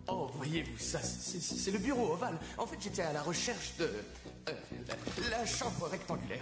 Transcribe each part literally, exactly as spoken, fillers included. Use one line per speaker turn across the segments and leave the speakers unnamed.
Oh, voyez-vous, ça, c'est c'est le bureau ovale. En fait, j'étais à la recherche de... Euh, la, la chambre rectangulaire.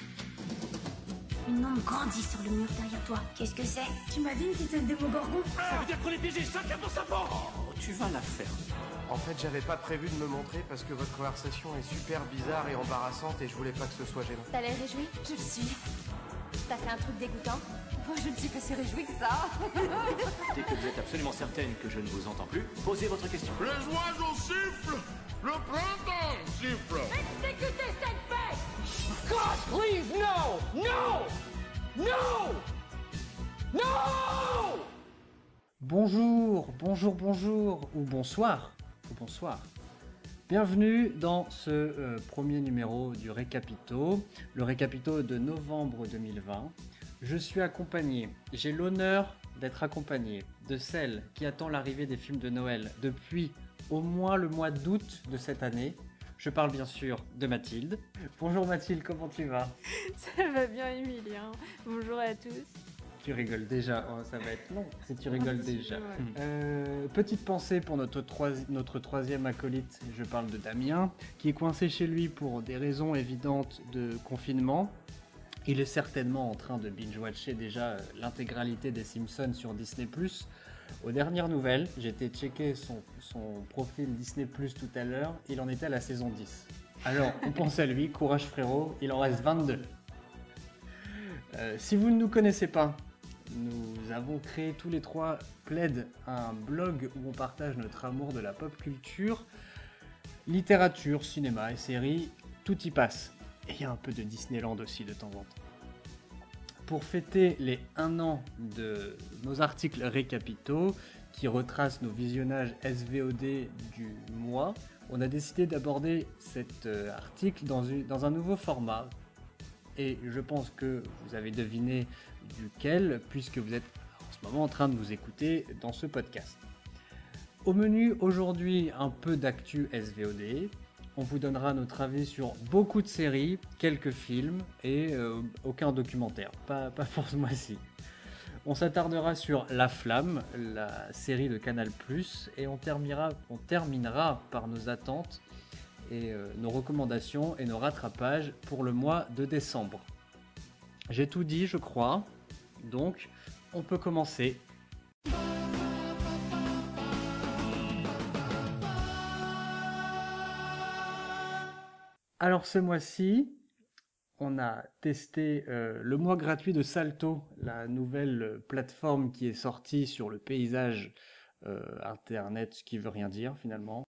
Une ombre grandit sur le mur derrière toi. Qu'est-ce que c'est? Tu m'as dit une petite œuf de Demogorgon?
Ça veut dire qu'on est piégé, chacun pour sa porte. Oh, tu vas la faire. En fait, j'avais pas prévu de me montrer parce que votre conversation est super bizarre et embarrassante et je voulais pas que ce soit gênant.
T'as l'air réjoui? Je le suis. T'as fait un truc dégoûtant? Oh, je ne suis pas si réjouie que ça.
Dès que vous êtes absolument certaine que je ne vous entends plus, posez votre question.
Les oiseaux sifflent. Le printemps siffle.
Exécutez cette bête!
God, please, no! No! No! No!
Bonjour, bonjour, bonjour, ou bonsoir, ou bonsoir. Bienvenue dans ce euh, premier numéro du Récapito, le Récapito de novembre deux mille vingt. Je suis accompagné, j'ai l'honneur d'être accompagné de celle qui attend l'arrivée des films de Noël depuis au moins le mois d'août de cette année. Je parle bien sûr de Mathilde. Bonjour Mathilde, comment tu vas?
Ça va bien Emilien, bonjour à tous.
Tu rigoles déjà, oh, ça va être long si tu rigoles déjà.
Ouais.
Euh, petite pensée pour notre, troi- notre troisième acolyte, je parle de Damien, qui est coincé chez lui pour des raisons évidentes de confinement. Il est certainement en train de binge-watcher déjà l'intégralité des Simpsons sur Disney plus. Aux dernières nouvelles, j'ai été checker son, son profil Disney plus tout à l'heure, il en était à la saison dix. Alors, on pense à lui, courage frérot, il en reste vingt-deux. Euh, si vous ne nous connaissez pas, nous avons créé tous les trois Plaid, un blog où on partage notre amour de la pop culture, littérature, cinéma et séries, tout y passe. Et il y a un peu de Disneyland aussi de temps en temps. Pour fêter les un an de nos articles récapitaux qui retracent nos visionnages S V O D du mois, on a décidé d'aborder cet euh, article dans, une, dans un nouveau format. Et je pense que vous avez deviné duquel, puisque vous êtes en ce moment en train de vous écouter dans ce podcast. Au menu aujourd'hui, un peu d'actu S V O D. On vous donnera notre avis sur beaucoup de séries, quelques films et euh, aucun documentaire, pas, pas pour ce mois-ci. On s'attardera sur La Flamme, la série de Canal plus, et on terminera, on terminera par nos attentes et euh, nos recommandations et nos rattrapages pour le mois de décembre. J'ai tout dit, je crois, donc on peut commencer. Alors ce mois-ci, on a testé euh, le mois gratuit de Salto, la nouvelle plateforme qui est sortie sur le paysage euh, internet, ce qui veut rien dire finalement.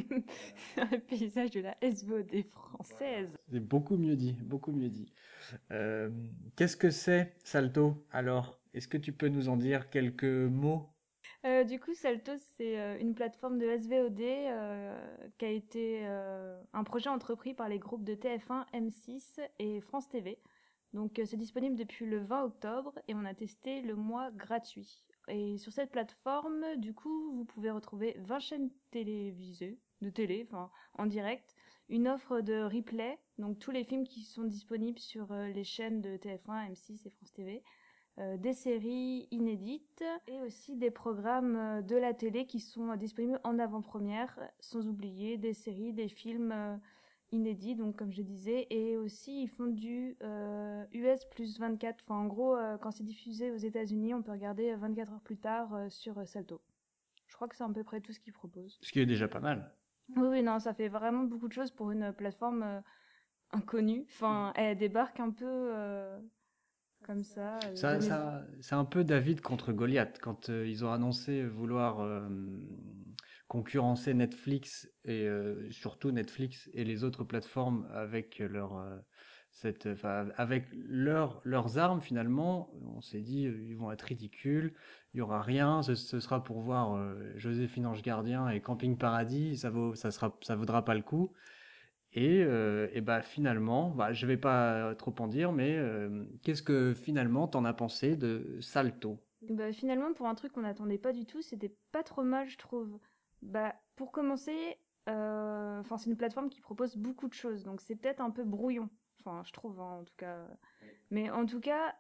Le paysage de la S V O D française.
C'est beaucoup mieux dit, beaucoup mieux dit. Euh, qu'est-ce que c'est Salto alors? Est-ce que tu peux nous en dire quelques mots?
Euh, du coup, Salto, c'est euh, une plateforme de S V O D euh, qui a été euh, un projet entrepris par les groupes de T F un, M six et France T V. Donc, euh, c'est disponible depuis le vingt octobre et on a testé le mois gratuit. Et sur cette plateforme, du coup, vous pouvez retrouver vingt chaînes télévisées, de télé, enfin, en direct, une offre de replay, donc tous les films qui sont disponibles sur euh, les chaînes de T F un, M six et France T V. Euh, des séries inédites et aussi des programmes euh, de la télé qui sont euh, disponibles en avant-première, sans oublier des séries, des films euh, inédits, donc comme je disais, et aussi ils font du euh, U S plus vingt-quatre, enfin en gros euh, quand c'est diffusé aux États-Unis on peut regarder vingt-quatre heures plus tard euh, sur euh, Salto. Je crois que c'est à peu près tout ce qu'ils proposent.
Ce qui est déjà pas mal.
Oui, oui, non, ça fait vraiment beaucoup de choses pour une plateforme euh, inconnue, enfin elle débarque un peu... Euh, comme ça. euh,
Ça,
de mes-
ça, c'est un peu David contre Goliath. Quand euh, ils ont annoncé vouloir euh, concurrencer Netflix et euh, surtout Netflix et les autres plateformes avec leur euh, cette, enfin, avec leur, leurs armes finalement, on s'est dit euh, ils vont être ridicules. Il y aura rien. Ce, ce sera pour voir euh, Joséphine Ange Gardien et Camping Paradis. Ça vaut, ça sera, ça vaudra pas le coup. Et, euh, et bah finalement, bah, je vais pas trop en dire, mais euh, qu'est-ce que finalement t'en as pensé de Salto?
Bah, finalement, pour un truc qu'on n'attendait pas du tout, c'était pas trop mal, je trouve. Bah, pour commencer, euh, enfin, c'est une plateforme qui propose beaucoup de choses, donc c'est peut-être un peu brouillon. Enfin, je trouve, hein, en tout cas. Mais en tout cas,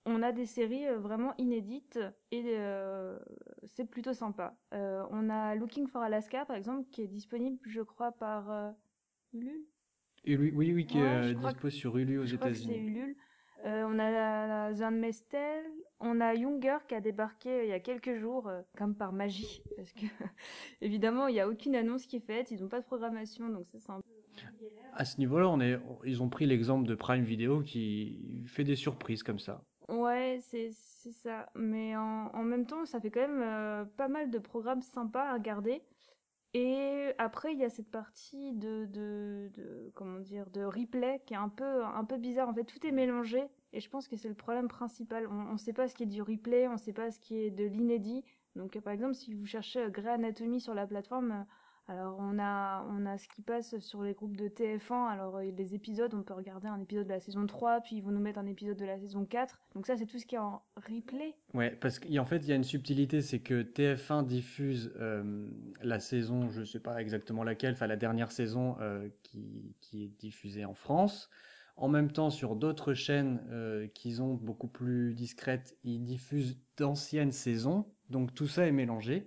on a des séries euh, vraiment inédites et euh, c'est plutôt sympa. Euh, on a Looking for Alaska, par exemple, qui est disponible, je crois, par euh, Ulule.
Ulu- oui, oui, qui
Ouais,
est
je
euh,
crois
dispo sur Hulu aux
Je crois que c'est
États-Unis.
Ulule. Euh, on a la, la The Handmaid's Tale. On a Younger qui a débarqué euh, il y a quelques jours, euh, comme par magie. Parce que, évidemment, il n'y a aucune annonce qui est faite. Ils n'ont pas de programmation. Donc, ça, c'est un peu.
À ce niveau-là, on est, ils ont pris l'exemple de Prime Video qui fait des surprises comme ça.
Ouais, c'est c'est ça. Mais en, en même temps, ça fait quand même euh, pas mal de programmes sympas à regarder. Et après, il y a cette partie de, de, de, comment dire, de replay qui est un peu, un peu bizarre. En fait, tout est mélangé. Et je pense que c'est le problème principal. On ne sait pas ce qui est du replay, on ne sait pas ce qui est de l'inédit. Donc, euh, par exemple, si vous cherchez euh, Grey Anatomy sur la plateforme, euh, alors on a, on a ce qui passe sur les groupes de T F un. Alors, euh, les épisodes, on peut regarder un épisode de la saison trois, puis ils vont nous mettre un épisode de la saison quatre. Donc ça, c'est tout ce qui est en replay.
Ouais, parce qu'en fait, il y a une subtilité, c'est que T F un diffuse euh, la saison, je sais pas exactement laquelle, enfin la dernière saison euh, qui, qui est diffusée en France. En même temps, sur d'autres chaînes euh, qu'ils ont beaucoup plus discrètes, ils diffusent d'anciennes saisons. Donc tout ça est mélangé.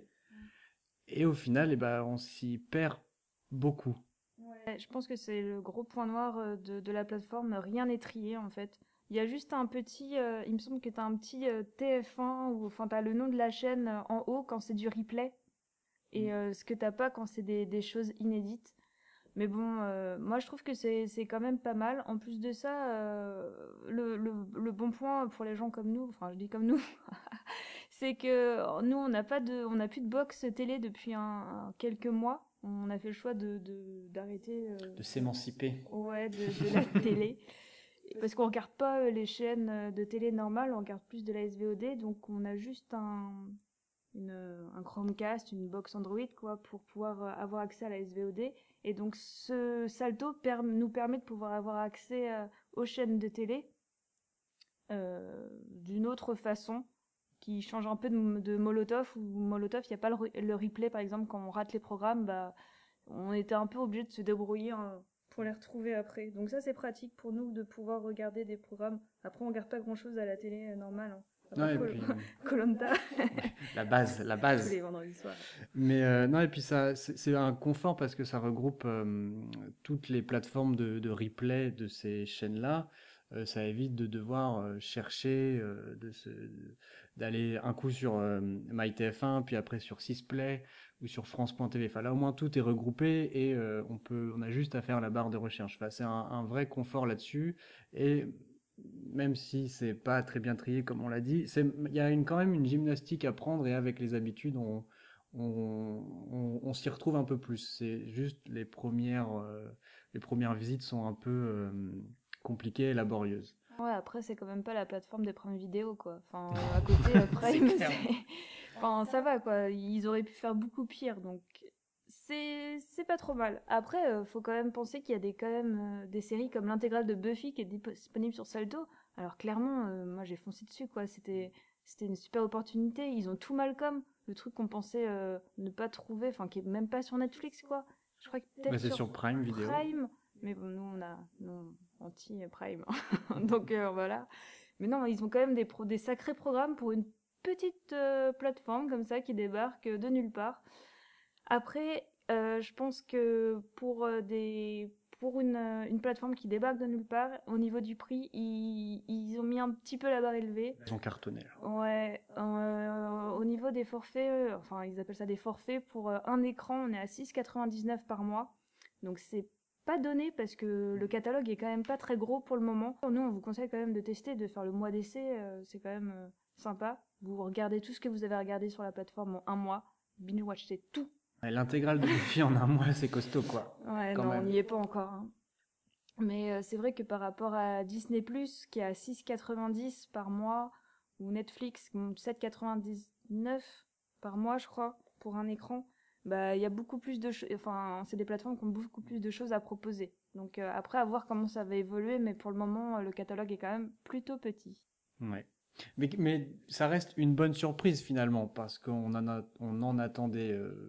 Et au final, eh ben, on s'y perd beaucoup.
Ouais, je pense que c'est le gros point noir euh, de, de la plateforme. Rien n'est trié en fait. Il y a juste un petit, euh, il me semble que tu as un petit euh, T F un ou enfin tu as le nom de la chaîne euh, en haut quand c'est du replay et euh, ce que t'as pas quand c'est des, des choses inédites. Mais bon, euh, moi je trouve que c'est c'est quand même pas mal. En plus de ça, euh, le, le, le bon point pour les gens comme nous, enfin je dis comme nous, c'est que nous on n'a pas de, on n'a plus de box télé depuis un, un- quelques mois. On a fait le choix de de- d'arrêter. euh,
De s'émanciper.
Ouais, de, de la télé. Parce qu'on regarde pas euh, les chaînes euh, de télé normales, on regarde plus de la S V O D, donc on a juste un, une, euh, un Chromecast, une box Android, quoi, pour pouvoir euh, avoir accès à la S V O D. Et donc ce salto per- nous permet de pouvoir avoir accès euh, aux chaînes de télé euh, d'une autre façon, qui change un peu de, de Molotov, où Molotov, il n'y a pas le, re- le replay, par exemple, quand on rate les programmes, bah, on était un peu obligé de se débrouiller hein, pour les retrouver après. Donc ça, c'est pratique pour nous de pouvoir regarder des programmes. Après, on regarde pas grand-chose à la télé euh, normale. Hein. À
Ouais,
part
et puis,
Koh-Lanta
la base, la
tous
base.
les vendredis soirs.
Mais euh, non, et puis ça, c'est c'est un confort parce que ça regroupe euh, toutes les plateformes de, de replay de ces chaînes-là. Euh, ça évite de devoir euh, chercher, euh, de se, d'aller un coup sur euh, MyTF un, puis après sur six play ou sur France point T V. Enfin, là, au moins, tout est regroupé et euh, on peut, on a juste à faire la barre de recherche. Enfin, c'est un, un vrai confort là-dessus. Et même si c'est pas très bien trié, comme on l'a dit, c'est, il y a une, quand même une gymnastique à prendre et avec les habitudes, on on, on, on s'y retrouve un peu plus. C'est juste les premières, euh, les premières visites sont un peu euh, compliquées et laborieuses.
Ouais, après, c'est quand même pas la plateforme des Prime Vidéo, quoi. Enfin, euh, à côté, euh, Prime,
clair.
c'est... Enfin, ça va, quoi. Ils auraient pu faire beaucoup pire, donc c'est c'est pas trop mal. Après, euh, faut quand même penser qu'il y a des, quand même, euh, des séries comme l'intégrale de Buffy qui est dip- disponible sur Salto. Alors clairement, euh, moi j'ai foncé dessus, quoi. C'était c'était une super opportunité. Ils ont tout Malcolm, le truc qu'on pensait euh, ne pas trouver, enfin qui est même pas sur Netflix, quoi. Je crois que
Bah,
peut-être
c'est
sur
sur Prime Video.
Prime, mais bon, nous on a non anti-Prime, donc euh, voilà. Mais non, ils ont quand même des pro- des sacrés programmes pour une petite euh, plateforme comme ça qui débarque de nulle part. Après, euh, je pense que pour euh, des pour une, euh, une plateforme qui débarque de nulle part, au niveau du prix, ils, ils ont mis un petit peu la barre élevée.
Ils ont cartonné là.
Ouais, euh, au niveau des forfaits, euh, enfin ils appellent ça des forfaits, pour euh, un écran, on est à six quatre-vingt-dix-neuf par mois. Donc c'est pas donné parce que le catalogue est quand même pas très gros pour le moment. Nous, on vous conseille quand même de tester, de faire le mois d'essai, euh, c'est quand même euh, sympa. Vous regardez tout ce que vous avez regardé sur la plateforme en un mois. Binge-watch, c'est tout.
Ouais, l'intégrale de Buffy en un mois, c'est costaud quoi.
Ouais,
Quand
non,
même.
on n'y est pas encore. Hein. Mais euh, c'est vrai que par rapport à Disney+, qui est à six quatre-vingt-dix par mois, ou Netflix, qui monte sept quatre-vingt-dix-neuf par mois, je crois, pour un écran, bah il y a beaucoup plus de choses, enfin, c'est des plateformes qui ont beaucoup plus de choses à proposer. Donc euh, après, à voir comment ça va évoluer, mais pour le moment, euh, le catalogue est quand même plutôt petit.
Ouais. Mais, mais ça reste une bonne surprise finalement parce qu'on en, a, on en attendait euh,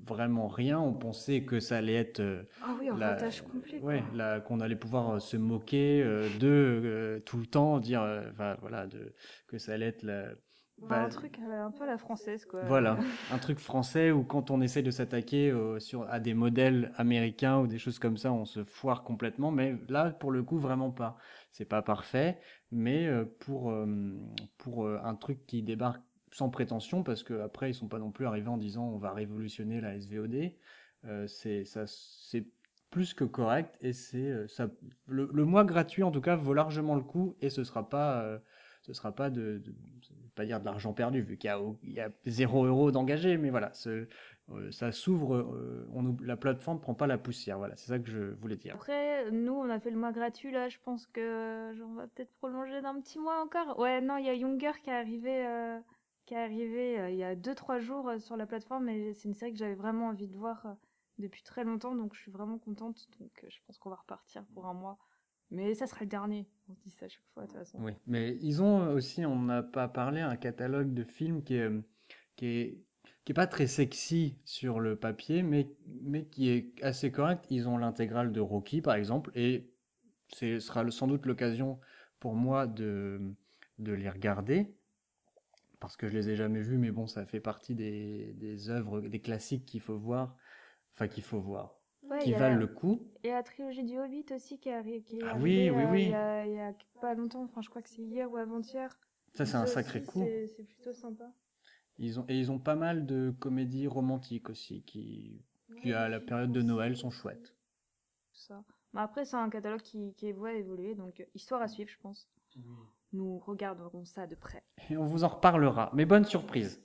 vraiment rien. On pensait que ça allait être euh,
Ah oui, un
la-
ratage complet. quoi.
ouais, la- qu'on allait pouvoir euh, se moquer euh, de euh, tout le temps, dire, euh, enfin, voilà, de, que ça allait être la,
Bah,
bah,
un truc euh, un peu à la française, quoi.
voilà, un truc français où quand on essaie de s'attaquer euh, sur, à des modèles américains ou des choses comme ça, on se foire complètement. Mais là, pour le coup, vraiment pas. C'est pas parfait, mais euh, pour, euh, pour euh, un truc qui débarque sans prétention, parce qu'après, ils sont pas non plus arrivés en disant on va révolutionner la S V O D, euh, c'est ça, c'est plus que correct et c'est euh, ça. Le, le mois gratuit, en tout cas, vaut largement le coup et ce sera pas. euh, ce sera pas de, de- je vais pas dire de l'argent perdu vu qu'il y a, au- il y a zéro euro d'engagé, mais voilà, ce- euh, ça s'ouvre, euh, on oub- la plateforme prend pas la poussière, voilà, c'est ça que je voulais dire.
Après, nous, on a fait le mois gratuit, là, je pense que j'en va peut-être prolonger d'un petit mois encore. Ouais, non, il y a Younger qui est arrivé, euh, qui est arrivé euh, il y a deux trois jours euh, sur la plateforme, et c'est une série que j'avais vraiment envie de voir euh, depuis très longtemps, donc je suis vraiment contente. Donc euh, je pense qu'on va repartir pour un mois. Mais ça sera le dernier, on se dit ça à chaque fois, de toute façon.
Oui, mais ils ont aussi, on n'a pas parlé, un catalogue de films qui est, euh, qui est, qui est pas très sexy sur le papier, mais, mais qui est assez correct. Ils ont l'intégrale de Rocky, par exemple, et ce sera le- sans doute l'occasion pour moi de, de les regarder. Parce que je les ai jamais vus, mais bon, ça fait partie des, des œuvres, des classiques qu'il faut voir, enfin qu'il faut voir,
Ouais, il
qui
y a
valent
la,
le coup.
et la trilogie du Hobbit aussi qui est, arri- qui est
Ah oui,
arrivée
oui,
euh, il
oui,
y a, il y a pas longtemps, enfin je crois que c'est hier ou avant-hier.
ça
Donc
c'est un
ça
sacré
aussi,
coup.
c'est c'est plutôt sympa.
Ils ont, et ils ont pas mal de comédies romantiques aussi, qui, qui
Ouais,
à
des
la
films
période de Noël
français
sont
aussi.
chouettes.
Ça. Mais après, c'est un catalogue qui, qui voit évoluer, donc euh, histoire à suivre, je pense. Nous regarderons ça de près.
Et on vous en reparlera, mais bonne surprise.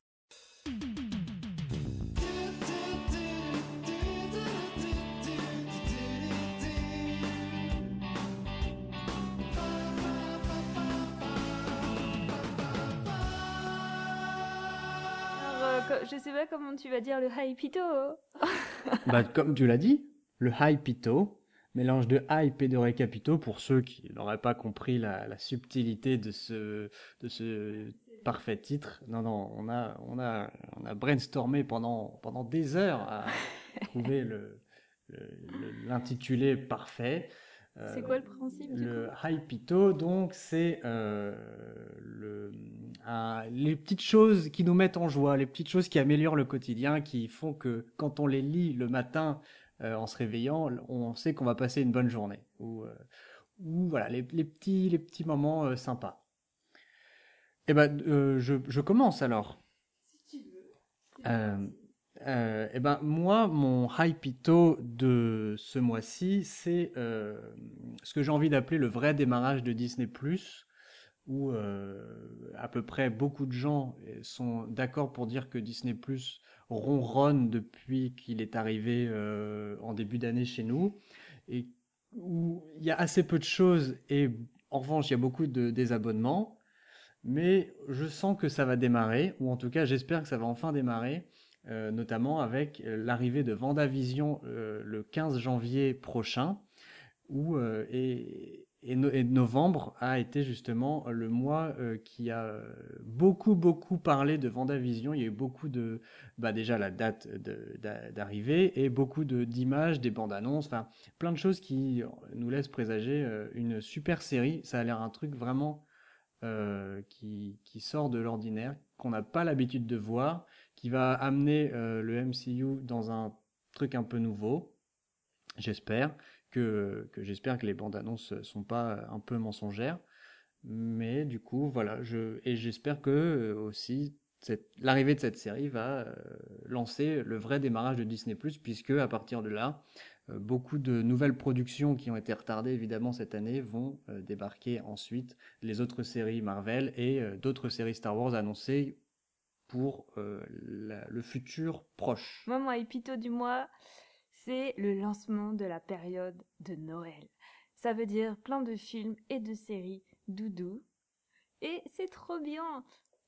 Alors, euh, co- je sais pas comment tu vas dire le hypito.
Bah, comme tu l'as dit, le hypito, mélange de hype et de récapito, pour ceux qui n'auraient pas compris la, la subtilité de ce, de ce parfait titre. Non, non, on a, on a, on a brainstormé pendant, pendant des heures à trouver le, le- le- l'intitulé parfait. Euh,
C'est quoi le principe du
Le
coup?
hypito, donc, c'est euh, le, un- les petites choses qui nous mettent en joie, les petites choses qui améliorent le quotidien, qui font que quand on les lit le matin euh, en se réveillant, on sait qu'on va passer une bonne journée. Ou, euh, ou voilà, les, les petits, les petits moments euh, sympas. Eh ben, euh, je, je commence alors. Euh, euh, eh ben, moi, mon hypito de ce mois-ci, c'est euh, ce que j'ai envie d'appeler le vrai démarrage de Disney+, où euh, à peu près beaucoup de gens sont d'accord pour dire que Disney+ ronronne depuis qu'il est arrivé euh, en début d'année chez nous, et où il y a assez peu de choses, et en revanche, il y a beaucoup de désabonnements, mais je sens que ça va démarrer, ou en tout cas j'espère que ça va enfin démarrer, euh, notamment avec euh, l'arrivée de WandaVision euh, le quinze janvier prochain, où, euh, et, et, no- et novembre a été justement le mois euh, qui a euh, beaucoup beaucoup parlé de WandaVision. Il y a eu beaucoup de, bah déjà la date de- d'a- d'arrivée et beaucoup de d'images, des bandes annonces, enfin plein de choses qui nous laissent présager euh, une super série. Ça a l'air un truc vraiment euh, qui, qui sort de l'ordinaire, qu'on n'a pas l'habitude de voir, qui va amener euh, le M C U dans un truc un peu nouveau. J'espère que, que j'espère que les bandes annonces sont pas un peu mensongères, mais du coup voilà, je et j'espère que euh, aussi cette- l'arrivée de cette série va euh, lancer le vrai démarrage de Disney+, puisque à partir de là, euh, beaucoup de nouvelles productions qui ont été retardées évidemment cette année vont euh, débarquer ensuite, les autres séries Marvel et euh, d'autres séries Star Wars annoncées pour euh, la- le futur proche.
Moi, mon hypito du mois, c'est le lancement de la période de Noël. Ça veut dire plein de films et de séries doudou. Et c'est trop bien.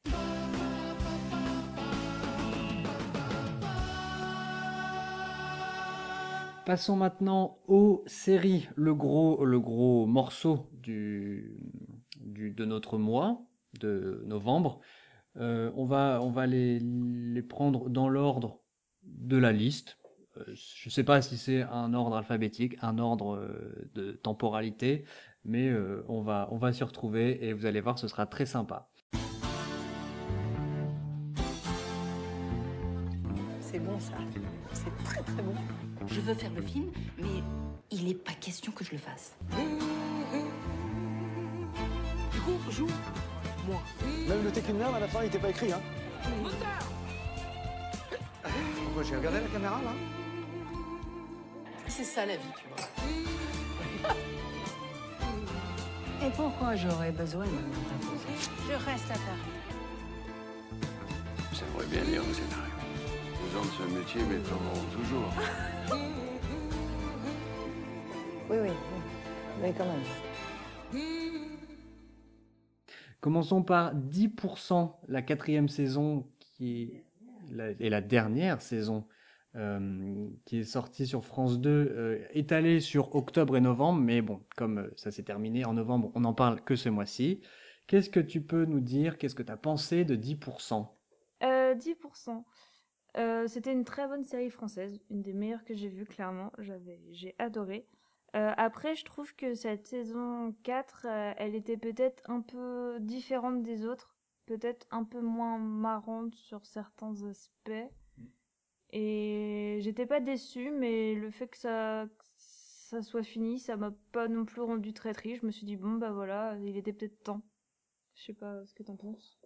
Passons maintenant aux séries, le gros, le gros morceau du, du- de notre mois de novembre. Euh, on va, on va les, les prendre dans l'ordre de la liste. Euh, je sais pas si c'est un ordre alphabétique, un ordre euh, de temporalité, mais euh, on va, on va s'y retrouver et vous allez voir, ce sera très sympa.
C'est bon ça, c'est très très bon.
Je veux faire le film, mais il n'est pas question que je le fasse.
Du coup, joue moi.
Même le Tekken à la fin, il n'était pas écrit, hein.
Pourquoi j'ai regardé la caméra, là?
C'est ça la vie, tu vois. Et pourquoi j'aurais besoin de m'imposer? Je reste à Paris.
J'aimerais bien lire le scénario. Les gens de ce métier m'étonneront toujours.
Oui, oui, oui. Mais quand même.
Commençons par dix pour cent, la quatrième saison qui est la, et la dernière saison euh, qui est sortie sur France deux, euh, étalée sur octobre et novembre, mais bon, comme euh, ça s'est terminé en novembre, on n'en parle que ce mois-ci. Qu'est-ce que tu peux nous dire? Qu'est-ce que tu as pensé de dix pour cent?
euh, dix pour cent. Euh, c'était une très bonne série française, une des meilleures que j'ai vues, clairement. J'avais, j'ai adoré. Euh, après, je trouve que cette saison quatre, euh, elle était peut-être un peu différente des autres, peut-être un peu moins marrante sur certains aspects. Et j'étais pas déçue, mais le fait que ça, que ça soit fini, ça m'a pas non plus rendu très triste. Je me suis dit, bon, bah voilà, il était peut-être temps. Je sais pas ce que t'en penses.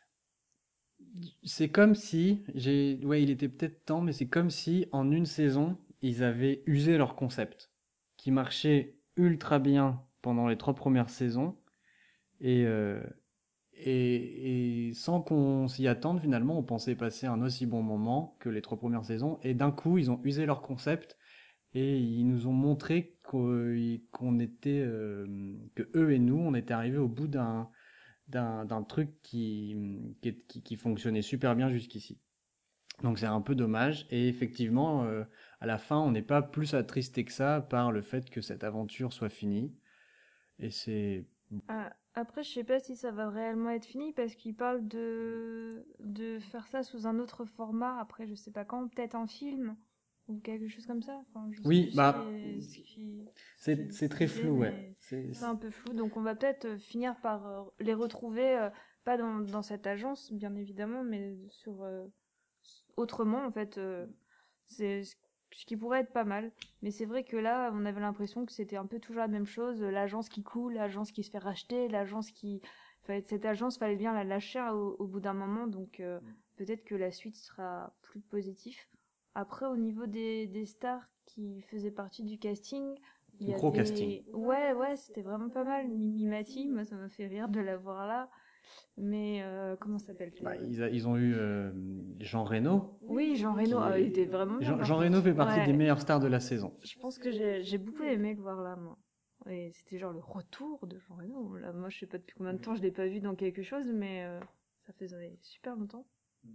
C'est comme si, j'ai, ouais, il était peut-être temps, mais c'est comme si en une saison, ils avaient usé leur concept, qui marchait ultra bien pendant les trois premières saisons, et, euh, et, et sans qu'on s'y attende, finalement, on pensait passer un aussi bon moment que les trois premières saisons, et d'un coup, ils ont usé leur concept, et ils nous ont montré qu'on, qu'on était, euh, que eux et nous, on était arrivés au bout d'un, d'un, d'un truc qui, qui, qui, qui fonctionnait super bien jusqu'ici. Donc c'est un peu dommage, et effectivement, euh, à la fin, on n'est pas plus attristé que ça par le fait que cette aventure soit finie. Et c'est...
Ah, après, je sais pas si ça va réellement être fini, parce qu'ils parlent de, de faire ça sous un autre format, après je sais pas quand, peut-être un film, ou quelque chose comme ça. Enfin, je sais
Oui,
plus
bah,
ce qui-
c'est,
ce qui-
c'est
ce
très
qui
flou,
est,
ouais.
mais
C'est,
C'est un peu flou, donc on va peut-être euh, finir par euh, les retrouver, euh, pas dans, dans cette agence, bien évidemment, mais sur euh, autrement, en fait. euh, c'est ce ce qui pourrait être pas mal. Mais c'est vrai que là, on avait l'impression que c'était un peu toujours la même chose. euh, L'agence qui coule, l'agence qui se fait racheter, l'agence qui... Enfin, cette agence, fallait bien la lâcher au, au bout d'un moment, donc euh, peut-être que la suite sera plus positive. Après, au niveau des, des stars qui faisaient partie du casting, il y a
Gros
des...
casting.
Ouais, ouais, c'était vraiment pas mal. Mimi Mati, moi, ça m'a fait rire de la voir là. Mais euh, comment s'appelle-t-il?
Bah, ils, a- ils ont eu euh, Jean Reno.
Oui, Jean Reno,
qui
ah,
est-
il était vraiment bien.
Jean,
par
Jean
contre.
Reno fait partie
Ouais.
des meilleures stars de la saison.
Je pense que j'ai j'ai beaucoup aimé le voir là, moi. Et c'était genre le retour de Jean Reno. Là, moi, je sais pas depuis combien de temps je l'ai pas vu dans quelque chose, mais euh, ça faisait super longtemps.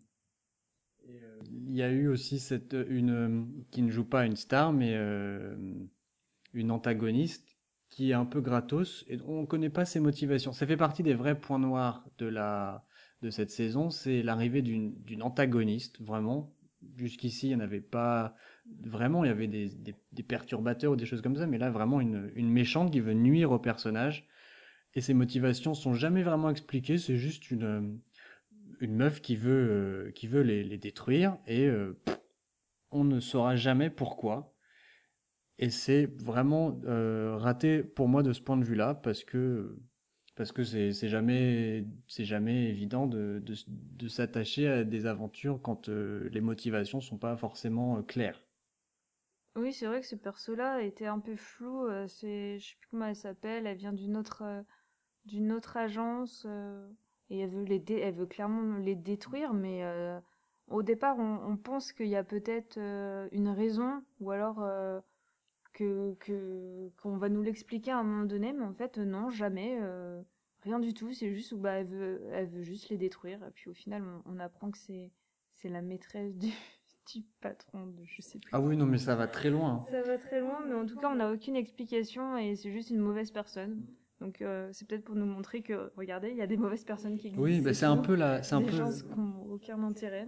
Il y a eu aussi cette, une, euh, qui ne joue pas une star, mais euh, une antagoniste qui est un peu gratos et on ne connaît pas ses motivations. Ça fait partie des vrais points noirs de, la, de cette saison, c'est l'arrivée d'une, d'une antagoniste, vraiment. Jusqu'ici, il n'y en avait pas vraiment, il y avait des, des, des perturbateurs ou des choses comme ça, mais là, vraiment une, une méchante qui veut nuire au personnage. Et ses motivations sont jamais vraiment expliquées, c'est juste une, une meuf qui veut, euh, qui veut les, les détruire et euh, pff, on ne saura jamais pourquoi. Et c'est vraiment euh, raté pour moi de ce point de vue-là parce que parce que c'est c'est jamais c'est jamais évident de de, de s'attacher à des aventures quand euh, les motivations sont pas forcément euh, claires.
Oui, c'est vrai que ce perso-là était un peu flou. euh, c'est, je sais plus comment elle s'appelle. Elle vient d'une autre, euh, d'une autre agence euh, et elle veut les, dé- elle veut clairement les détruire. Mais euh, au départ, on, on pense qu'il y a peut-être euh, une raison, ou alors euh, que que qu'on va nous l'expliquer à un moment donné. Mais en fait, euh, non, jamais, euh, rien du tout. C'est juste, bah, elle veut, elle veut juste les détruire. Et puis au final, on, on apprend que c'est, c'est la maîtresse du du patron de je sais plus.
Ah oui, non, mais ça va très loin.
Ça va très loin, mais en tout cas, on n'a aucune explication et c'est juste une mauvaise personne. Donc, euh, c'est peut-être pour nous montrer que, regardez, il y a des mauvaises personnes qui existent.
Oui, bah, c'est un peu la, c'est un
des
peu.
gens qui n'ont aucun intérêt. Mais...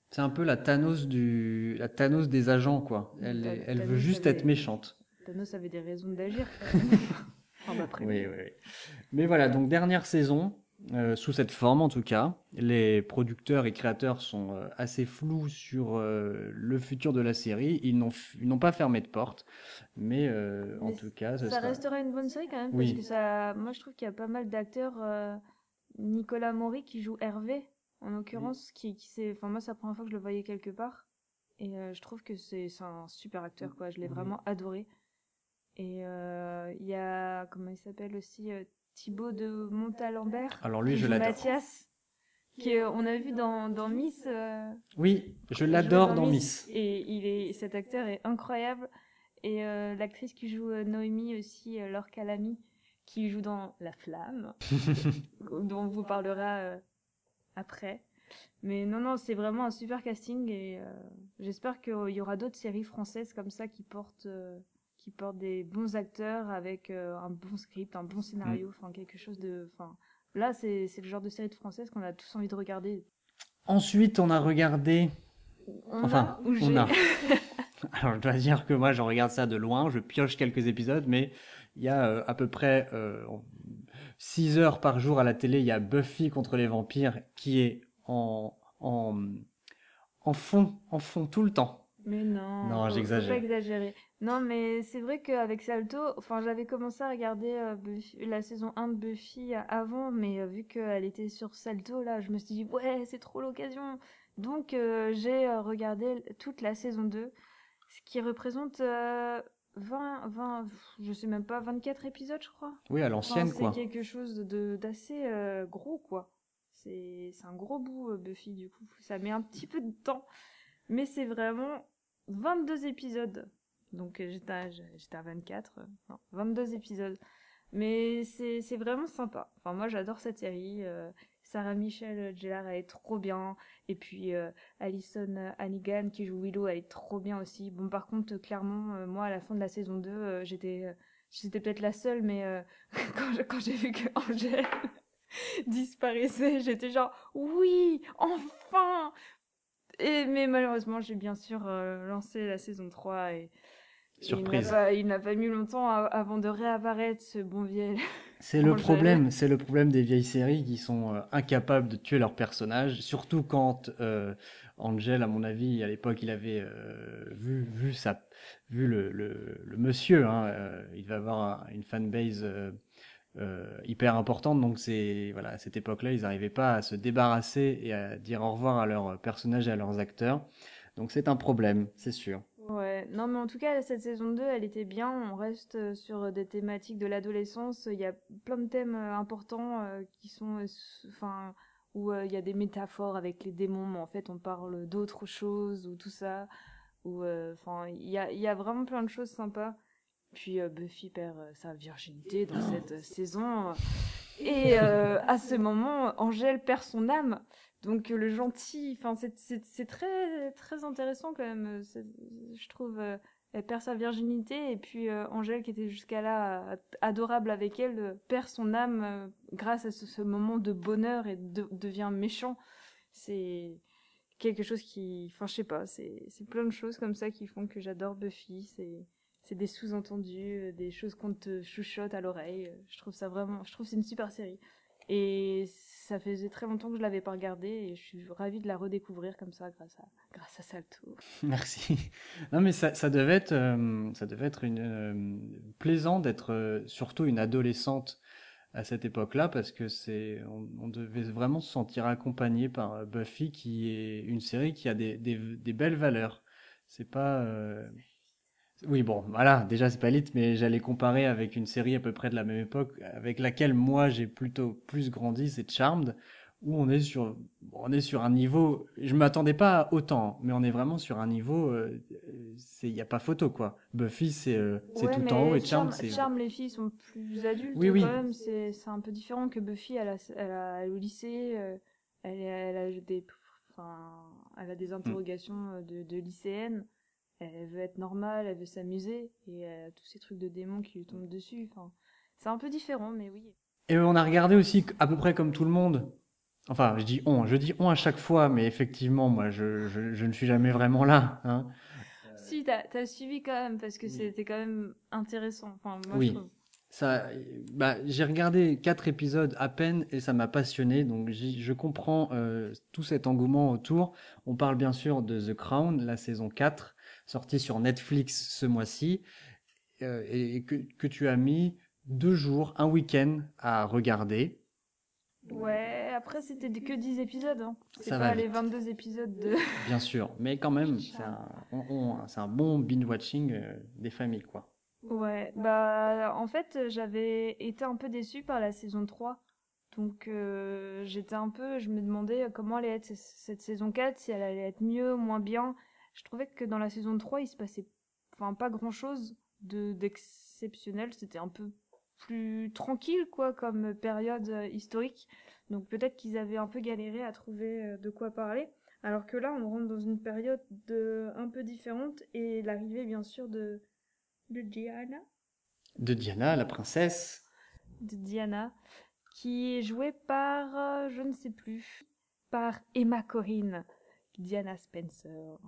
C'est un peu la Thanos du, la Thanos des agents, quoi. Elle, est- elle veut
Thanos
juste
avait-
être méchante.
Thanos avait des raisons d'agir. quand même. Enfin, d'après
Oui,
lui.
oui, oui. Mais voilà, donc dernière saison, euh, sous cette forme en tout cas. Les producteurs et créateurs sont euh, assez flous sur euh, le futur de la série. Ils n'ont, f- ils n'ont pas fermé de porte, mais euh, en
Mais
tout cas, ce
Ça
sera...
restera une bonne série quand même,
Oui.
parce que ça, moi je trouve qu'il y a pas mal d'acteurs. euh, Nicolas Maury qui joue Hervé, en l'occurrence, qui, qui c'est, enfin moi c'est la première fois que je le voyais quelque part, et euh, je trouve que c'est, c'est un super acteur quoi. Je l'ai
Oui.
vraiment adoré. Et euh, il y a, comment il s'appelle aussi, euh, Thibaut de Montalembert.
Alors lui,
qui
je
joue
l'adore.
Mathias, qui euh, on a vu dans, dans Miss. euh,
Oui, je
jouer
l'adore dans Miss.
Et il est, cet acteur est incroyable. Et euh, l'actrice qui joue euh, Noémie aussi, euh, Laure Calamy, qui joue dans La Flamme, dont on vous parlera euh, après. Mais non, non, c'est vraiment un super casting et euh, j'espère qu'il y aura d'autres séries françaises comme ça qui portent, euh, qui portent des bons acteurs avec euh, un bon script, un bon scénario, enfin quelque chose de... Enfin, là, c'est c'est le genre de série de française qu'on a tous envie de regarder.
Ensuite, on a regardé...
On
Enfin,
a ou
on
j'ai
a. Alors, je dois dire que moi, je regarde ça de loin, je pioche quelques épisodes, mais il y a euh, à peu près euh, six heures par jour à la télé, il y a Buffy contre les vampires qui est en, en, en fond, en fond tout le temps.
Mais non,
Non,
faut, faut
j'exagère.
pas exagérer. Non, mais c'est vrai qu'avec Salto, enfin, j'avais commencé à regarder euh, Buffy- la saison un de Buffy euh, avant, mais euh, vu qu'elle était sur Salto, là, je me suis dit, ouais, c'est trop l'occasion. Donc, euh, j'ai euh, regardé toute la saison deux, ce qui représente euh, vingt, vingt, pff, je sais même pas, vingt-quatre épisodes, je crois.
Oui, à l'ancienne,
Enfin,
quoi.
c'est quelque chose de d'assez euh, gros, quoi. C'est c'est un gros bout, euh, Buffy, du coup. Ça met un petit peu de temps. Mais c'est vraiment vingt-deux épisodes. Donc euh, j'étais à, j'étais à vingt-quatre. euh, Non, vingt-deux épisodes. Mais c'est c'est vraiment sympa. Enfin, moi, j'adore cette série. euh, Sarah Michelle Gellar, elle est trop bien. Et puis, euh, Alison Hannigan, qui joue Willow, elle est trop bien aussi. Bon, par contre, euh, clairement, euh, moi, à la fin de la saison deux, euh, j'étais... euh, J'étais peut-être la seule, mais euh, quand je- quand j'ai vu que Angèle disparaissait, j'étais genre oui, enfin. Et mais malheureusement, j'ai bien sûr euh, lancé la saison trois et, et il n'a
Surprise.
pas, il n'a pas mis longtemps a- avant de réapparaître ce bon vieil.
C'est le
Angèle.
problème, c'est le problème des vieilles séries qui sont euh, incapables de tuer leurs personnages, surtout quand euh, Angel, à mon avis, à l'époque, il avait euh, vu vu sa vu le le, le monsieur, hein, euh, il devait avoir un- une fanbase euh, euh, hyper importante, donc c'est voilà, à cette époque-là, ils n'arrivaient pas à se débarrasser et à dire au revoir à leurs personnages et à leurs acteurs, donc c'est un problème, c'est sûr.
Ouais, non mais en tout cas, cette saison deux, elle était bien. On reste euh, sur des thématiques de l'adolescence. Il y a plein de thèmes euh, importants euh, qui sont, euh, s- enfin, où euh, il y a des métaphores avec les démons, mais en fait, on parle d'autres choses ou tout ça. Ou, euh, enfin, il y a, il y a vraiment plein de choses sympas. Puis euh, Buffy perd euh, sa virginité dans cette euh, saison. Et euh, à ce moment, Angèle perd son âme. Donc euh, le gentil, enfin c'est c'est c'est très très intéressant quand même. euh, c'est- Je trouve, euh, elle perd sa virginité et puis euh, Angèle qui était jusqu'à là euh, adorable avec elle euh, perd son âme euh, grâce à ce, ce moment de bonheur et de- devient méchant. C'est quelque chose qui, enfin je sais pas, c'est c'est plein de choses comme ça qui font que j'adore Buffy. C'est c'est des sous-entendus, euh, des choses qu'on te chuchote à l'oreille. euh, Je trouve ça vraiment, je trouve que c'est une super série. Et ça faisait très longtemps que je l'avais pas regardée et je suis ravie de la redécouvrir comme ça grâce à grâce à Salto.
Merci. Non, mais ça, ça devait être, euh, ça devait être une, euh, plaisant d'être euh, surtout une adolescente à cette époque-là parce que c'est, on, on devait vraiment se sentir accompagné par euh, Buffy qui est une série qui a des, des, des belles valeurs. C'est pas, euh, oui, bon, voilà, déjà c'est pas Elite, mais j'allais comparer avec une série à peu près de la même époque, avec laquelle moi j'ai plutôt plus grandi, c'est Charmed, où on est sur, bon, on est sur un niveau, je m'attendais pas à autant, mais on est vraiment sur un niveau, euh, c'est, y a pas photo quoi. Buffy c'est, euh, c'est
Ouais,
tout en haut
mais
et Charmed
Charme,
c'est,
Charme, les filles sont plus adultes
oui oui,
quand même. C'est c'est un peu différent que Buffy. Elle a, elle a, elle est au lycée. euh, Elle, est- elle a des, enfin, elle a des
Hmm.
interrogations euh, de, de lycéenne. Elle veut être normale, elle veut s'amuser et elle a tous ces trucs de démons qui lui tombent dessus. Enfin, c'est un peu différent, mais oui.
Et on a regardé aussi à peu près comme tout le monde Enfin, je dis on, je dis on à chaque fois, mais effectivement, moi, je, je, je ne suis jamais vraiment là. Hein.
Si, t'as, t'as suivi quand même, parce que c'était quand même intéressant. Enfin, moi,
oui.
je trouve.
Ça, bah, j'ai regardé quatre épisodes à peine et ça m'a passionné, donc je comprends euh, tout cet engouement autour. On parle bien sûr de The Crown, la saison quatre, sortie sur Netflix ce mois-ci, euh, et que, que tu as mis deux jours, un week-end à regarder.
Ouais, après c'était que dix épisodes, hein. C'est
Ça
pas
va
les
vite.
vingt-deux épisodes de...
Bien sûr, mais quand même, c'est un, on, on, c'est un bon binge-watching euh, des familles, quoi.
Ouais, bah en fait j'avais été un peu déçue par la saison trois. Donc euh, j'étais un peu, je me demandais comment allait être c- cette saison quatre, si elle allait être mieux, moins bien. Je trouvais que dans la saison trois il se passait enfin pas grand chose de d'exceptionnel, c'était un peu plus tranquille quoi comme période euh, historique. Donc peut-être qu'ils avaient un peu galéré à trouver euh, de quoi parler. Alors que là on rentre dans une période de, un peu différente et l'arrivée bien sûr de de Diana.
De Diana, la princesse.
De Diana, qui est jouée par, euh, je ne sais plus, par Emma Corrin, Diana Spencer.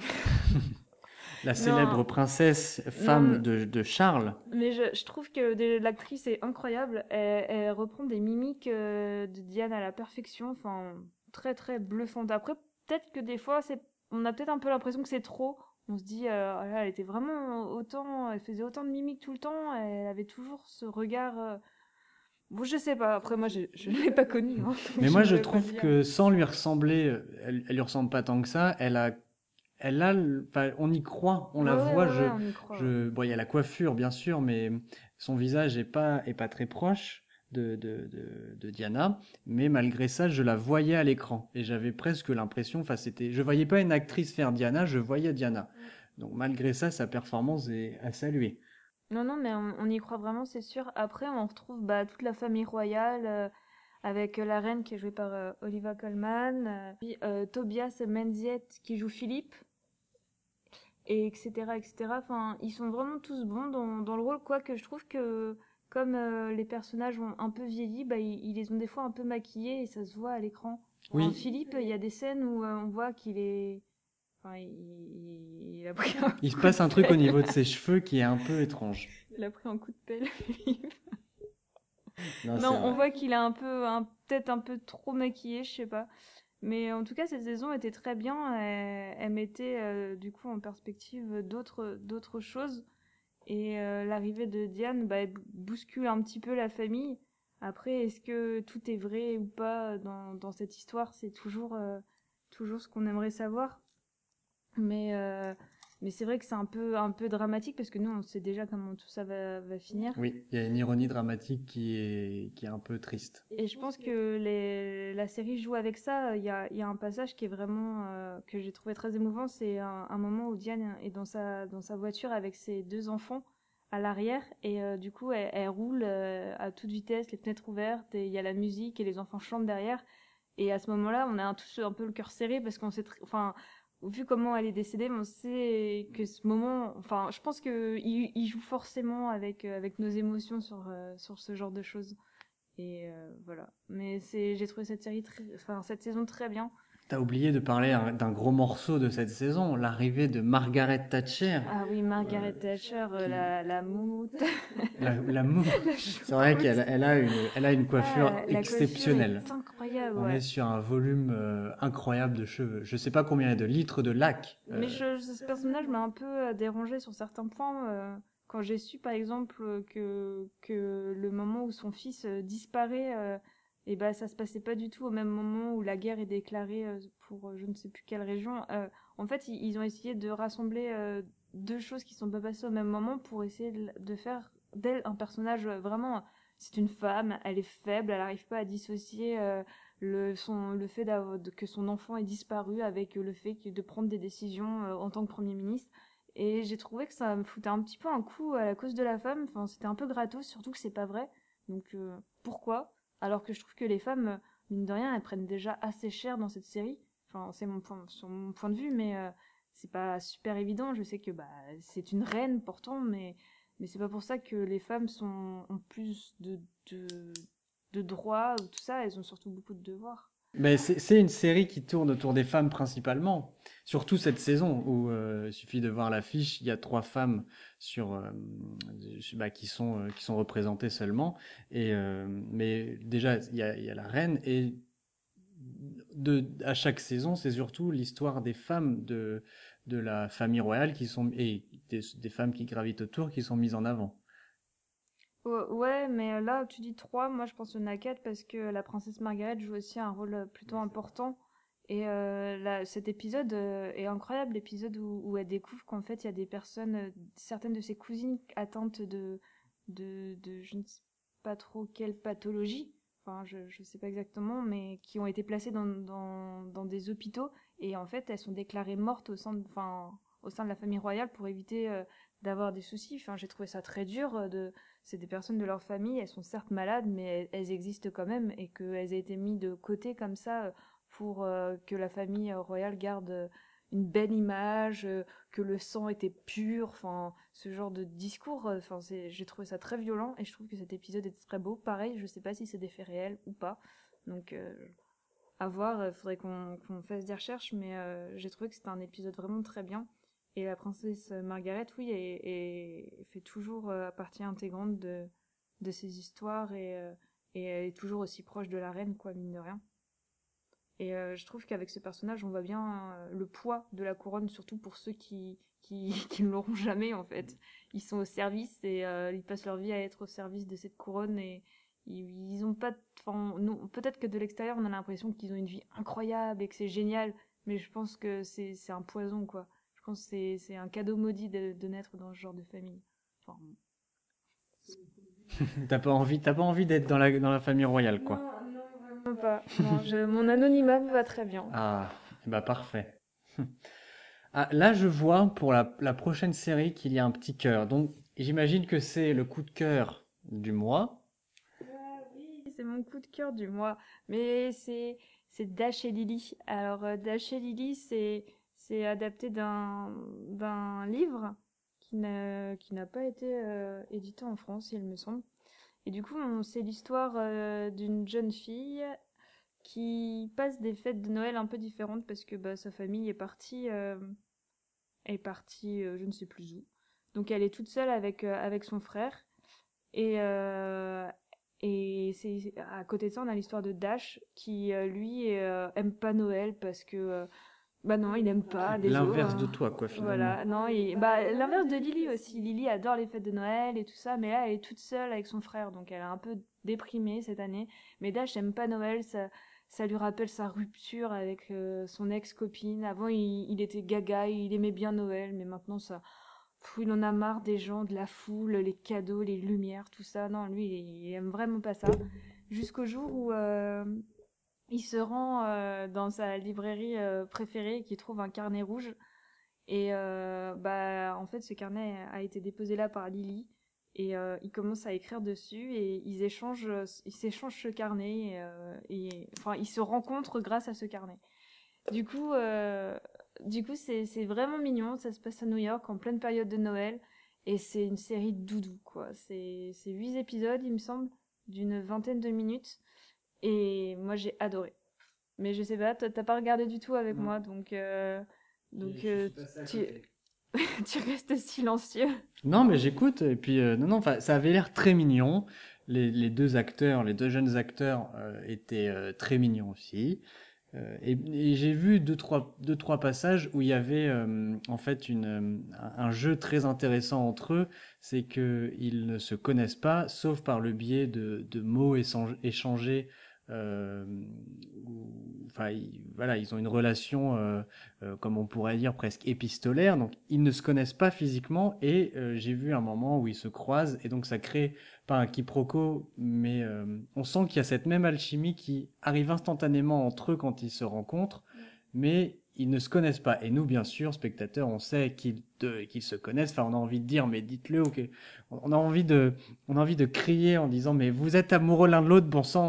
La célèbre
Non.
princesse, femme
Non,
de, de Charles.
Mais je, je trouve que des- l'actrice est incroyable. Elle, elle reprend des mimiques euh, de Diane à la perfection. Enfin, très très bluffante. Après, peut-être que des fois, c'est, on a peut-être un peu l'impression que c'est trop. On se dit, euh, ah là, elle était vraiment autant, elle faisait autant de mimiques tout le temps. Elle avait toujours ce regard. euh, Bon, je sais pas. Après, moi, je, je ne l'ai pas connue. Hein, donc
Mais moi, je
pourrais pas
trouve
dire.
que sans lui ressembler, euh, elle, elle lui ressemble pas tant que ça. Elle a, elle a, le- enfin, on y croit, on la
Ouais, ouais,
voit.
ouais,
Je,
ouais, on y croit. Ouais.
je, bon, il y a la coiffure, bien sûr, mais son visage est pas, est pas très proche de, de, de, de Diana. Mais malgré ça, je la voyais à l'écran et j'avais presque l'impression, enfin, c'était, je voyais pas une actrice faire Diana, je voyais Diana. Donc malgré ça, sa performance est à saluer.
Non, non, mais on, on y croit vraiment, c'est sûr. Après, on retrouve bah, toute la famille royale euh, avec euh, la reine qui est jouée par euh, Olivia Colman, euh, puis euh, Tobias Menzies qui joue Philippe, et etc., et cetera. Enfin, ils sont vraiment tous bons dans, dans le rôle, quoique je trouve que comme euh, les personnages ont un peu vieilli, bah, ils, ils les ont des fois un peu maquillés et ça se voit à l'écran.
Oui.
Enfin, Philippe, il y a des scènes où euh, on voit qu'il est... Enfin, il, il a pris un
Il se
coup
passe
de
un truc au
pelle.
niveau de ses cheveux qui est un peu étrange.
Il a pris un coup de pelle, Philippe.
Non,
Non,
c'est
on
vrai.
voit qu'il est un peu, un, peut-être un peu trop maquillé, je sais pas. Mais en tout cas, cette saison était très bien. Elle, elle mettait euh, du coup en perspective d'autres, d'autres choses. Et euh, l'arrivée de Diane, bah, elle bou- bouscule un petit peu la famille. Après, est-ce que tout est vrai ou pas dans, dans cette histoire? C'est toujours, euh, toujours ce qu'on aimerait savoir. Mais, euh, mais c'est vrai que c'est un peu, un peu dramatique parce que nous, on sait déjà comment tout ça va, va finir.
Oui, il y a une ironie dramatique qui est, qui est un peu triste.
Et je pense que les, la série joue avec ça. Il y a, il y a un passage qui est vraiment euh, que j'ai trouvé très émouvant. C'est un, un moment où Diane est dans sa, dans sa voiture avec ses deux enfants à l'arrière et euh, du coup elle, elle roule euh, à toute vitesse, les fenêtres ouvertes et il y a la musique et les enfants chantent derrière. Et à ce moment-là, on a un, tous un peu le cœur serré parce qu'on sait, tr- enfin, vu comment elle est décédée, on sait que ce moment, enfin, je pense que il, il joue forcément avec euh, avec nos émotions sur euh, sur ce genre de choses. Et euh, voilà. Mais c'est, j'ai trouvé cette série, très, enfin cette saison très bien.
T'as oublié de parler un- d'un gros morceau de cette saison, l'arrivée de Margaret Thatcher.
Ah oui, Margaret Thatcher, euh,
qui-
la, la moumoute.
La, la mou. C'est vrai qu'elle elle a une, elle a une coiffure
Ah, la
exceptionnelle.
coiffure est incroyable,
On
ouais.
est sur un volume euh, incroyable de cheveux. Je sais pas combien il y a de litres de lac. euh,
Mais je, ce personnage m'a un peu euh, dérangé sur certains points. euh, quand j'ai su, par exemple, euh, que, que le moment où son fils euh, disparaît, euh, et ben ça se passait pas du tout au même moment où la guerre est déclarée euh, pour euh, je ne sais plus quelle région. Euh, en fait, ils, ils ont essayé de rassembler euh, deux choses qui sont pas passées au même moment pour essayer de, de faire d'elle un personnage euh, vraiment. C'est une femme, elle est faible, elle n'arrive pas à dissocier euh, le, son, le fait d'avoir- de- que son enfant ait disparu avec le fait que, de prendre des décisions euh, en tant que Premier ministre. Et j'ai trouvé que ça me foutait un petit peu un coup à la cause de la femme. Enfin, c'était un peu gratos, surtout que c'est pas vrai. Donc euh, pourquoi? Alors que je trouve que les femmes, euh, mine de rien, elles prennent déjà assez cher dans cette série. Enfin, c'est mon point, sur mon point de vue, mais euh, c'est pas super évident. Je sais que bah c'est une reine pourtant, mais mais c'est pas pour ça que les femmes sont ont plus de de de droits ou tout ça. Elles ont surtout beaucoup de devoirs.
Mais c'est c'est une série qui tourne autour des femmes principalement. Surtout cette saison où euh, il suffit de voir l'affiche, il y a trois femmes sur euh, bah, qui sont euh, qui sont représentées seulement. Et euh, mais déjà il y a, il y a la reine et de à chaque saison c'est surtout l'histoire des femmes de de la famille royale qui sont et des, des femmes qui gravitent autour qui sont mises en avant.
Ouais, ouais, mais là, tu dis trois, moi je pense qu'il y en a quatre parce que la princesse Margaret joue aussi un rôle euh, plutôt important. Et euh, là, cet épisode euh, est incroyable, l'épisode où, où elle découvre qu'en fait il y a des personnes, euh, certaines de ses cousines atteintes de, de, de je ne sais pas trop quelle pathologie, enfin je, je sais pas exactement, mais qui ont été placées dans, dans, dans des hôpitaux et en fait elles sont déclarées mortes au sein de, enfin, au sein de la famille royale pour éviter euh, d'avoir des soucis. Enfin, j'ai trouvé ça très dur euh, de c'est des personnes de leur famille, elles sont certes malades, mais elles, elles existent quand même, et qu'elles aient été mises de côté comme ça euh, pour euh, que la famille euh, royale garde euh, une belle image, euh, que le sang était pur, enfin, ce genre de discours, euh, enfin, c'est, j'ai trouvé ça très violent, et je trouve que cet épisode était très beau. Pareil, je sais pas si c'est des faits réels ou pas, donc euh, à voir, il faudrait qu'on, qu'on fasse des recherches, mais euh, j'ai trouvé que c'était un épisode vraiment très bien. Et la princesse Margaret, oui, est, est, fait toujours euh, partie intégrante de, de ces histoires et, euh, et elle est toujours aussi proche de la reine, quoi, mine de rien. Et euh, je trouve qu'avec ce personnage, on voit bien euh, le poids de la couronne, surtout pour ceux qui, qui, qui ne l'auront jamais, en fait. Ils sont au service et euh, ils passent leur vie à être au service de cette couronne et ils, ils ont pas... Enfin, nous, peut-être que de l'extérieur, on a l'impression qu'ils ont une vie incroyable et que c'est génial, mais je pense que c'est, c'est un poison, quoi. Je pense que c'est, c'est un cadeau maudit de, de naître dans ce genre de famille. Enfin...
t'as pas envie, t'as pas envie d'être dans la, dans la famille royale, quoi.
Non, non, vraiment pas. Non, je, mon anonymat me va très bien.
Ah, bah parfait. Ah, là, je vois pour la, la prochaine série qu'il y a un petit cœur. Donc, j'imagine que c'est le coup de cœur du mois.
Euh, oui, c'est mon coup de cœur du mois. Mais c'est, c'est Dash et Lily. Alors, euh, Dash et Lily, c'est... C'est adapté d'un, d'un livre qui n'a, qui n'a pas été euh, édité en France, il me semble. Et du coup, on, c'est l'histoire euh, d'une jeune fille qui passe des fêtes de Noël un peu différentes parce que bah, sa famille est partie, euh, est partie euh, je ne sais plus où. Donc elle est toute seule avec, euh, avec son frère. Et, euh, et c'est, à côté de ça, on a l'histoire de Dash qui, euh, lui, euh, aime pas Noël parce que... Euh, Bah non, il aime pas.
L'inverse
autres,
de toi, quoi, finalement.
Voilà, non, il... bah, l'inverse de Lily aussi. Lily adore les fêtes de Noël et tout ça, mais là, elle est toute seule avec son frère, donc elle est un peu déprimée cette année. Mais Dash aime pas Noël, ça, ça lui rappelle sa rupture avec euh, son ex-copine. Avant, il, il était gaga, il aimait bien Noël, mais maintenant, ça... Pff, il en a marre des gens, de la foule, les cadeaux, les lumières, tout ça. Non, lui, il, il aime vraiment pas ça. Jusqu'au jour où... Euh... Il se rend euh, dans sa librairie euh, préférée et qui trouve un carnet rouge. Et euh, bah, en fait, ce carnet a été déposé là par Lily. Et euh, il commence à écrire dessus et ils échangent, ils s'échangent ce carnet. Et, euh, et, enfin, ils se rencontrent grâce à ce carnet. Du coup, euh, du coup c'est, c'est vraiment mignon. Ça se passe à New York en pleine période de Noël. Et c'est une série doudou, quoi. C'est, c'est huit épisodes, il me semble, d'une vingtaine de minutes. Et moi, j'ai adoré. Mais je sais pas, t'as pas regardé du tout avec non. moi, donc, euh, donc euh, tu... tu restes silencieux.
Non, mais j'écoute, et puis, euh, non, non, ça avait l'air très mignon. Les, les deux acteurs, les deux jeunes acteurs euh, étaient euh, très mignons aussi. Euh, et, et j'ai vu deux trois, deux, trois passages où il y avait euh, en fait une, un jeu très intéressant entre eux, c'est qu'ils ne se connaissent pas, sauf par le biais de, de mots échangés. Euh, où, enfin, ils, voilà, ils ont une relation, euh, euh, comme on pourrait dire, presque épistolaire. Donc, ils ne se connaissent pas physiquement. Et euh, j'ai vu un moment où ils se croisent, et donc ça crée pas un quiproquo, mais euh, on sent qu'il y a cette même alchimie qui arrive instantanément entre eux quand ils se rencontrent, mais ils ne se connaissent pas. Et nous, bien sûr, spectateurs, on sait qu'ils, de, qu'ils se connaissent. Enfin, on a envie de dire, mais dites-le. Okay. On a envie de, on a envie de crier en disant, mais vous êtes amoureux l'un de l'autre, bon sang.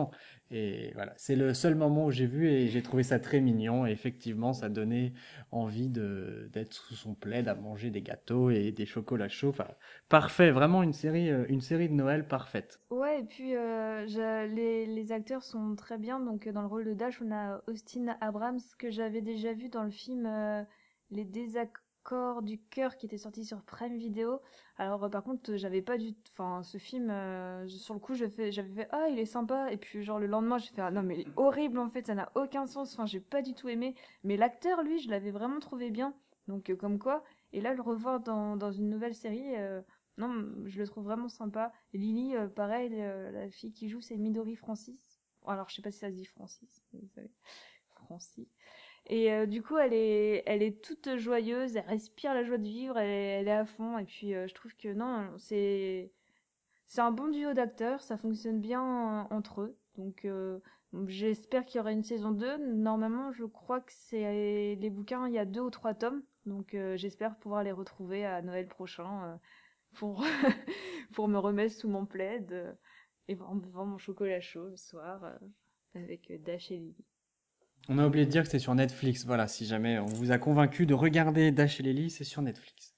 Et voilà, c'est le seul moment où j'ai vu et j'ai trouvé ça très mignon. Et effectivement, ça donnait envie de d'être sous son plaid, à manger des gâteaux et des chocolats chauds. Enfin, parfait, vraiment une série, euh, une série de Noël parfaite.
Ouais, et puis euh, je- les, les acteurs sont très bien. Donc euh, dans le rôle de Dash, on a Austin Abrams que j'avais déjà vu dans le film euh, Les Désaccords du cœur qui était sorti sur Prime Video. Alors euh, par contre, j'avais pas du, enfin ce film euh, je- sur le coup, je fais, j'avais fait ah il est sympa et puis genre le lendemain j'ai fait ah non mais il est horrible en fait, ça n'a aucun sens. Enfin j'ai pas du tout aimé. Mais l'acteur lui, je l'avais vraiment trouvé bien. Donc euh, comme quoi. Et là le revoir dans dans une nouvelle série. euh, Non, je le trouve vraiment sympa. Et Lily, euh, pareil, euh, la fille qui joue, c'est Midori Francis. Alors, je sais pas si ça se dit Francis, mais vous savez, Francis. Et euh, du coup, elle est, elle est toute joyeuse, elle respire la joie de vivre, elle, est- elle est à fond. Et puis, euh, je trouve que non, c'est, c'est un bon duo d'acteurs, ça fonctionne bien euh, entre eux. Donc, euh, j'espère qu'il y aura une saison deux. Normalement, je crois que c'est les bouquins, il y a deux ou trois tomes. Donc, euh, j'espère pouvoir les retrouver à Noël prochain. euh, pour, pour me remettre sous mon plaid euh, et en buvant mon chocolat chaud le soir euh, avec euh, Dash et Lily.
On a oublié de dire que c'était sur Netflix. Voilà, si jamais on vous a convaincu de regarder Dash et Lily, c'est sur Netflix.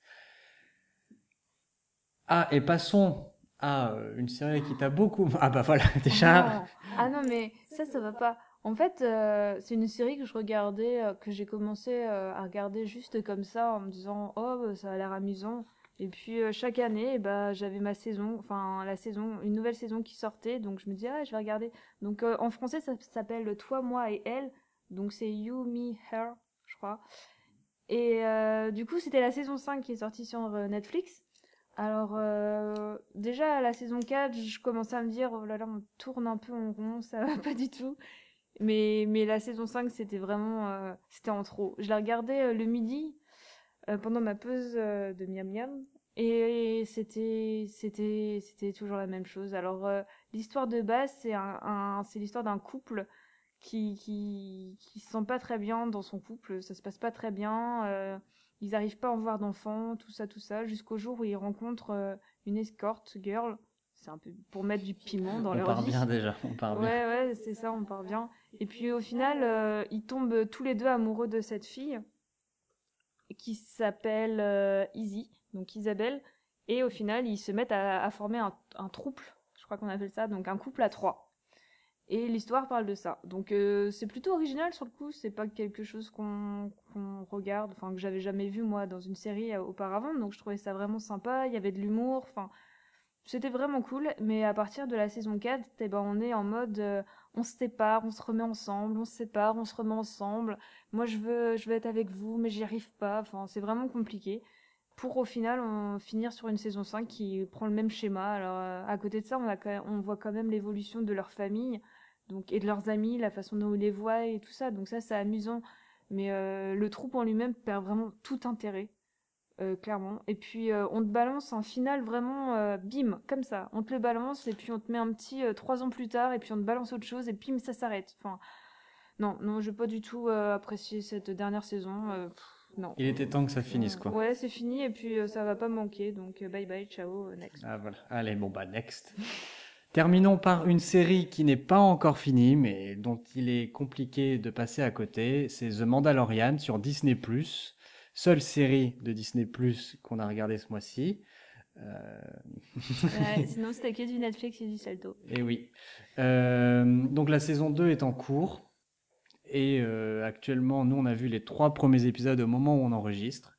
Ah, et passons à euh, une série qui t'a beaucoup... Ah bah voilà, déjà...
Ah, ah non, mais ça, ça va pas. En fait, euh, c'est une série que je regardais, euh, que j'ai commencé euh, à regarder juste comme ça, en me disant, oh, bah, ça a l'air amusant. Et puis euh, chaque année, bah, j'avais ma saison, enfin la saison, une nouvelle saison qui sortait, donc je me disais, ah, je vais regarder. Donc euh, en français, ça s'appelle Toi, moi et elle. Donc c'est You, Me, Her, je crois. Et euh, du coup, c'était la saison cinq qui est sortie sur euh, Netflix. Alors, euh, déjà, à la saison quatre, je commençais à me dire, oh là là, on tourne un peu en rond, ça va pas du tout. Mais, mais la saison cinq, c'était vraiment, euh, c'était en trop. Je la regardais euh, le midi, euh, pendant ma pause euh, de miam miam, et c'était, c'était, c'était toujours la même chose. Alors, euh, l'histoire de base, c'est un, un- c'est l'histoire d'un couple qui, qui, qui se sent pas très bien dans son couple, ça se passe pas très bien, euh, ils n'arrivent pas à en voir d'enfants, tout ça, tout ça, jusqu'au jour où ils rencontrent euh, une escort girl. C'est un peu pour mettre du piment dans
On
leur
part
vie.
bien déjà, on part bien.
Ouais, ouais, c'est ça, on part bien. Et puis au final, euh, ils tombent tous les deux amoureux de cette fille qui s'appelle euh, Izzy, donc Isabelle. Et au final, ils se mettent à, à former un, un trouble, je crois qu'on appelle ça, donc un couple à trois. Et l'histoire parle de ça. Donc euh, c'est plutôt original sur le coup, c'est pas quelque chose qu'on qu'on regarde, enfin que j'avais jamais vu moi dans une série euh, auparavant, donc je trouvais ça vraiment sympa, il y avait de l'humour, enfin c'était vraiment cool, mais à partir de la saison quatre, eh ben, on est en mode euh, on se sépare, on se remet ensemble, on se sépare, on se remet ensemble. Moi, je veux, je veux être avec vous, mais j'y arrive pas. Enfin, c'est vraiment compliqué. Pour au final on, finir sur une saison cinq qui prend le même schéma. Alors, euh, à côté de ça, on, a, quand même- on voit quand même l'évolution de leur famille donc, et de leurs amis, la façon dont ils les voient et tout ça. Donc, ça, c'est amusant. Mais euh, le troupe en lui-même perd vraiment tout intérêt. Euh, clairement. Et puis euh, on te balance un final vraiment euh, bim, comme ça. On te le balance et puis on te met un petit euh, trois ans plus tard et puis on te balance autre chose et puis ça s'arrête. Enfin, non, non, je n'ai pas du tout euh, apprécié cette dernière saison. euh, pff, non.
Il était temps que ça finisse, quoi.
Ouais, c'est fini et puis euh, ça va pas manquer. Donc euh, bye bye, ciao, euh, next.
Ah voilà, allez, bon bah next. Terminons par une série qui n'est pas encore finie, mais dont il est compliqué de passer à côté. C'est The Mandalorian sur Disney plus. Seule série de Disney plus qu'on a regardé ce mois-ci. Euh...
Ouais, sinon c'était que du Netflix et du Salto.
Et oui. Euh, donc la saison deux est en cours. Et euh, actuellement, nous on a vu les trois premiers épisodes au moment où on enregistre.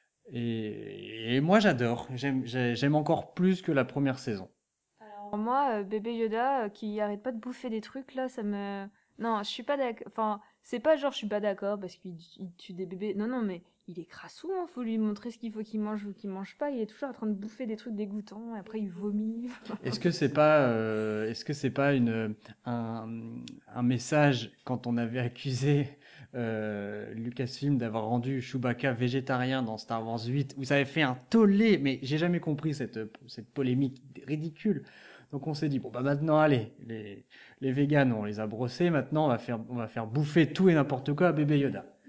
Et, et moi j'adore. J'aime, j'aime encore plus que la première saison.
Alors moi, euh, bébé Yoda euh, qui arrête pas de bouffer des trucs là, ça me... Non, je suis pas d'accord. Enfin, c'est pas genre je suis pas d'accord parce qu'il il tue des bébés. Non, non, mais il est crassou, hein. Faut lui montrer ce qu'il faut qu'il mange ou qu'il mange pas. Il est toujours en train de bouffer des trucs dégoûtants et après il vomit.
Est-ce que c'est pas, euh, est-ce que c'est pas une, un, un message quand on avait accusé euh, Lucasfilm d'avoir rendu Chewbacca végétarien dans Star Wars huit, où ça avait fait un tollé, mais j'ai jamais compris cette, cette polémique ridicule. Donc on s'est dit bon bah maintenant allez, les, les véganes on les a brossés, maintenant on va faire, on va faire bouffer tout et n'importe quoi à bébé Yoda.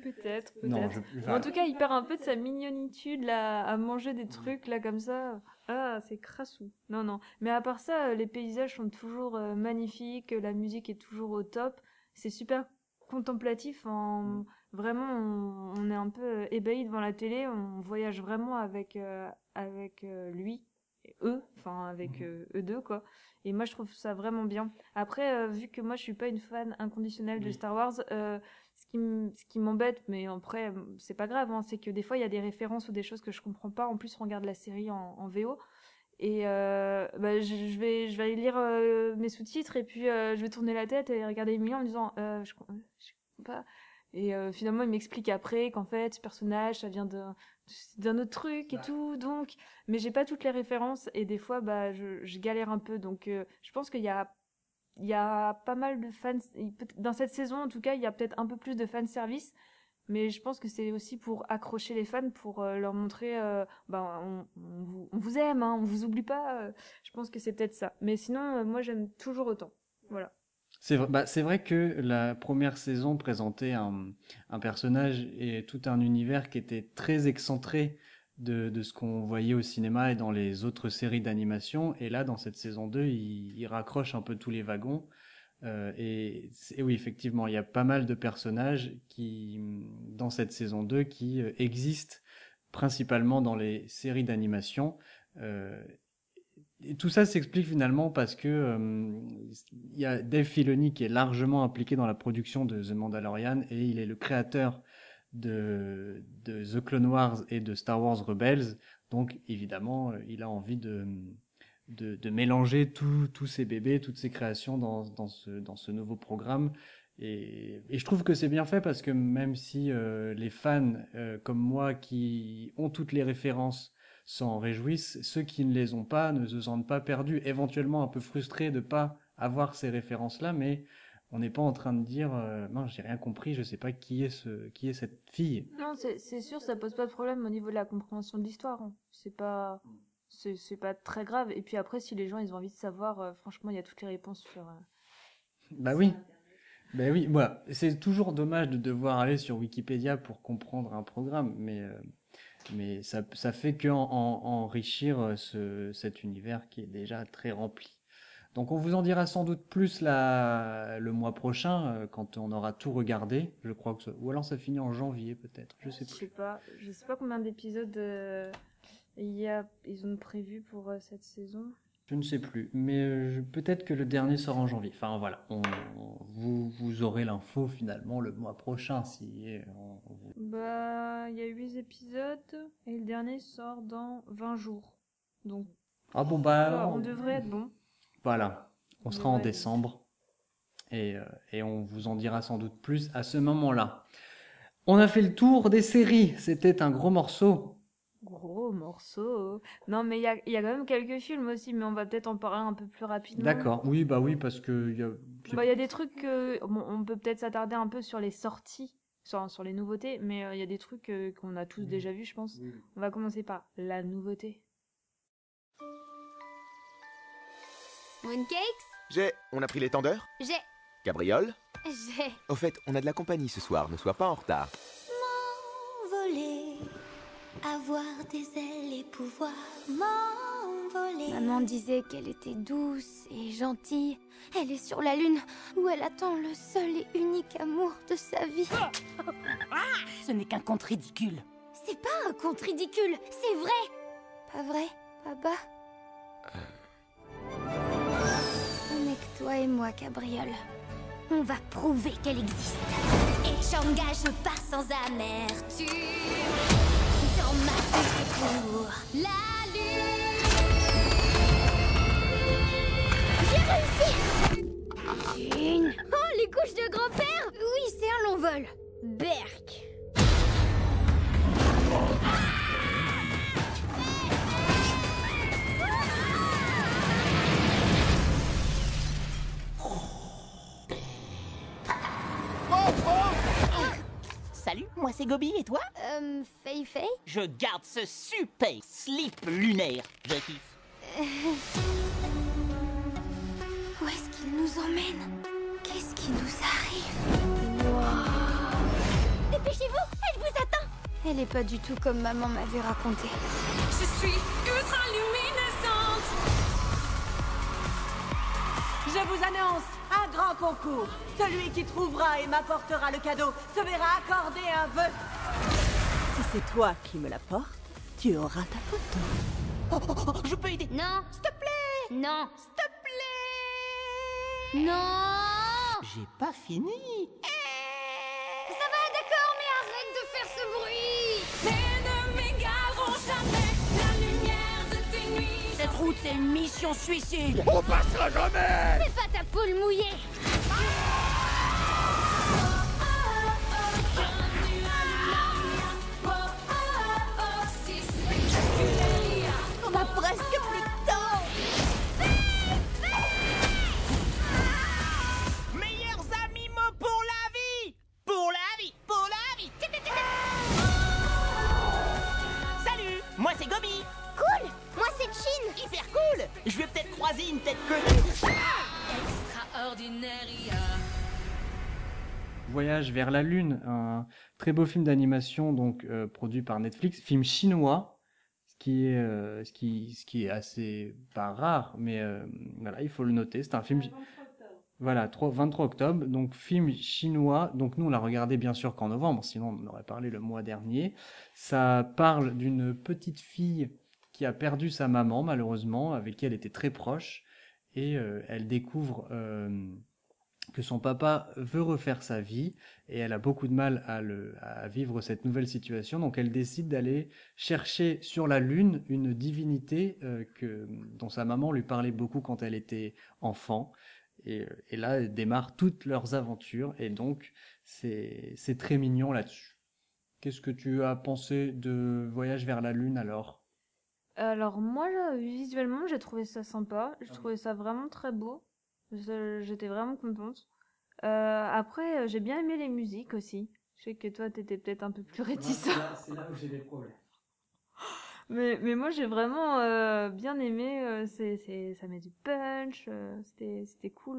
Peut-être,
Non,
peut-être.
je-
Mais
enfin-
En tout cas, il perd un peu de sa mignonitude là, à manger des trucs là comme ça. Ah, c'est crassou. Non, non. Mais à part ça, euh, les paysages sont toujours euh, magnifiques, la musique est toujours au top. C'est super contemplatif. En... Vraiment, on, on est un peu euh, ébahi devant la télé. On voyage vraiment avec, euh, avec euh, lui, et eux, enfin avec euh, eux deux quoi. Et moi, je trouve ça vraiment bien. Après, euh, vu que moi, je suis pas une fan inconditionnelle de Star Wars, euh, ce qui m- ce qui m'embête, mais après, m- c'est pas grave, hein, c'est que des fois, il y a des références ou des choses que je comprends pas. En plus, on regarde la série en, en V O. Et euh, bah, je, je vais, je vais aller lire euh, mes sous-titres et puis euh, je vais tourner la tête et regarder Emilie en me disant euh, je, com- je comprends pas. Et euh, finalement, il m'explique après qu'en fait, ce personnage, ça vient d'un d'un autre truc et tout. Donc, mais j'ai pas toutes les références et des fois, bah, je, je galère un peu. Donc, euh, je pense qu'il y a il y a pas mal de fans il peut- dans cette saison en tout cas il y a peut-être un peu plus de fan service mais je pense que c'est aussi pour accrocher les fans pour euh, leur montrer euh, ben on, on vous, on vous aime hein, on vous oublie pas euh, je pense que c'est peut-être ça mais sinon euh, moi j'aime toujours autant voilà.
C'est vrai, bah, c'est vrai que la première saison présentait un, un personnage et tout un univers qui était très excentré de, de ce qu'on voyait au cinéma et dans les autres séries d'animation. Et là, dans cette saison deux, il, il raccroche un peu tous les wagons. Euh, et, c'est- et oui, effectivement, il y a pas mal de personnages qui, dans cette saison deux qui euh, existent principalement dans les séries d'animation. Euh, et tout ça s'explique finalement parce que euh, il y a Dave Filoni qui est largement impliqué dans la production de The Mandalorian et il est le créateur de, de The Clone Wars et de Star Wars Rebels. Donc évidemment, euh, il a envie de, de, de mélanger tous tous ces bébés, toutes ces créations dans, dans, ce, dans ce nouveau programme. Et, et je trouve que c'est bien fait parce que même si euh, les fans euh, comme moi qui ont toutes les références s'en réjouissent, ceux qui ne les ont pas ne se sentent pas perdus, éventuellement un peu frustrés de pas avoir ces références-là, mais on n'est pas en train de dire euh, non, j'ai rien compris, je sais pas qui est ce qui est cette fille.
Non, c'est c'est sûr, ça pose pas de problème au niveau de la compréhension de l'histoire. hein. C'est pas, c'est c'est pas très grave. Et puis après, si les gens ils ont envie de savoir, euh, franchement, il y a toutes les réponses sur. euh,
Bah oui. Ben oui, voilà. C'est toujours dommage de devoir aller sur Wikipédia pour comprendre un programme, mais euh, mais ça ça fait que en- en- enrichir euh, ce cet univers qui est déjà très rempli. Donc on vous en dira sans doute plus la, le mois prochain euh, quand on aura tout regardé. Je crois que ça- ou alors ça finit en janvier peut-être. Je sais
Je
plus.
sais pas, je sais pas combien d'épisodes euh, il y a, ils ont prévu pour euh, cette saison.
Je ne sais plus, mais euh, je- peut-être que le dernier sort en janvier. Enfin voilà, on, on- vous vous aurez l'info finalement le mois prochain si euh, on- on vous-
Bah, il y a huit épisodes et le dernier sort dans vingt jours. Donc,
Ah bon bah
voilà,
alors,
on devrait être bon.
voilà, on sera en décembre et, euh, et on vous en dira sans doute plus à ce moment-là. On a fait le tour des séries, c'était un gros morceau.
Gros morceau. Non, mais il y a, il y a quand même quelques films aussi, mais on va peut-être en parler un peu plus rapidement.
D'accord, oui bah oui parce que il y a...
Bah, il y a des trucs que bon, on peut peut-être s'attarder un peu sur les sorties, sur, sur les nouveautés, mais euh, il y a des trucs euh, qu'on a tous déjà vus, je pense. On va commencer par la nouveauté.
Mooncakes?
J'ai. On a pris les tendeurs?
J'ai.
Cabriole?
J'ai.
Au fait, on a de la compagnie ce soir, ne sois pas en retard.
M'envoler, avoir des ailes et pouvoir m'envoler. Maman disait qu'elle était douce et gentille. Elle est sur la lune où elle attend le seul et unique amour de sa vie.
Ce n'est qu'un conte ridicule.
C'est pas un conte ridicule, c'est vrai. Pas vrai, papa? On n'est que toi et moi, Cabriole. On va prouver qu'elle existe. Et j'engage le pas sans amertume dans ma vie pour la lune. J'ai réussi. Lune. Oh, les couches de grand-père. Oui, c'est un long vol. Berk.
Salut, moi c'est Gobi et toi?
Euh, Fei Fei?
Je garde ce super slip lunaire. Je kiffe.
Euh, Où est-ce qu'il nous emmène? Qu'est-ce qui nous arrive? Waouh! Dépêchez-vous, elle vous attend. Elle est pas du tout comme maman m'avait raconté.
Je suis ultra luminescente.
Je vous annonce un grand concours. Celui qui trouvera et m'apportera le cadeau se verra accorder un vœu. Si c'est toi qui me l'apportes, tu auras ta photo.
Oh, oh, oh, je peux aider. Non. S'il te plaît. Non. S'il te plaît. Non.
J'ai pas fini.
Ça va, d'accord, mais arrête de faire ce bruit.
Les ne m'égaleront jamais la lumière de tes nuits.
Cette route, c'est une mission suicide.
On passera jamais.
Fais pas ta poule mouillée.
On a presque plus de temps.
Meilleurs amis mots pour la vie. Pour la vie, pour la vie. Salut, moi c'est Gobi.
Cool. Moi c'est Chin.
Hyper cool. Je vais peut-être croiser une tête connue.
Extraordinaire.
Voyage vers la Lune, un très beau film d'animation donc euh, produit par Netflix, film chinois, ce qui est, euh, ce qui, ce qui est assez pas rare, mais euh, voilà, il faut le noter. C'est un film. Voilà, vingt-trois octobre, donc film chinois. Donc nous on l'a regardé bien sûr qu'en novembre, sinon on en aurait parlé le mois dernier. Ça parle d'une petite fille qui a perdu sa maman malheureusement, avec qui elle était très proche, et euh, elle découvre euh, que son papa veut refaire sa vie et elle a beaucoup de mal à, le, à vivre cette nouvelle situation. Donc elle décide d'aller chercher sur la Lune une divinité euh, que, dont sa maman lui parlait beaucoup quand elle était enfant. Et, et là démarrent toutes leurs aventures et donc c'est, c'est très mignon là-dessus. Qu'est-ce que tu as pensé de Voyage vers la Lune alors ?
Alors moi, là, visuellement, j'ai trouvé ça sympa. J'ai trouvé ça vraiment très beau. J'étais vraiment contente. Euh, après, euh, j'ai bien aimé les musiques aussi. Je sais que toi, t'étais peut-être un peu plus réticent.
Ouais, c'est, là, c'est là où j'ai des problèmes.
mais, mais moi, j'ai vraiment euh, bien aimé. Euh, c'est, c'est, ça met du punch. Euh, c'était, c'était cool.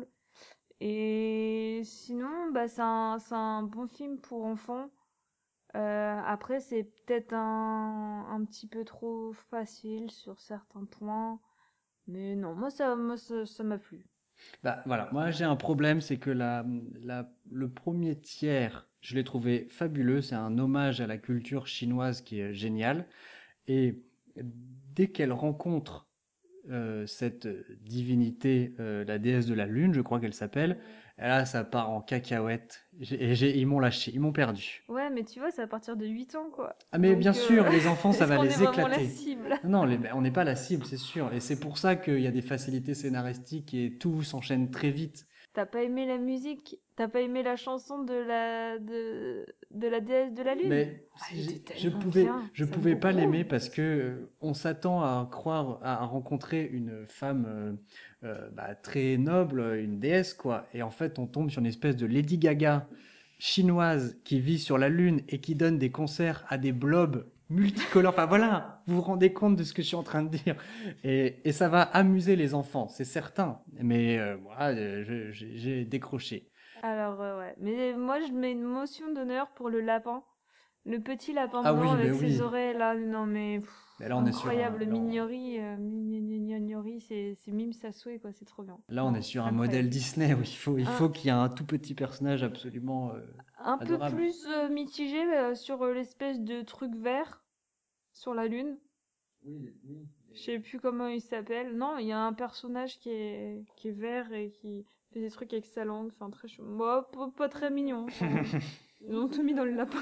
Et sinon, bah, c'est un, c'est un bon film pour enfants. Euh, après, c'est peut-être un, un petit peu trop facile sur certains points. Mais non, moi, ça, moi, ça, ça m'a plu.
Bah, voilà, moi j'ai un problème, c'est que la, la, le premier tiers, je l'ai trouvé fabuleux, c'est un hommage à la culture chinoise qui est génial, et dès qu'elle rencontre euh, cette divinité, euh, la déesse de la Lune, je crois qu'elle s'appelle, et là ça part en cacahuète, et j'ai, ils m'ont lâché, ils m'ont perdu.
Ouais, mais tu vois, c'est à partir de huit ans, quoi.
Ah mais
donc,
bien
euh...
sûr, les enfants, ça va les éclater.
Est-ce qu'on est vraiment la cible ?
Non, les, on n'est pas la cible, c'est sûr. Et c'est pour ça qu'il y a des facilités scénaristiques et tout s'enchaîne très vite.
T'as pas aimé la musique ? T'as pas aimé la chanson de la, de, de la déesse de la Lune ?
Mais
ah,
je pouvais, bien, je pouvais pas l'aimer parce que euh, on s'attend à croire, à rencontrer une femme euh, euh, bah, très noble, une déesse, quoi. Et en fait, on tombe sur une espèce de Lady Gaga chinoise qui vit sur la Lune et qui donne des concerts à des blobs multicolores. Enfin voilà, vous vous rendez compte de ce que je suis en train de dire. Et, et ça va amuser les enfants, c'est certain. Mais euh, moi, je, j'ai, j'ai décroché.
Alors euh, ouais, mais moi je mets une motion d'honneur pour le lapin. Le petit lapin
ah
blanc
oui,
avec
oui.
ses oreilles là, non mais, pff,
mais là, on
incroyable,
est sur un...
Mignori, euh, Mignori, c'est, c'est mime ça souhait quoi, c'est trop bien.
Là on
non,
est sur un
incroyable.
modèle Disney où il faut, il
un...
faut qu'il y ait un tout petit personnage absolument euh,
un
adorable.
peu plus euh, mitigé euh, sur euh, l'espèce de truc vert sur la Lune.
Oui, oui.
Je sais plus comment il s'appelle. Non, il y a un personnage qui est, qui est vert et qui fait des trucs avec sa langue. Enfin, très chou. Moi, pas, pas très mignon. Enfin, ils ont tout mis dans le lapin.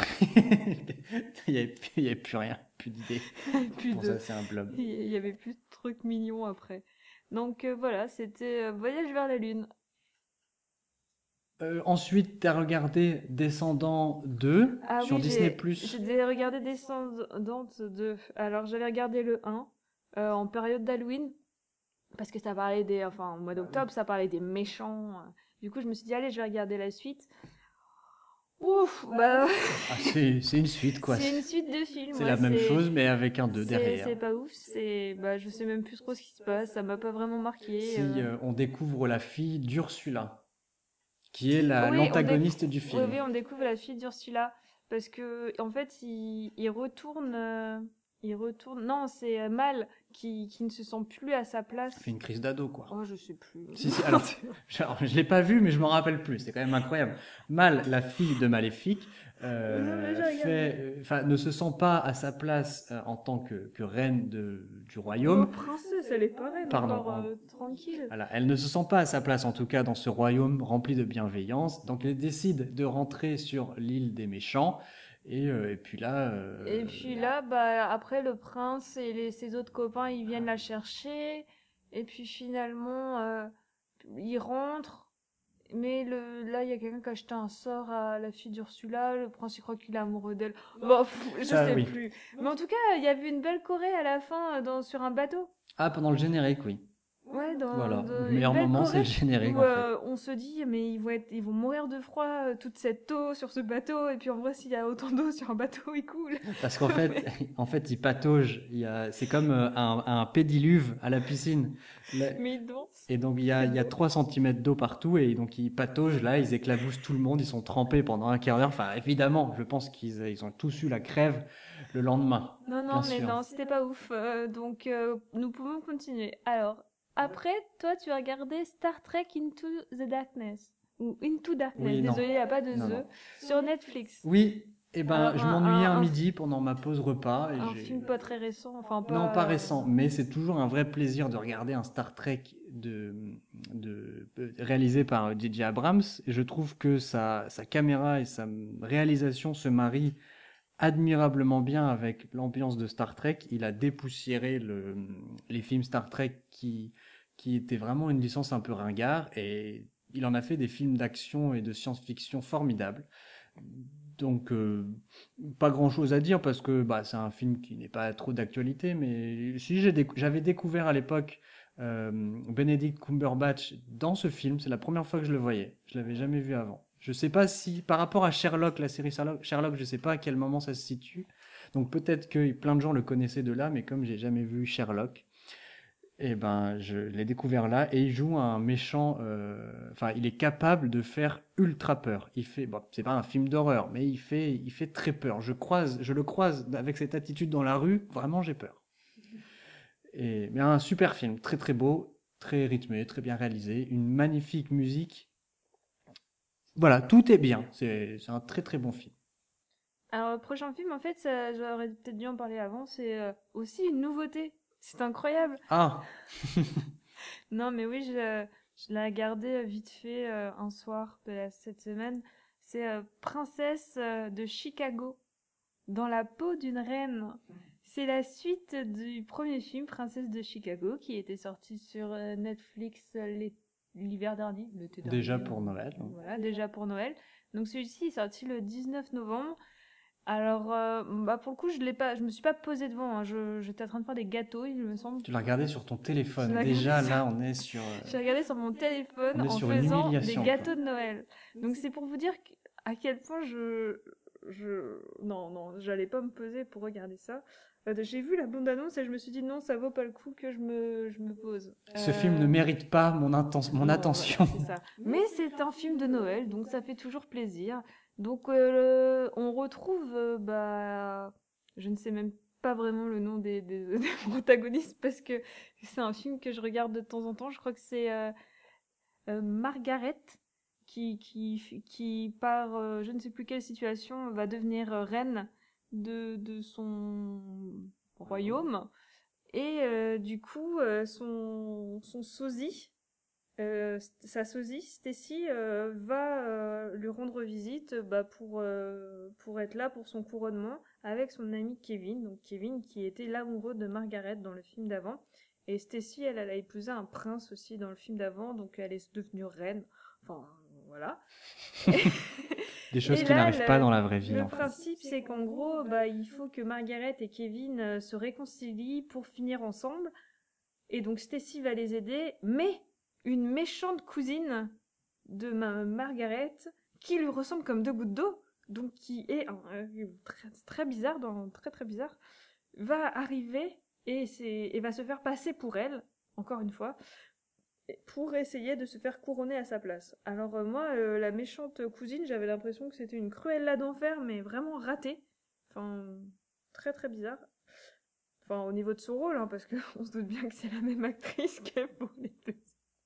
Il n'y avait, avait plus rien, plus d'idées.
plus
Pour
de...
ça, c'est un blob.
Il y avait plus de trucs mignons après. Donc euh, voilà, c'était euh, Voyage vers la Lune.
Euh, ensuite, tu as regardé Descendants deux
ah,
sur
oui,
Disney+.
J'ai, j'ai regardé Descendants deux. Alors, j'avais regardé le un euh, en période d'Halloween. Parce que ça parlait des... Enfin, au mois d'octobre, ça parlait des méchants. Du coup, je me suis dit, allez, je vais regarder la suite. Ouf, bah...
Ah, c'est, c'est une suite, quoi.
C'est une suite de films.
C'est
ouais,
la même
c'est...
chose, mais avec un deux
c'est,
derrière.
C'est pas ouf. C'est... Bah, je sais même plus trop ce qui se passe. Ça m'a pas vraiment marqué.
Si
euh...
euh, on découvre la fille d'Ursula, qui est la,
oui,
l'antagoniste
déc...
du film.
Oui, oui, on découvre la fille d'Ursula. parce que en fait, il, il retourne, euh, il retourne. Non, c'est euh, Mal qui, qui ne se sent plus à sa place.
Ça fait une crise d'ado, quoi.
Oh, je sais plus.
Si, si, alors, genre, je l'ai pas vu, mais je m'en rappelle plus. C'est quand même incroyable. Mal, la fille de Maléfique, euh,
Non, mais j'ai regardé.
fait, enfin, ne se sent pas à sa place euh, en tant que, que reine de, du
Oh,
royaume.
princesse, elle est pas reine,
Pardon,
encore
en-
euh, tranquille.
Voilà, elle ne se sent pas à sa place, en tout cas, dans ce royaume rempli de bienveillance. Donc, elle décide de rentrer sur l'île des méchants. Et, euh, et puis là, euh,
Et puis là, bah, après, le prince et les, ses autres copains, ils viennent la chercher. Et puis finalement, euh, ils rentrent. Mais le, là, il y a quelqu'un qui a acheté un sort à la fille d'Ursula. Le prince, il croit qu'il est amoureux d'elle. Bon, pff, je
Ça,
sais
oui.
plus. Mais en tout cas, il y avait une belle choré à la fin euh, dans, sur un bateau.
ah, pendant le générique, oui.
Ouais, dans,
Voilà,
dans
le
une
meilleur
belle
moment, c'est
choré
le générique,
où,
en fait.
euh, on se dit, mais ils vont, être, ils vont mourir de froid, euh, toute cette eau sur ce bateau. Et puis en vrai, s'il y a autant d'eau sur un bateau, il coule.
Parce qu'en fait, en fait, il patauge. Il y a, c'est comme euh, un, un pédiluve à la piscine. La-
Mais il danse.
Et donc, il y a, il y a trois centimètres d'eau partout. Et donc, ils pataugent là, ils éclaboussent tout le monde. Ils sont trempés pendant un quart d'heure. Enfin, évidemment, je pense qu'ils ils ont tous eu la crève le lendemain.
Non, non,
Bien
mais
sûr.
non, c'était pas ouf. Euh, donc, euh, nous pouvons continuer. Alors, après, toi, tu as regardé Star Trek Into the Darkness. Ou Into Darkness,
Oui, non.
désolé, il n'y a pas de
Non,
The.
non.
Sur Netflix.
Oui, et ben,
Alors,
je
un-
m'ennuyais
un-
un,
un-
midi pendant ma pause repas. Et
Un
j'ai-
film pas très récent, enfin pas...
Non, pas récent, mais c'est toujours un vrai plaisir de regarder un Star Trek de, de, de- réalisé par J J Abrams. Et je trouve que sa, sa caméra et sa réalisation se marient admirablement bien avec l'ambiance de Star Trek. Il a dépoussiéré le, les films Star Trek qui, qui étaient vraiment une licence un peu ringard, et il en a fait des films d'action et de science-fiction formidables. Donc, euh, pas grand-chose à dire parce que bah, c'est un film qui n'est pas trop d'actualité, mais si j'ai décou- j'avais découvert à l'époque euh, Benedict Cumberbatch dans ce film, c'est la première fois que je le voyais. Je l'avais jamais vu avant. Je sais pas si, par rapport à Sherlock, la série Sherlock, Sherlock, je sais pas à quel moment ça se situe. Donc peut-être que plein de gens le connaissaient de là, mais comme j'ai jamais vu Sherlock, eh ben, je l'ai découvert là, et il joue un méchant. euh, Enfin, il est capable de faire ultra peur. Il fait, bon, c'est pas un film d'horreur, mais il fait, il fait très peur. Je croise, je le croise avec cette attitude dans la rue. Vraiment, j'ai peur. Et mais un super film, très très beau, très rythmé, très bien réalisé, une magnifique musique. Voilà, tout est bien. C'est, c'est un très très bon film.
Alors, le prochain film, en fait, ça- j'aurais peut-être dû en parler avant, c'est euh, aussi une nouveauté. C'est incroyable.
Ah.
Non, mais oui, je, je l'ai regardé euh, vite fait euh, un soir de la- cette semaine. C'est euh, Princesse euh, de Chicago, dans la peau d'une reine. C'est la suite du premier film, Princesse de Chicago, qui était sorti sur euh, Netflix euh, l'é- l'hiver dernier. l'été dernier,
Déjà
euh,
pour Noël.
Voilà, déjà pour Noël. Donc celui-ci est sorti le dix-neuf novembre. Alors, euh, bah pour le coup, je l'ai pas, je me suis pas posée devant. Hein. Je, j'étais en train de faire des gâteaux, il me semble.
Tu l'as regardé sur ton téléphone.
Je l'ai
Déjà
regardé sur-
là, on est sur. euh,
J'ai regardé sur mon téléphone
On est
en
sur une
faisant des
humiliation,
gâteaux
quoi.
de Noël. Donc c'est pour vous dire que- à quel point je, je, non non, j'allais pas me poser pour regarder ça. Euh, J'ai vu la bande-annonce et je me suis dit non, ça vaut pas le coup que je me, je me pose.
Ce
Euh,
film ne mérite pas mon, inten- mon
non,
attention.
voilà, c'est ça. Mais c'est un film de Noël, donc ça fait toujours plaisir. Donc euh, le- on retrouve, euh, bah, je ne sais même pas vraiment le nom des, des, des protagonistes parce que c'est un film que je regarde de temps en temps. Je crois que c'est euh, euh, Margaret qui, qui, qui par euh, je ne sais plus quelle situation va devenir euh, reine de, de son royaume. Et euh, du coup, euh, son, son sosie, euh, sa sosie, Stacy, euh, va euh, lui rendre visite euh, bah, pour, euh, pour être là pour son couronnement avec son ami Kevin. Donc Kevin qui était l'amoureux de Margaret dans le film d'avant. Et Stacy, elle, elle a épousé un prince aussi dans le film d'avant, donc elle est devenue reine. Enfin, voilà.
Des choses
Et
qui
là,
n'arrivent
le-
pas dans la vraie vie,
Le
en fait.
principe, c'est qu'en gros, bah, il faut que Margaret et Kevin euh, se réconcilient pour finir ensemble. Et donc Stacy va les aider, mais une méchante cousine de ma Margaret, qui lui ressemble comme deux gouttes d'eau, donc qui est euh, très, très bizarre, dans, très très bizarre, va arriver et, c'est, et va se faire passer pour elle, encore une fois. pour essayer de se faire couronner à sa place. Alors euh, moi, euh, la méchante cousine, j'avais l'impression que c'était une Cruella d'enfer, mais vraiment ratée. Enfin, très très bizarre. Enfin, au niveau de son rôle, hein, parce qu'on se doute bien que c'est la même actrice que pour les deux.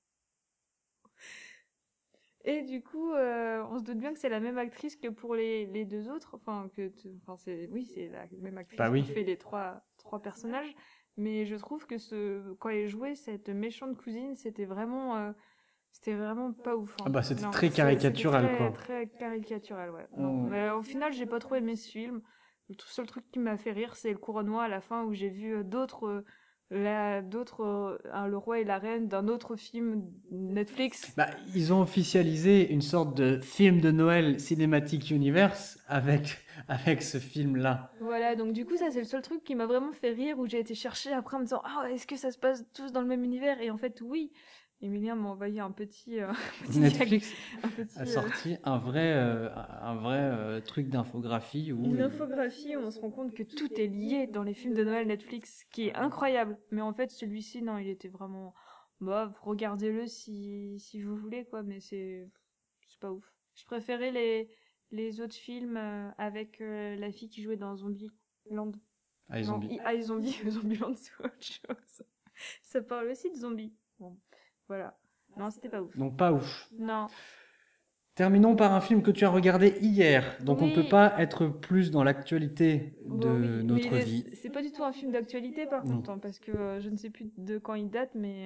Et du coup, euh, on se doute bien que c'est la même actrice que pour les, les deux autres. Enfin, que, enfin, c'est, oui, c'est la même actrice
Bah oui.
qui fait les trois, trois personnages. Mais je trouve que ce, quand elle jouait cette méchante cousine, c'était vraiment, euh, c'était vraiment pas ouf. Hein.
Ah bah, c'était
Non,
très
c'est-
caricatural,
c'était très,
quoi.
Très caricatural, ouais. Non.
Mm.
Mais au final, j'ai pas trop aimé ce film. Le tout seul truc qui m'a fait rire, c'est le couronnement à la fin où j'ai vu euh, d'autres, euh, la- d'autres, euh, hein, le roi et la reine d'un autre film Netflix.
Bah, ils ont officialisé une sorte de film de Noël Cinematic Universe avec, avec ce film-là.
Voilà, donc du coup, ça, c'est le seul truc qui m'a vraiment fait rire, où j'ai été chercher après en me disant, ah, est-ce que ça se passe tous dans le même univers? Et en fait, oui. Emilien m'a envoyé un petit, euh, un petit
Netflix
un petit,
a
euh,
sorti un vrai, euh, un vrai euh, truc d'infographie où
une
il-
infographie où on se rend compte que tout est lié dans les films de Noël Netflix, qui est incroyable. Mais en fait, celui-ci, non, il était vraiment, bah, regardez-le si, si vous voulez, quoi, mais c'est, c'est pas ouf. Je préférais les, les autres films euh, avec euh, la fille qui jouait dans Zombieland.
Ah,
Non,
Zombie.
i- Ah, Zombie, Zombieland, c'est autre chose. Ça parle aussi de zombies. Bon, voilà. Non, c'était pas ouf.
Donc pas ouf.
Non.
Terminons par un film que tu as regardé hier. Donc on
Oui.
peut pas être plus dans l'actualité de
Bon, oui,
notre
mais
vie.
c'est- c'est pas du tout un film d'actualité par
Non.
contre, hein, parce que euh, je ne sais plus de quand il date, mais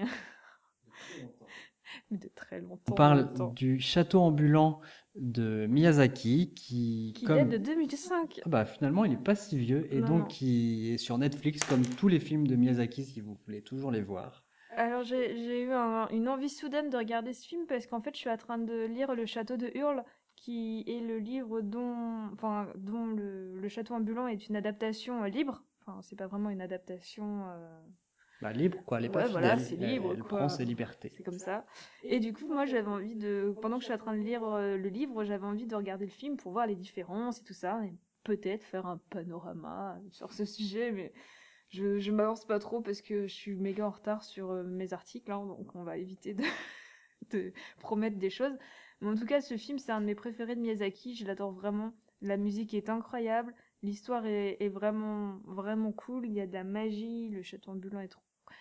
mais de très longtemps.
On
en
parle
même temps.
du château ambulant de Miyazaki qui,
Qui
comme...
date de deux mille cinq.
Ah bah finalement il est pas si vieux et
Non,
donc
non.
qui est sur Netflix comme tous les films de Miyazaki si vous voulez toujours les voir.
Alors j'ai j'ai eu un- une envie soudaine de regarder ce film parce qu'en fait je suis en train de lire Le Château de Hurle, qui est le livre dont, enfin, dont le, le château ambulant est une adaptation euh, libre. Enfin, c'est pas vraiment une adaptation. euh,
Bah libre quoi, elle est pas
Ouais, voilà,
fidèle,
c'est
elle-
libre,
elle
quoi.
prend ses libertés.
C'est comme ça. Et du coup, moi, j'avais envie de, pendant que je suis en train de lire euh, le livre, j'avais envie de regarder le film pour voir les différences et tout ça, et peut-être faire un panorama sur ce sujet, mais je, je m'avance pas trop parce que je suis méga en retard sur euh, mes articles, hein, donc on va éviter de, de promettre des choses. Mais en tout cas, ce film, c'est un de mes préférés de Miyazaki, je l'adore vraiment. La musique est incroyable, l'histoire est, est vraiment, vraiment cool, il y a de la magie, le château ambulant est trop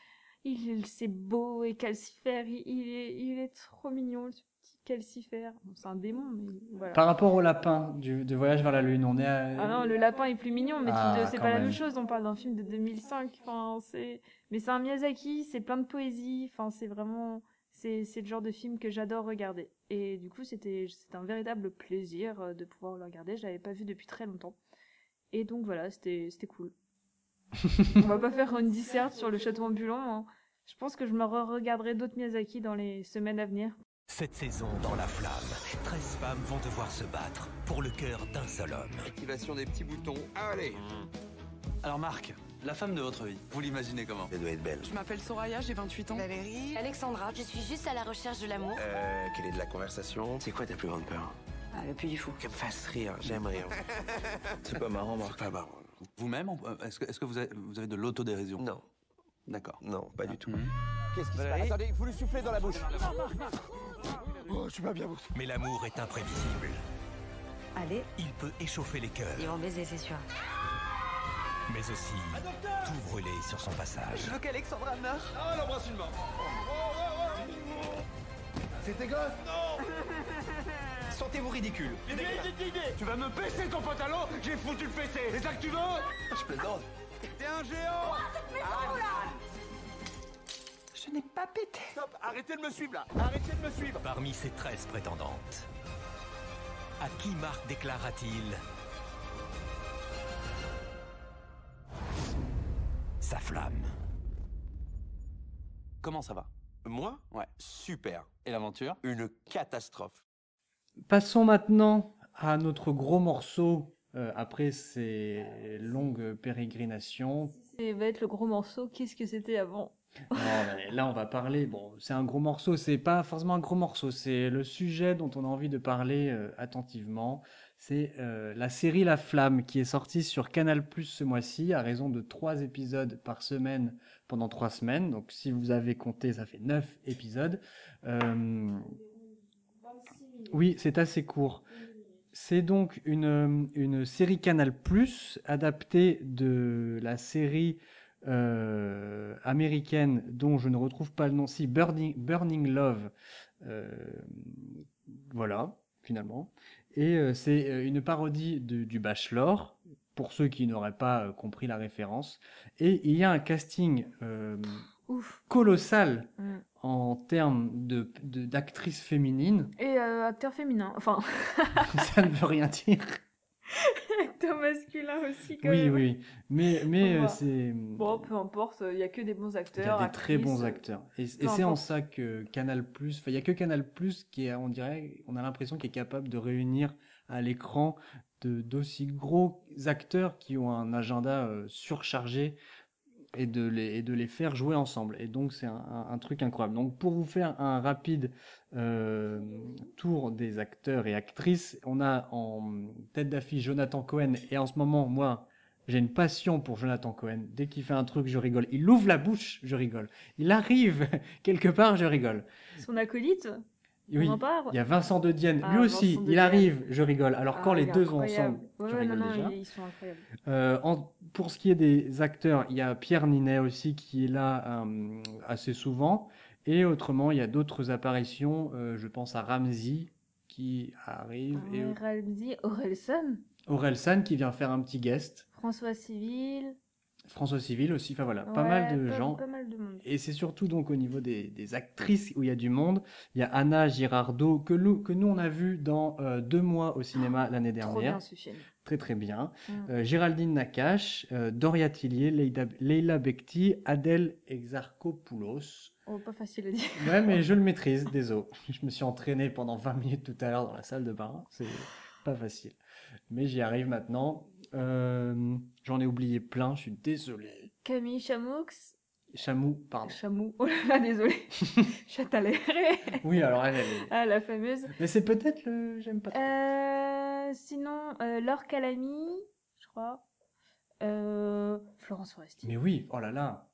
il c'est beau et calcifère, il, il est, il est trop mignon, ce petit calcifère. Bon, c'est un démon, mais voilà.
Par rapport au lapin du, de Voyage vers la Lune, on est à...
Ah non, le lapin est plus mignon, mais tu-
Ah,
c'est
quand
pas la
même.
même chose, on parle d'un film de deux mille cinq, enfin, c'est... mais c'est un Miyazaki, c'est plein de poésie, enfin, c'est vraiment... C'est, c'est le genre de film que j'adore regarder. Et du coup, c'était, c'était un véritable plaisir euh, de pouvoir le regarder, je l'avais pas vu depuis très longtemps. Et donc voilà, c'était, c'était cool. On va pas faire une disserte sur le château ambulant. Hein. Je pense que je me re-regarderai d'autres Miyazaki dans les semaines à venir.
Cette saison, dans la flamme, treize femmes vont devoir se battre pour le cœur d'un seul homme.
Activation des petits boutons. Allez.
Alors Marc, la femme de votre vie, vous l'imaginez comment?
Elle doit être belle.
Je m'appelle Soraya, j'ai vingt-huit ans.
Valérie. Alexandra, je suis juste à la recherche de l'amour.
Euh, quelle est de la conversation? C'est quoi ta plus grande peur?
Ah, le plus du fou.
Qu'elle me fasse rire, j'aime rire.
C'est pas marrant, Marc.
C'est pas marrant.
Vous-même, on- euh, est-ce que, est-ce que vous, avez, vous avez de l'autodérision?
Non.
D'accord.
Non, pas du tout.
Qu'est-ce qui se passe? Attendez, il faut lui souffler dans la bouche.
Oh, je suis pas bien, vous.
Mais l'amour est imprévisible.
Allez,
Il peut échauffer les cœurs,
ils vont baiser, c'est sûr.
mais aussi tout brûler sur son passage.
Je veux qu'Alexandra meure.
Ah, l'embrasse une main.
C'était gosse?
Non.
Sentez-vous ridicule.
J'ai une idée, idée. Tu vas me baisser ton pantalon, j'ai foutu le fessé. C'est ça que tu veux?
Je plaisante.
T'es un géant.
Je n'ai pas pété.
Stop, arrêtez de me suivre là. Arrêtez de me suivre.
Parmi ces treize prétendantes, à qui Marc déclara-t-il sa flamme?
Comment ça va?
Moi?
Ouais.
Super.
Et l'aventure?
Une catastrophe.
Passons maintenant à notre gros morceau euh, après ces longues pérégrinations.
Ça va être le gros morceau, qu'est-ce que c'était avant?
Non, mais là, on va parler. Bon, c'est un gros morceau. C'est pas forcément un gros morceau. C'est le sujet dont on a envie de parler euh, attentivement. C'est euh, la série La Flamme qui est sortie sur Canal+ ce mois-ci à raison de trois épisodes par semaine pendant trois semaines. Donc si vous avez compté, ça fait neuf épisodes. Euh, Oui, c'est assez court. C'est donc une, une série Canal+, adaptée de la série euh, américaine dont je ne retrouve pas le nom, si, Burning, Burning Love. Euh, voilà, finalement. Et euh, c'est euh, une parodie de, du Bachelor, pour ceux qui n'auraient pas euh, compris la référence. Et il y a un casting euh, colossal
Mm.
en termes de, de, d'actrices féminines.
Et euh, acteur féminin, enfin,
Ça ne veut rien dire.
acteur masculin aussi quand
Oui,
même.
oui. Mais, mais
Bon,
euh, c'est...
Bon, peu importe, il y a que des bons
Il y
acteurs.
a des très
actrices,
bons acteurs. Et,
peu
et c'est en
importe.
ça que Canal+, enfin, il y a que Canal+, qui est, on dirait, on a l'impression qu'il est capable de réunir à l'écran de, d'aussi gros acteurs qui ont un agenda euh, surchargé et de, les, et de les faire jouer ensemble. Et donc, c'est un, un, un truc incroyable. Donc, pour vous faire un rapide euh, tour des acteurs et actrices, on a en tête d'affiche Jonathan Cohen. Et en ce moment, moi, j'ai une passion pour Jonathan Cohen. Dès qu'il fait un truc, je rigole. Il ouvre la bouche, je rigole. Il arrive quelque part, je rigole.
Son acolyte,
Oui,
on en parle.
il y a Vincent De Dienne.
Ah,
Lui aussi,
Vincent De
il
Dienne.
arrive, je rigole. Alors quand
Ah,
les
il est
deux sont
incroyable.
ensemble,
Ouais,
je
ouais,
rigole
non, non,
déjà.
ils- ils sont incroyables.
Euh, en- pour ce qui est des acteurs, il y a Pierre Ninet aussi qui est là euh, assez souvent. Et autrement, il y a d'autres apparitions. Euh, je pense à Ramsey qui arrive et
Ouais, Ramsey, Orelsan,
Aurel San qui vient faire un petit guest.
François Civil.
François Civil aussi, enfin voilà, pas
Ouais,
mal de
pas-
gens.
pas mal de monde.
Et c'est surtout donc au niveau des, des actrices où il y a du monde. Il y a Anna Girardot que nous, que nous on a vu dans euh, Deux mois au cinéma l'année
Trop
dernière.
bien ce film.
Très très bien.
Mm.
Euh, Géraldine Nakache, euh, Doria Tillier, Leila, Leila Bekti, Adèle Exarchopoulos.
Oh, pas facile à dire.
Ouais, mais je le maîtrise, désolé. Je me suis entraîné pendant vingt minutes tout à l'heure dans la salle de bain. C'est pas facile. Mais j'y arrive maintenant. Euh, J'en ai oublié plein, je suis désolé.
Camille Chamoux.
Chamou, pardon.
Chamou. Oh là là, désolé. Châtelleret.
Oui, alors elle, elle est...
Ah, la fameuse.
Mais c'est peut-être le... J'aime pas trop.
Euh, sinon, euh, Laure Calamy, je crois. Euh, Florence Foresti.
Mais oui, oh là là,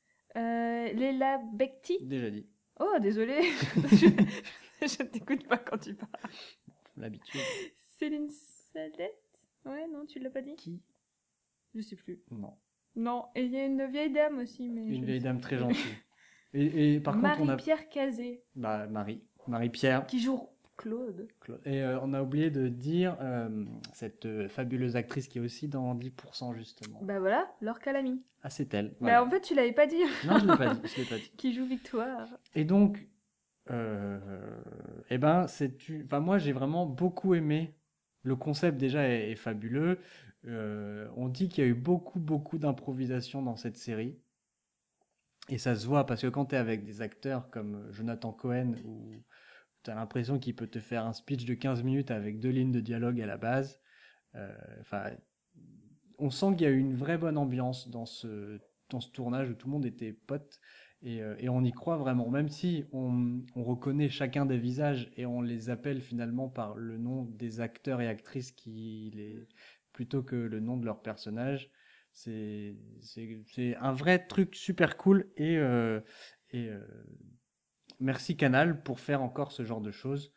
Euh, Leila Bekti.
déjà dit.
Oh, désolé. je je t'écoute pas quand tu parles.
L'habitude.
Céline Salette. Ouais, non, tu l'as pas dit.
Qui?
Je sais plus.
Non.
Non, et il y a une vieille dame aussi. Mais je
Une
ne
vieille
sais
dame
plus.
très gentille. Et, et par contre, on a...
Marie-Pierre Cazé,
Bah, Marie. Marie-Pierre.
qui joue Claude.
Claude. Et euh, on a oublié de dire euh, cette euh, fabuleuse actrice qui est aussi dans dix pour cent justement.
Bah voilà, Laure Calamy.
Ah, c'est elle.
Bah
voilà.
en fait, tu l'avais pas dit.
Non, je l'ai pas dit. Je l'ai pas dit.
Qui joue Victoire.
Et donc, euh, eh ben, c'est, enfin, moi, j'ai vraiment beaucoup aimé. Le concept déjà est, est fabuleux. Euh, on dit qu'il y a eu beaucoup, beaucoup d'improvisation dans cette série. Et ça se voit parce que quand tu es avec des acteurs comme Jonathan Cohen, où tu as l'impression qu'il peut te faire un speech de quinze minutes avec deux lignes de dialogue à la base, euh, enfin, on sent qu'il y a eu une vraie bonne ambiance dans ce, dans ce tournage où tout le monde était potes. Et, euh, et on y croit vraiment, même si on, on reconnaît chacun des visages et on les appelle finalement par le nom des acteurs et actrices qui les, plutôt que le nom de leur personnage. C'est, c'est, c'est un vrai truc super cool et, euh, et euh, merci Canal pour faire encore ce genre de choses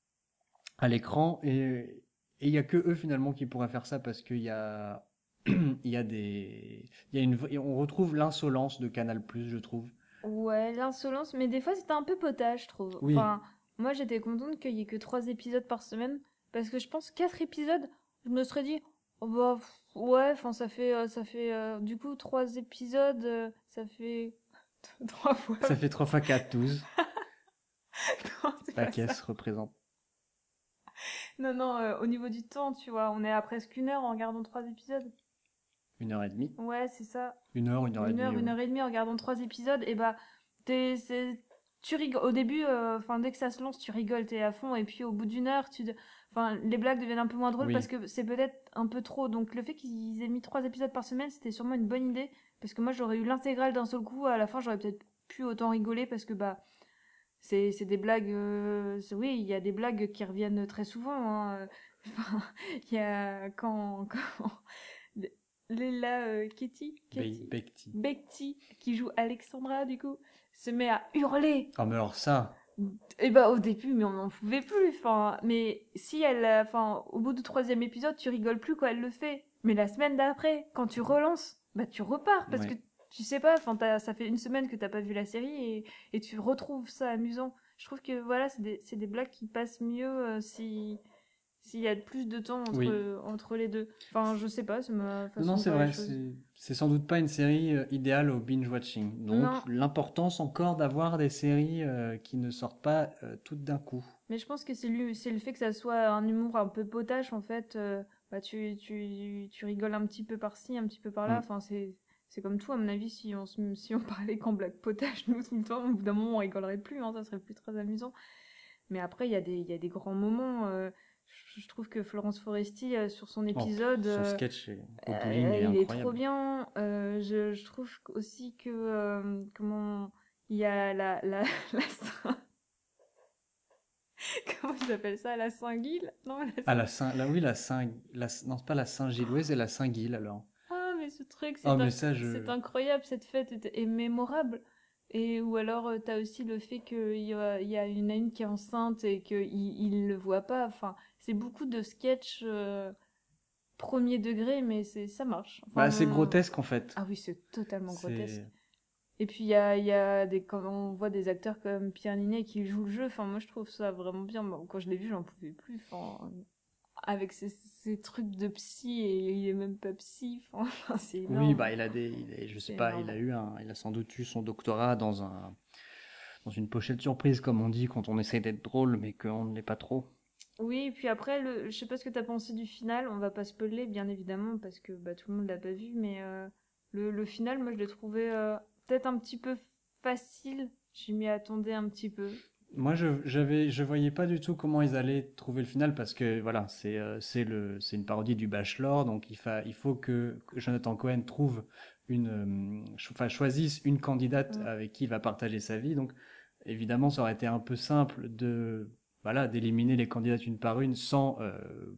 à l'écran. Et il n'y a que eux finalement qui pourraient faire ça parce qu'il y a, il y a des, il y a une, on retrouve l'insolence de Canal+, je trouve.
Ouais, l'insolence, mais des fois c'était un peu potage, je trouve.
Oui.
Enfin, moi j'étais contente qu'il y ait que trois épisodes par semaine, parce que je pense quatre épisodes, je me serais dit, oh bah pff, ouais, enfin ça fait, euh, ça fait euh, du coup trois épisodes, euh, ça fait trois fois.
Ça fait trois fois quatre, douze.
Non, c'est
La
pas
caisse
ça.
représente.
Non, non, euh, au niveau du temps, tu vois, on est à presque une heure en regardant trois épisodes.
Une heure et demie.
Ouais, c'est ça.
Une heure, une heure et
Une
demie.
heure, une
ouais.
heure et demie en regardant trois épisodes, et bah, t'es, c'est, tu rigoles. Au début, enfin, dès que ça se lance, tu rigoles, t'es à fond, et puis au bout d'une heure, tu, enfin, les blagues deviennent un peu moins drôles
Oui.
parce que c'est peut-être un peu trop. Donc le fait qu'ils aient mis trois épisodes par semaine, c'était sûrement une bonne idée, parce que moi, j'aurais eu l'intégrale d'un seul coup. À la fin, j'aurais peut-être pu autant rigoler parce que bah, c'est, c'est des blagues. euh, c'est- oui, il y a des blagues qui reviennent très souvent. Hein. Enfin, il y a quand, quand Léla euh, Ketty, Ketty
Bekti.
Bekti, qui joue Alexandra, du coup, se met à hurler.
Ah mais alors ça,
Et bah au début, mais on n'en pouvait plus. Enfin, mais si elle, a- enfin, au bout du troisième épisode, tu rigoles plus quand elle le fait. Mais la semaine d'après, quand tu relances, bah tu repars parce
Ouais.
que tu sais pas. Enfin, t'as- ça fait une semaine que t'as pas vu la série et, et tu retrouves ça amusant. Je trouve que voilà, c'est des, c'est des blagues qui passent mieux euh, si s'il y a plus de temps entre
Oui.
entre les deux. Enfin, je sais pas, c'est ma façon
non,
de
c'est
voir les
vrai,
choses.
c'est c'est sans doute pas une série euh, idéale au binge-watching. Donc,
Non.
l'importance encore d'avoir des séries euh, qui ne sortent pas euh, toutes d'un coup.
Mais je pense que c'est lui, c'est le fait que ça soit un humour un peu potache en fait. euh, bah tu, tu, tu rigoles un petit peu par-ci, un petit peu par-là.
Mm.
Enfin, c'est, c'est comme tout, à mon avis, si on, se- si on parlait qu'en blague potache, nous, tout le temps, au bout d'un moment, on rigolerait plus, hein, ça serait plus très amusant. Mais après, il y a des, il y a des grands moments. euh, je, je trouve que Florence Foresti, euh, sur son épisode,
son
euh,
sketch est- au
euh,
bowling est
il est
incroyable.
trop bien. Euh, je, je trouve aussi que, euh, comment, il y a la, la, la Saint- comment ils appellent ça, la Saint-Guil? Non, la
Ah, la Saint... Là, oui, la Saint... La... Non, c'est pas la Saint-Gilles, c'est la Saint-Guil, alors.
Ah, mais ce truc, c'est
Oh, mais
inc-
ça, je-
c'est incroyable, cette fête est, est mémorable. Et ou alors, euh, t'as aussi le fait qu'il y a, il y a une, une qui est enceinte et qu'il il le voit pas. Enfin, c'est beaucoup de sketchs euh, premier degré, mais c'est, ça marche. Enfin,
Bah, c'est
mon-
grotesque, en fait.
Ah oui, c'est totalement
C'est-
grotesque. Et puis, il y a, il y a des, quand on voit des acteurs comme Pierre Ninet qui jouent le jeu, enfin, moi, je trouve ça vraiment bien. Moi, quand je l'ai vu, j'en pouvais plus. Enfin, avec ces, ces trucs de psy, et il est même pas psy. Enfin, c'est énorme.
Oui, bah, il a des... il est- Je sais
C'est
pas,
énorme.
il a eu un... Il a sans doute eu son doctorat dans un... Dans une pochette surprise, comme on dit, quand on essaie d'être drôle, mais qu'on ne l'est pas trop.
Oui, et puis après, le, je sais pas ce que t'as pensé du final, on va pas spoiler, bien évidemment, parce que bah, tout le monde l'a pas vu, mais euh, le, le final, moi, je l'ai trouvé euh, peut-être un petit peu facile. Je m'y attendais un petit peu.
Moi, je j'avais, je voyais pas du tout comment ils allaient trouver le final parce que voilà, c'est euh, c'est le, c'est une parodie du Bachelor, donc il fa, il faut que que Jonathan Cohen trouve une, euh, cho- enfin choisisse une candidate
Mm.
avec qui il va partager sa vie. Donc évidemment, ça aurait été un peu simple de voilà d'éliminer les candidates une par une sans euh,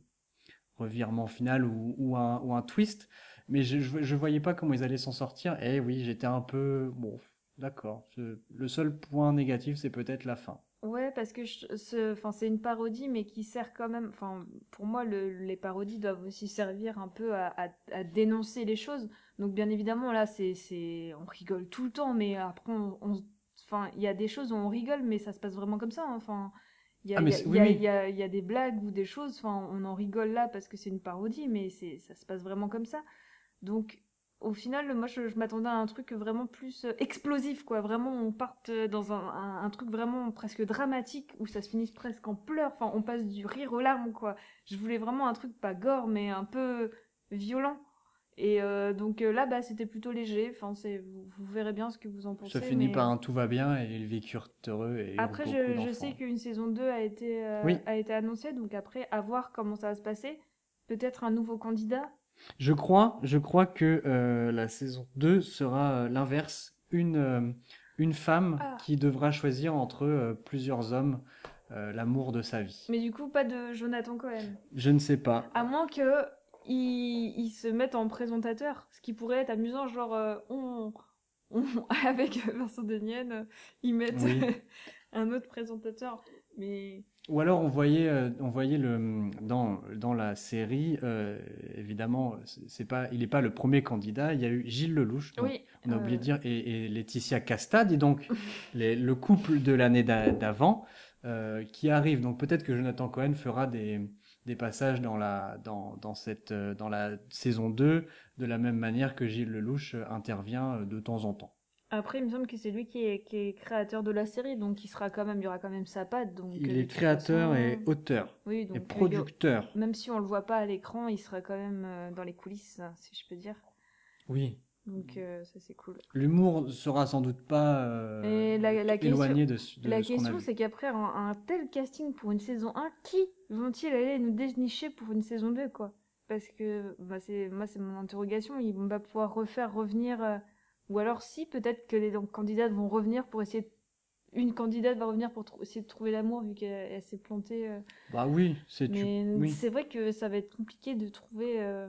revirement final ou, ou un ou un twist. Mais je, je je voyais pas comment ils allaient s'en sortir. Et oui, j'étais un peu bon. D'accord. Je- Le seul point négatif, c'est peut-être la fin.
Ouais, parce que je- ce, enfin, c'est une parodie, mais qui sert quand même. Enfin, pour moi, le- les parodies doivent aussi servir un peu à, à- à dénoncer les choses. Donc, bien évidemment, là, c'est, c'est, on rigole tout le temps, mais après, on, on se- enfin, il y a des choses où on rigole, mais ça se passe vraiment comme ça, hein. Enfin, il y a,
Ah, mais
il y a-
c'est-
il
oui,
y a-
oui.
il y a- il y a des blagues ou des choses. Enfin, on en rigole là parce que c'est une parodie, mais c'est, ça se passe vraiment comme ça. Donc, au final, moi, je, je m'attendais à un truc vraiment plus euh, explosif, quoi. Vraiment, on parte euh, dans un, un, un truc vraiment presque dramatique où ça se finisse presque en pleurs. Enfin, on passe du rire aux larmes, quoi. Je voulais vraiment un truc pas gore, mais un peu violent. Et euh, donc euh, là, bah, c'était plutôt léger. Enfin, c'est, vous, vous verrez bien ce que vous en pensez.
Ça finit
mais-
par un tout va bien et ils vécurent heureux et eurent
Après,
beaucoup
je, je
d'enfants.
sais qu'une saison deux a été, euh,
Oui.
a été annoncée, donc après, à voir comment ça va se passer. Peut-être un nouveau candidat.
Je crois, je crois que euh, la saison deux sera euh, l'inverse. Une, euh, une femme
Ah.
qui devra choisir entre euh, plusieurs hommes euh, l'amour de sa vie.
Mais du coup, pas de Jonathan Cohen.
Je ne sais pas.
À moins que ils, ils se mettent en présentateur, ce qui pourrait être amusant, genre euh, on, on- avec Vincent Denienne, euh, ils mettent
Oui.
un autre présentateur. Mais
Ou alors on voyait, euh, on voyait le, dans, dans la série, euh, évidemment, c'est c'est pas, il n'est pas le premier candidat, il y a eu Gilles Lelouch, donc
Oui,
on a oublié
euh.
de dire, et, et Laetitia Casta, et donc les- le couple de l'année d'a- d'avant, euh, qui arrive. Donc peut-être que Jonathan Cohen fera des, des passages dans la, dans, dans, cette, euh, dans la saison deux, de la même manière que Gilles Lelouch euh, intervient euh, de temps en temps.
après, il me semble que c'est lui qui est, qui est créateur de la série, donc il sera quand même, il y aura quand même sa patte. Donc
Il
euh, de
est
toute
créateur
façon-
et auteur,
Oui, donc,
et
euh,
producteur.
il- même si on le voit pas à l'écran, il sera quand même euh, dans les coulisses, hein, si je peux dire.
Oui.
Donc euh, ça c'est cool.
L'humour sera sans doute pas euh,
Et la, la question,
éloigné de, ce- de
la
ce qu'on a
question
vu.
c'est qu'après un, un tel casting pour une saison un, qui vont-ils aller nous dénicher pour une saison deux, quoi? Parce que bah, c'est, moi c'est mon interrogation, ils vont pas pouvoir refaire revenir, euh, ou alors si, peut-être que les donc, candidats vont revenir pour essayer de une candidate va revenir pour trou- essayer de trouver l'amour vu qu'elle elle s'est plantée. euh.
Bah oui, c'est tu...
Mais
oui.
c'est vrai que ça va être compliqué de trouver, euh,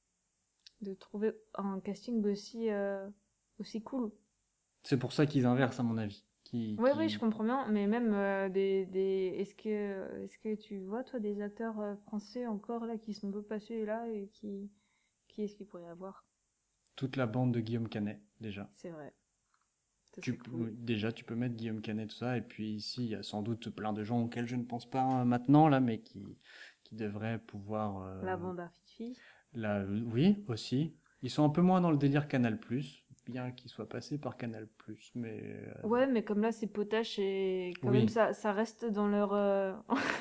de trouver un casting aussi, euh, aussi cool.
C'est pour ça qu'ils inversent, à mon avis. Qui,
Oui,
qui-
oui, je comprends bien, mais même euh, des, des... Est-ce que, est-ce que tu vois, toi, des acteurs euh, français encore là qui sont peu passés là et qui, qui est-ce qu'il pourrait y avoir?
Toute la bande de Guillaume Canet, déjà.
C'est vrai. Ça,
Tu,
c'est cool.
oui, déjà, tu peux mettre Guillaume Canet, tout ça, et puis ici, il y a sans doute plein de gens auxquels je ne pense pas euh, maintenant, là, mais qui, qui devraient pouvoir... euh,
La bande Arfifi.
la- oui, aussi. Ils sont un peu moins dans le délire Canal+, bien qu'ils soient passés par Canal+, mais... euh,
Ouais, mais comme là, c'est potache et quand
Oui.
même, ça, ça reste dans leur... euh,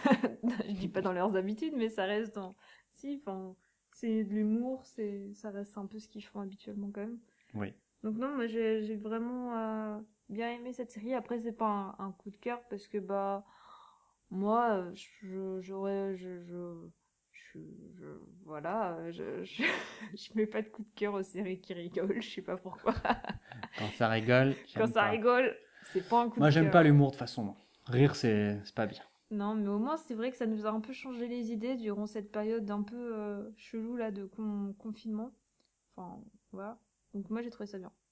Je dis pas dans leurs habitudes, mais ça reste dans... Si, enfin, c'est de l'humour, c'est... ça reste un peu ce qu'ils font habituellement quand même.
Oui.
Donc non, moi j'ai j'ai vraiment euh, bien aimé cette série. Après, c'est pas un, un coup de cœur parce que bah moi euh, je j'aurais je je, je, je- voilà euh, je, je je mets pas de coup de cœur aux séries qui rigolent, je sais pas pourquoi.
Quand ça rigole,
Quand
j'aime
ça
pas.
rigole, c'est pas un coup
Moi,
de
j'aime
cœur.
pas l'humour, de toute façon, non. Rire, c'est c'est pas bien.
Non, mais au moins c'est vrai que ça nous a un peu changé les idées durant cette période un peu euh, chelou là de con- confinement. Enfin, voilà. Donc moi j'ai trouvé ça bien.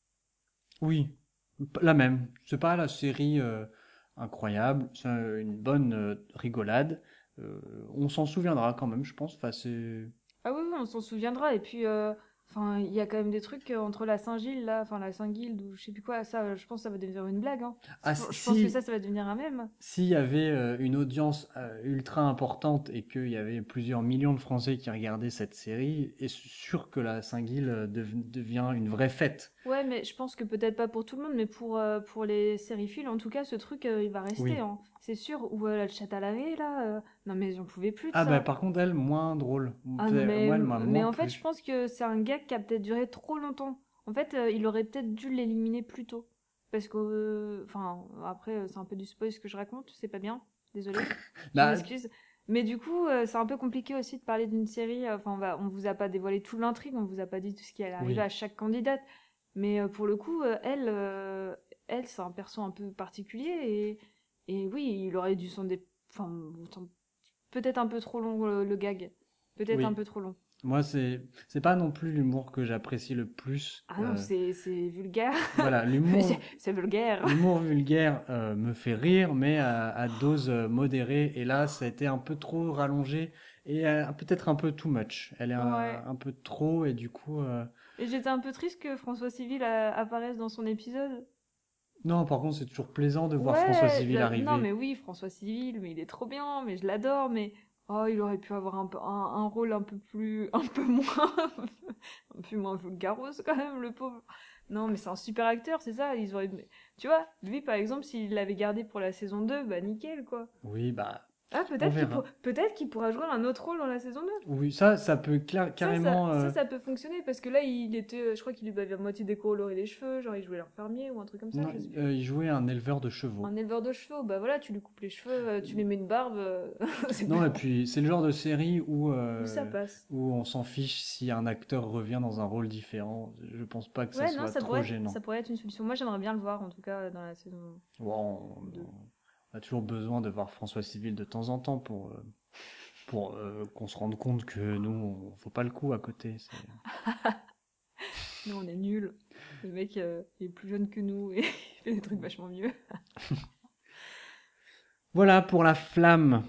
Oui, p- la même. C'est pas la série euh, incroyable, c'est une bonne euh, rigolade. Euh, on s'en souviendra quand même, je pense. Enfin, c'est...
Ah oui, oui, on s'en souviendra. Et puis, euh, enfin, il y a quand même des trucs euh, entre la Saint-Gilles, là, enfin la Saint-Gilde ou je sais plus quoi, ça, euh, je pense que ça va devenir une blague. Hein.
Ah,
je, je
si-
pense que ça, ça va devenir un mème.
S'il y avait euh, une audience euh, ultra importante et qu'il y avait plusieurs millions de Français qui regardaient cette série, est sûr que la Saint-Gilles euh, dev- devient une vraie fête.
Ouais, mais je pense que peut-être pas pour tout le monde, mais pour, euh, pour les sériphiles, en tout cas, ce truc, euh, il va rester,
Oui.
hein. C'est sûr. Ou euh, la chatte à laver, là, euh, non mais j'en pouvais plus de
Ah
ça.
bah par contre, elle, moins drôle.
Ah non,
Peut-être-
mais,
moi, elle m'a
mais
moins
en fait,
plu.
je pense que c'est un gag qui a peut-être duré trop longtemps. En fait, euh, il aurait peut-être dû l'éliminer plus tôt. Parce que, euh, enfin, après, euh, c'est un peu du spoil ce que je raconte, c'est pas bien, désolé, je
Bah,
m'excuse. Mais du coup, euh, c'est un peu compliqué aussi de parler d'une série. euh, Enfin, on va, on vous a pas dévoilé tout l'intrigue, on vous a pas dit tout ce qui allait arriver
Oui.
à chaque candidate. Mais euh, pour le coup, euh, elle, euh, elle, c'est un perso un peu particulier et, et oui, il aurait dû s'en dé... Enfin, autant- peut-être un peu trop long le, le gag, peut-être
Oui.
un peu trop long.
Moi, c'est c'est pas non plus l'humour que j'apprécie le plus.
Ah non,
Euh,
c'est c'est vulgaire.
voilà, l'humour.
C'est- c'est vulgaire.
L'humour vulgaire euh, me fait rire, mais à, à dose euh, modérée. Et là, ça a été un peu trop rallongé et euh, peut-être un peu too much. Elle est un,
Ouais.
un peu trop et du coup. euh,
Et j'étais un peu triste que François Civil euh, apparaisse dans son épisode.
Non, par contre, c'est toujours plaisant de voir
Ouais,
François Civil
là-
arriver.
Non, mais oui, François Civil, mais il est trop bien, mais je l'adore, mais oh, il aurait pu avoir un, peu, un, un rôle un peu plus, un peu moins, un peu moins vulgaros quand même, le pauvre. Non, mais c'est un super acteur, c'est ça. Ils auraient, tu vois, lui par exemple, s'il l'avait gardé pour la saison deux, bah nickel quoi.
Oui, bah.
Ah,
On
peut-être qu'il
verra.
pour- peut-être qu'il pourra jouer un autre rôle dans la saison deux.
Oui, ça, ça peut cla-
Ça,
carrément.
ça,
euh,
ça, ça peut fonctionner parce que là, il était, je crois qu'il lui avait à moitié décoloré les cheveux, genre il jouait l'infirmier ou un truc comme ça.
non,
je sais plus.
euh, il jouait un éleveur de chevaux.
Un éleveur de chevaux, bah voilà, tu lui coupes les cheveux, euh, tu lui mets une barbe. euh, c'est
Non,
pas-
et puis c'est le genre de série où, euh,
Où ça passe.
où on s'en fiche si un acteur revient dans un rôle différent. Je pense pas que ça
Ouais,
soit
non, ça
trop
pourrait,
gênant.
ça pourrait être une solution. Moi, j'aimerais bien le voir, en tout cas, dans la saison.
Bon, on, on a toujours besoin de voir François Civil de temps en temps pour, euh, pour euh, qu'on se rende compte que nous, on faut pas le coup à côté. c'est-
Nous, on est nuls. Le mec, euh, il est plus jeune que nous et il fait des trucs vachement mieux.
Voilà pour la flamme.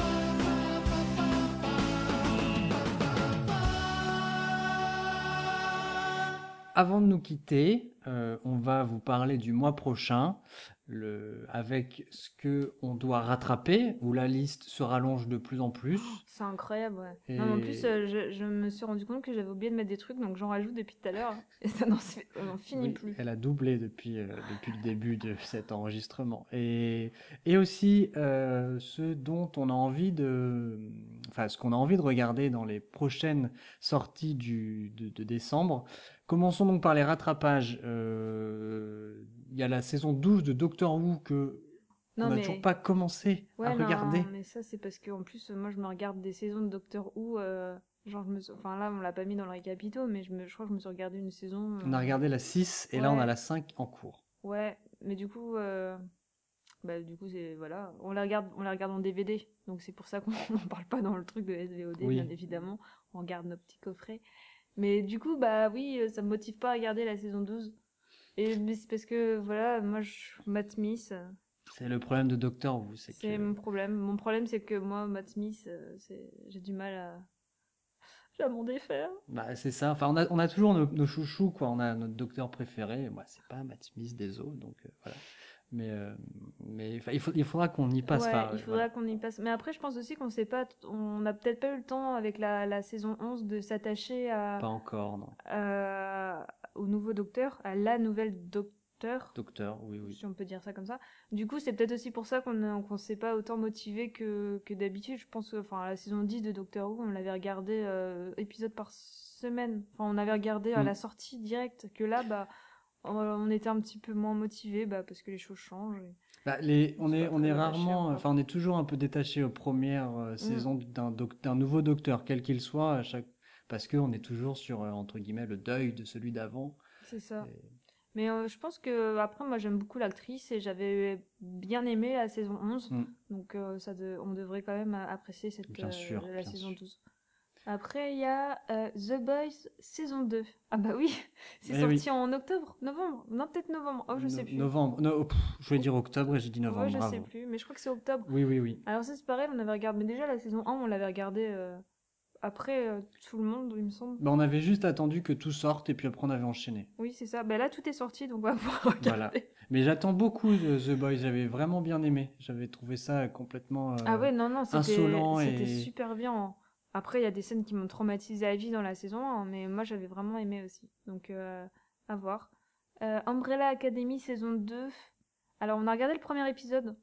Avant de nous quitter, euh, on va vous parler du mois prochain, le, avec ce que on doit rattraper, où la liste se rallonge de plus en plus.
C'est incroyable, ouais.
Et-
Non, mais en plus, euh, je, je me suis rendu compte que j'avais oublié de mettre des trucs, donc j'en rajoute depuis tout à l'heure. Et ça n'en se fait- on n'en finit
Oui,
plus.
elle a doublé depuis, euh, depuis le début de cet enregistrement. Et, et aussi euh, ce dont on a envie de... Enfin, ce qu'on a envie de regarder dans les prochaines sorties du, de, de décembre. Commençons donc par les rattrapages. Euh, Il y a la saison douze de Doctor Who que
Non,
on n'a
mais-
toujours pas commencé
Ouais,
à
non,
regarder.
mais ça, c'est parce que en plus, moi, je me regarde des saisons de Doctor Who. euh, genre, je me suis- enfin, là, on l'a pas mis dans le récapito, mais je, me... je crois que je me suis regardé une saison. euh,
On a regardé la six et là on
ouais.
a la cinq en cours.
Ouais, mais du coup, euh, bah du coup c'est voilà, on la regarde, on la regarde en D V D, donc c'est pour ça qu'on n'en parle pas dans le truc de S V O D,
Oui.
bien évidemment. On garde nos petits coffrets. Mais du coup bah oui, euh, ça me motive pas à regarder la saison douze. Et mais c'est parce que voilà, moi je Matt Smith. euh,
C'est le problème de Doctor Who, c'est
C'est
que
mon problème. Mon problème, c'est que moi, Matt Smith, euh, c'est... j'ai du mal à... J'ai à m'en défaire.
bah, c'est ça. Enfin, on a, on a toujours nos, nos chouchous, quoi. On a notre docteur préféré. Moi, c'est pas Matt Smith des os, donc euh, voilà. Mais, euh, mais enfin, il, faut, il faudra qu'on y passe.
Ouais,
enfin,
il
euh,
faudra
voilà.
qu'on y passe. Mais après, je pense aussi qu'on sait pas... On n'a peut-être pas eu le temps, avec la, la saison onze, de s'attacher à...
Pas encore, non.
à- au nouveau docteur, à la nouvelle docteur.
Docteur, oui, oui.
Si on peut dire ça comme ça. Du coup, c'est peut-être aussi pour ça qu'on ne qu'on s'est pas autant motivé que, que d'habitude. Je pense que enfin, la saison dix de Doctor Who, on l'avait regardé euh, épisode par semaine. Enfin, on avait regardé à
Mm.
la sortie directe. Que là, bah, on, on était un petit peu moins motivé bah, parce que les choses changent. et-
Bah, les, on est,
pas
on
très
est
attaché
rarement,
encore.
enfin, on est toujours un peu détaché aux premières euh, saisons d'un, doc- d'un nouveau docteur, quel qu'il soit, à chaque, parce que on est toujours sur, euh, entre guillemets, le deuil de celui d'avant.
C'est ça. Mais euh, je pense que après moi j'aime beaucoup l'actrice et j'avais bien aimé la saison onze.
Mm.
Donc euh, ça de- on devrait quand même apprécier cette
Bien
euh,
sûr,
la
bien
saison
sûr.
douze. Après il y a euh, The Boys saison deux. Ah bah oui, c'est
Eh
sorti
oui.
en octobre, novembre. Non, peut-être novembre. Oh, je sais
No-
plus.
Novembre. No, pff, je voulais dire octobre et j'ai dit novembre.
Ouais, je
bravo.
sais plus, mais je crois que c'est octobre.
Oui, oui, oui.
Alors ça c'est pareil, on avait regardé mais déjà la saison un, on l'avait regardé euh, après euh, tout le monde, il me semble.
Bah, on avait juste attendu que tout sorte et puis après on avait enchaîné.
Oui, c'est ça. Bah là tout est sorti donc on va pouvoir regarder.
Voilà. Mais j'attends beaucoup de The Boys. J'avais vraiment bien aimé. J'avais trouvé ça complètement euh,
Ah ouais, non, non, c'était
insolent
c'était
et
super bien. Après, il y a des scènes qui m'ont traumatisé à vie dans la saison un, mais moi j'avais vraiment aimé aussi. Donc, euh, à voir. Euh, Umbrella Academy saison deux. Alors, on a regardé le premier épisode.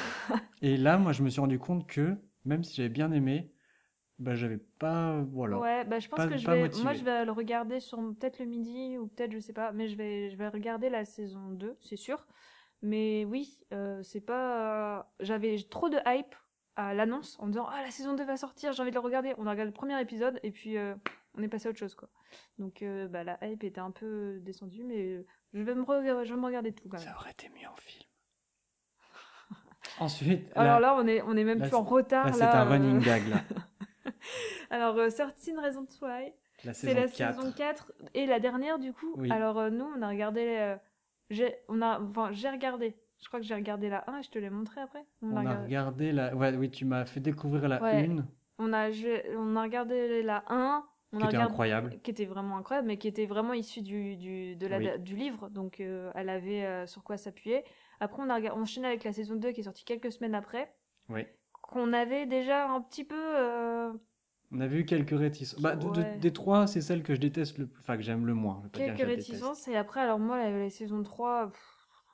et là, moi, je me suis rendu compte que même si j'avais bien aimé, bah, j'avais pas, voilà.
Ouais, bah je pense
Pas-
que je
pas
vais,
motivé.
moi je vais le regarder sur peut-être le midi ou peut-être je sais pas, mais je vais, je vais regarder la saison deux, c'est sûr. Mais oui, euh, c'est pas, j'avais trop de hype à l'annonce en me disant ah la saison deux va sortir, j'ai envie de le regarder. On a regardé le premier épisode et puis euh, on est passé à autre chose quoi. Donc euh, bah la hype était un peu descendue, mais je vais me, re- je vais me regarder tout quand même.
Ça aurait été mieux en film. Ensuite,
Alors
là,
là, on est, on est même
là,
plus en
c'est-
retard.
là, c'est
là,
un running
euh.
gag, là.
Alors, euh, thirteen Reasons Why.
La
C'est
saison
la
quatre.
saison quatre. Et la dernière, du coup.
Oui.
Alors, euh, nous, on a regardé. euh, j'ai, on a, enfin, j'ai regardé. Je crois que j'ai regardé la un et je te l'ai montré après.
On a regardé la. Ouais, oui, tu m'as fait découvrir la
Ouais.
une.
On a, j'ai- on a regardé la un. On
Qui
a
était
regardé-
incroyable.
Qui était vraiment incroyable, mais qui était vraiment issue du, du, de la,
Oui.
du livre. Donc, euh, elle avait euh, sur quoi s'appuyer. Après, on a rega- enchaîné avec la saison deux qui est sortie quelques semaines après.
Oui.
Qu'on avait déjà un petit peu. euh,
On avait eu quelques réticences. Bah, de- de-
Ouais.
des trois, c'est celle que je déteste le plus. Enfin, que j'aime le moins. Je vais pas dire
quelques
que je la déteste.
réticences et après alors moi la, la saison trois pff,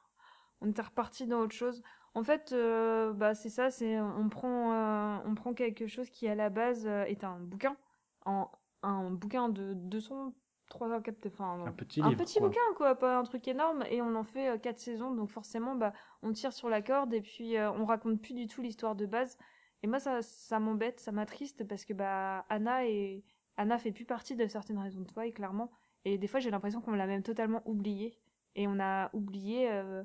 on était reparti dans autre chose en fait euh, bah c'est ça c'est on prend euh, on prend quelque chose qui à la base euh, est un bouquin en un bouquin de deux cents trois cents quatre enfin
Un petit
un
livre,
petit
quoi.
bouquin quoi pas un truc énorme et on en fait euh, quatre saisons donc forcément bah on tire sur la corde et puis euh, on raconte plus du tout l'histoire de base et moi ça ça m'embête ça m'attriste parce que bah Anna et Anna fait plus partie de certaines raisons de Why clairement et des fois j'ai l'impression qu'on l'a même totalement oubliée et on a oublié euh,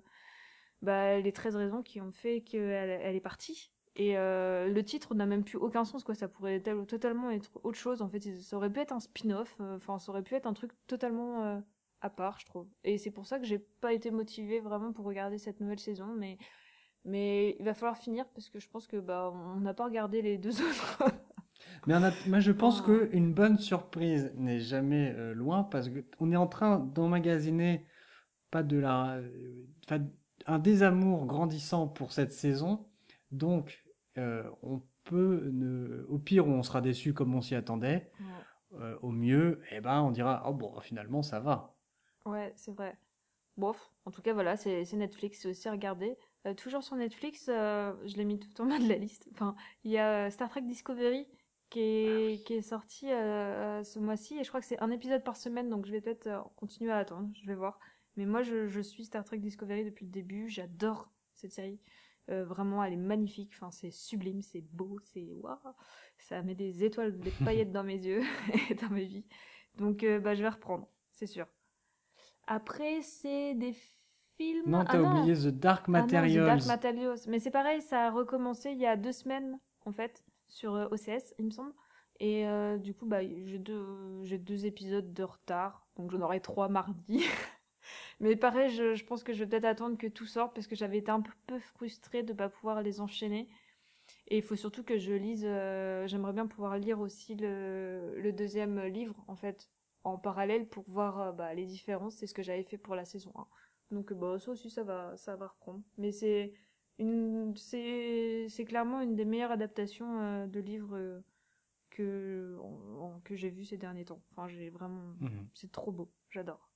bah, les treize raisons qui ont fait qu'elle elle est partie et euh, le titre n'a même plus aucun sens quoi ça pourrait tel- totalement être autre chose en fait ça aurait pu être un spin-off enfin ça aurait pu être un truc totalement euh, à part je trouve et c'est pour ça que j'ai pas été motivée vraiment pour regarder cette nouvelle saison mais mais il va falloir finir parce que je pense que bah on n'a pas regardé les deux autres.
Mais on a- moi, je pense
Oh.
que une bonne surprise n'est jamais euh, loin parce que on est en train d'emmagasiner pas de la, euh, enfin, un désamour grandissant pour cette saison. Donc, euh, on peut, ne, au pire, on sera déçu comme on s'y attendait. Euh, au mieux, eh ben, on dira, oh bon, finalement, ça va.
Ouais, c'est vrai. Bof, en tout cas, voilà, c'est c'est Netflix, c'est aussi regardé. Euh, toujours sur Netflix, euh, je l'ai mis tout en bas de la liste. Enfin, il y a euh, Star Trek Discovery qui est, qui est sorti euh, euh, ce mois-ci, et je crois que c'est un épisode par semaine, donc je vais peut-être euh, continuer à attendre, je vais voir. Mais moi, je, je suis Star Trek Discovery depuis le début, j'adore cette série. Euh, vraiment, elle est magnifique, enfin, c'est sublime, c'est beau, c'est waouh, ça met des étoiles, des paillettes dans mes yeux et dans mes vies. Donc, euh, bah, je vais reprendre, c'est sûr. Après, c'est des film.
Non,
Ah
t'as oublié The Dark
Ah non,
Materials.
The Dark Materials. Mais c'est pareil, ça a recommencé il y a deux semaines, en fait, sur euh, O C S, il me semble. Et euh, du coup, bah, j'ai deux, j'ai deux épisodes de retard, donc j'en aurai trois mardi. Mais pareil, je, je pense que je vais peut-être attendre que tout sorte, parce que j'avais été un peu frustrée de ne pas pouvoir les enchaîner. Et il faut surtout que je lise, euh, j'aimerais bien pouvoir lire aussi le, le deuxième livre, en fait, en parallèle, pour voir euh, bah, les différences. C'est ce que j'avais fait pour la saison un. Donc bah, ça aussi, ça va, ça va reprendre. Mais c'est, une, c'est, c'est clairement une des meilleures adaptations euh, de livres euh, que, en- en- que j'ai vu ces derniers temps. Enfin, j'ai vraiment...
Mhm.
C'est trop beau, j'adore.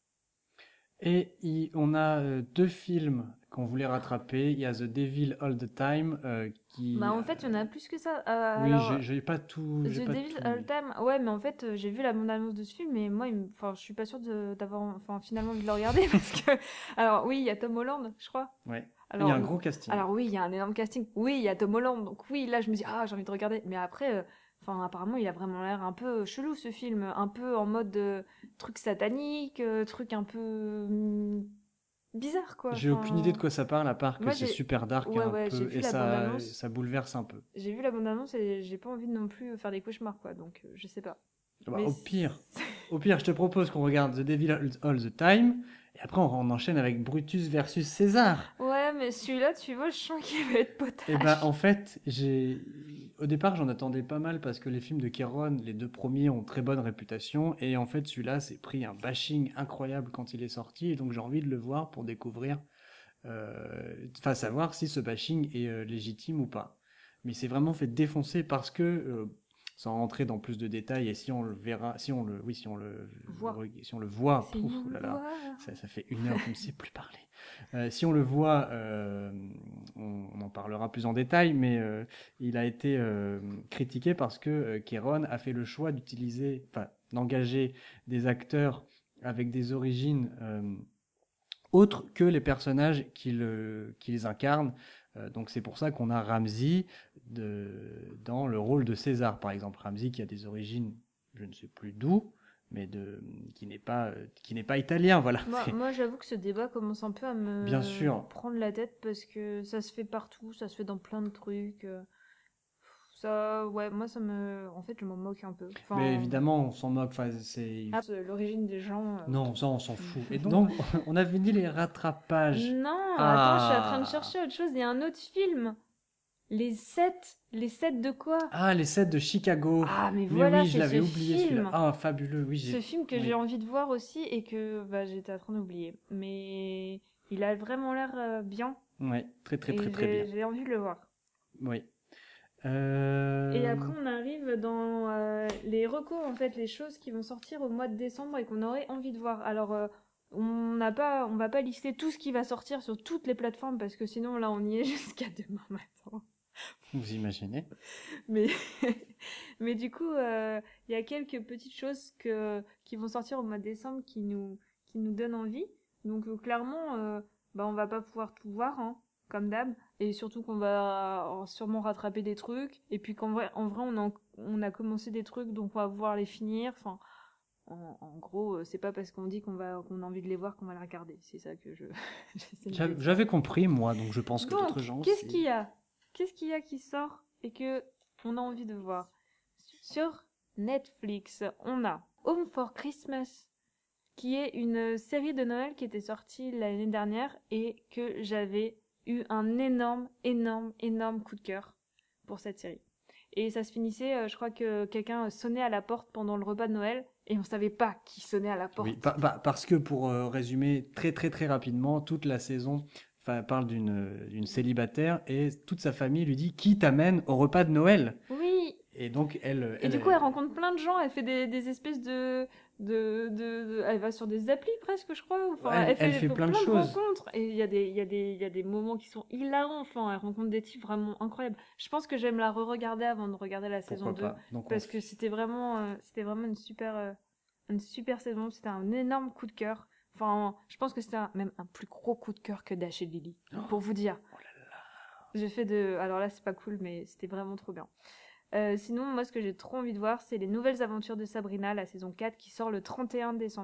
Et il- on a euh, deux films qu'on voulait rattraper. Il y a The Devil All the Time euh, qui.
Bah en fait, il y en a plus que ça. Euh,
Oui,
alors,
j'ai j'ai pas tout. j'ai
The
pas
Devil
tout
All
mis.
Time, ouais, mais en fait, euh, j'ai vu la bande-annonce de ce film, et moi, il me- enfin, je suis pas sûre de- d'avoir, enfin, finalement envie de le regarder parce que, alors oui, il y a Tom Holland, je crois.
Ouais.
Alors,
il y a un gros casting.
Alors oui, il y a un énorme casting. Oui, il y a Tom Holland, donc oui, là, je me dis ah, j'ai envie de regarder. Mais après, euh, enfin, apparemment, il a vraiment l'air un peu chelou ce film, un peu en mode euh, truc satanique, euh, truc un peu hum, bizarre quoi.
J'ai aucune idée de
Enfin,
quoi ça parle, à part que
moi,
c'est
j'ai-
super dark
Ouais,
un
ouais, j'ai
peu,
vu
et
la
ça,
bande-annonce.
ça bouleverse un peu.
J'ai vu la bande-annonce et j'ai pas envie de non plus faire des cauchemars quoi, donc euh, je sais pas.
Bah,
Mais
au pire, au pire, je te propose qu'on regarde The Devil All All the Time, et après on, on enchaîne avec Brutus versus César.
Ouais, mais celui-là, tu vois, je sens qu'il va être potage.
Et ben en fait, j'ai au départ j'en attendais pas mal parce que les films de Keron, les deux premiers ont très bonne réputation, et en fait celui-là s'est pris un bashing incroyable quand il est sorti, et donc j'ai envie de le voir pour découvrir, euh, enfin savoir si ce bashing est euh, légitime ou pas. Mais il s'est vraiment fait défoncer parce que, euh, sans rentrer dans plus de détails, et si on le verra, si on le, oui, si on le
Voit.
si on le voit,
Si
pouf,
on
oh là
le
là,
voit.
ça, ça fait une heure qu'on ne sait plus parler. Euh, si on le voit, euh, on, on en parlera plus en détail, mais euh, il a été euh, critiqué parce que euh, Keron a fait le choix d'utiliser, enfin, d'engager des acteurs avec des origines euh, autres que les personnages qui, le, qui les incarnent. Euh, donc c'est pour ça qu'on a Ramsey de, dans le rôle de César, par exemple. Ramsey qui a des origines, je ne sais plus d'où, mais de, qui n'est pas, euh, qui n'est pas italien, voilà.
Moi,
C'est-
moi, j'avoue que ce débat commence un peu à me
Bien sûr.
prendre la tête parce que ça se fait partout, ça se fait dans plein de trucs. euh, Ça, ouais, moi, ça me. En fait, je m'en moque un peu. Enfin,
Mais évidemment, on s'en moque. Enfin, c'est...
ah, c'est l'origine des gens. euh,
Non, ça, on s'en fout. Et donc, on a fini les rattrapages.
Non,
Ah.
attends, je suis en train de chercher autre chose. Il y a un autre film. Les sept. Les sept de quoi?
Ah, les sets de Chicago.
Ah, mais voilà,
oui, je
c'est
l'avais
ce
oublié
film.
celui-là. Ah, fabuleux, oui. j'ai-
Ce film que
oui.
j'ai envie de voir aussi et que bah, j'étais en train d'oublier. Mais il a vraiment l'air euh, bien.
Ouais, très, très,
Et
très, très
j'ai-
bien.
J'ai envie de le voir.
Oui. Euh,
Et après, on arrive dans euh, les recos, en fait, les choses qui vont sortir au mois de décembre et qu'on aurait envie de voir. Alors, euh, on n'a pas, on va pas lister tout ce qui va sortir sur toutes les plateformes parce que sinon, là, on y est jusqu'à demain matin.
Vous imaginez?
Mais, mais du coup, euh, il y a quelques petites choses que, qui vont sortir au mois de décembre qui nous, qui nous donnent envie. Donc, euh, clairement, euh, bah, on va pas pouvoir tout voir, hein, comme d'hab. Et surtout qu'on va euh, sûrement rattraper des trucs. Et puis qu'en vrai, en vrai on, a, on a commencé des trucs, donc on va pouvoir les finir. Enfin, en, en gros, euh, c'est pas parce qu'on dit qu'on va, qu'on a envie de les voir qu'on va les regarder. C'est ça que je. j'essaie de
J'av-
dire.
J'avais compris, moi, donc je pense que
Donc,
d'autres gens
qu'est-ce
aussi.
qu'il y a Qu'est-ce qu'il y a qui sort et que on a envie de voir? Sur Netflix, on a Home for Christmas, qui est une série de Noël qui était sortie l'année dernière et que j'avais eu un énorme, énorme, énorme coup de cœur pour cette série. Et ça se finissait, euh, je crois que quelqu'un sonnait à la porte pendant le repas de Noël et on savait pas qui sonnait à la porte.
Oui, pa- pa- parce que pour euh, résumer très très très rapidement, toute la saison enfin, parle d'une d'une célibataire et toute sa famille lui dit qui t'amène au repas de Noël.
Oui.
Et donc elle.
Et
elle
du coup, elle rencontre plein de gens, elle fait des, des espèces de, de, de, de- Elle va sur des applis presque, je crois. Enfin,
Ouais, elle- elle fait plein de choses.
rencontres. Et il y, a des- il y, a des- il y a des moments qui sont hilarants. Enfin, elle rencontre des types vraiment incroyables. Je pense que j'aime la re-regarder avant de regarder la saison
Pourquoi
deux.
pas. Donc, on
Parce
f-
que c'était vraiment, euh, c'était vraiment une super, euh, une super saison. C'était un énorme coup de cœur. Enfin, je pense que c'était un- même un plus gros coup de cœur que Dash et Lily. Pour vous dire. J'ai fait de. Alors là, c'est pas cool, mais c'était vraiment trop bien. Euh, sinon, moi, ce que j'ai trop envie de voir, c'est les nouvelles aventures de Sabrina, la saison quatre, qui sort le trente et un décembre.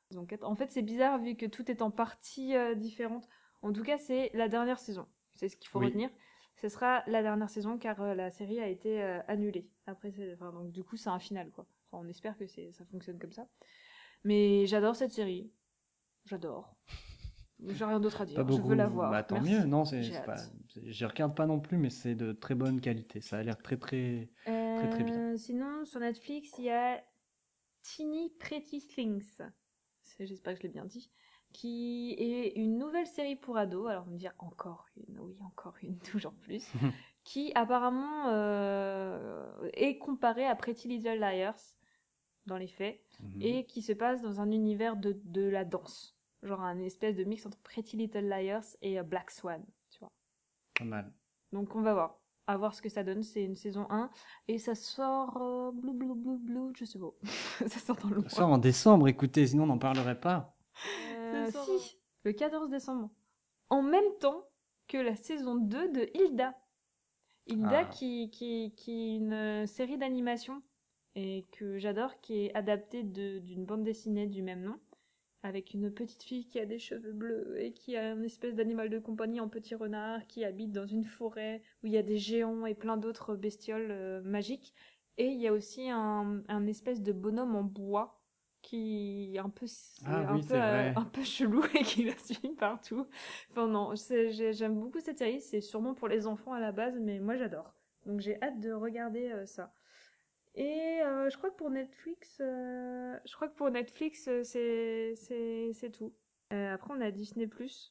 Saison quatre. En fait, c'est bizarre vu que tout est en parties euh, différentes. En tout cas, c'est la dernière saison. C'est ce qu'il faut
Oui.
retenir. Ce sera la dernière saison car euh, la série a été euh, annulée. Après, c'est... Enfin, donc du coup, c'est un final, quoi. Enfin, on espère que c'est... ça fonctionne comme ça. Mais j'adore cette série. J'adore. J'ai rien d'autre à dire.
Pas beaucoup.
Je veux la voir.
Bah, tant
Merci.
mieux. Non, c'est,
J'ai
c'est
hâte.
pas, c'est- je regarde pas non plus, mais c'est de très bonne qualité. Ça a l'air très très très très bien.
Euh, Sinon, sur Netflix, il y a Teeny Pretty Things. C'est- J'espère que je l'ai bien dit. Qui est une nouvelle série pour ados. Alors, on va me dire encore une. Oui, encore une, toujours plus. Qui apparemment euh, est comparée à Pretty Little Liars dans les faits.
Mhm.
Et qui se passe dans un univers de, de la danse. Genre un espèce de mix entre Pretty Little Liars et euh, Black Swan. Tu vois.
Pas mal.
Donc on va voir. À voir ce que ça donne. C'est une saison un. Et ça sort... Euh, blou blou blou blou. Je sais pas. ça sort dans le
Ça sort en décembre. Écoutez, sinon on n'en parlerait pas.
Euh, si, le quatorze décembre. En même temps que la saison deux de Hilda. Hilda
Ah.
qui, qui, qui est une euh, série d'animation et que j'adore, qui est adaptée de- d'une bande dessinée du même nom, avec une petite fille qui a des cheveux bleus et qui a une espèce d'animal de compagnie en petit renard qui habite dans une forêt où il y a des géants et plein d'autres bestioles euh, magiques. Et il y a aussi un, un espèce de bonhomme en bois qui est un peu,
Ah
un,
oui,
peu
c'est vrai.
euh, un peu chelou et qui la suit partout. Enfin non, c'est- j'ai- j'aime beaucoup cette série. C'est sûrement pour les enfants à la base, mais moi j'adore. Donc j'ai hâte de regarder euh, ça. Et euh, je crois que pour Netflix, euh, je crois que pour Netflix, euh, c'est c'est c'est tout. Euh, après on a Disney+.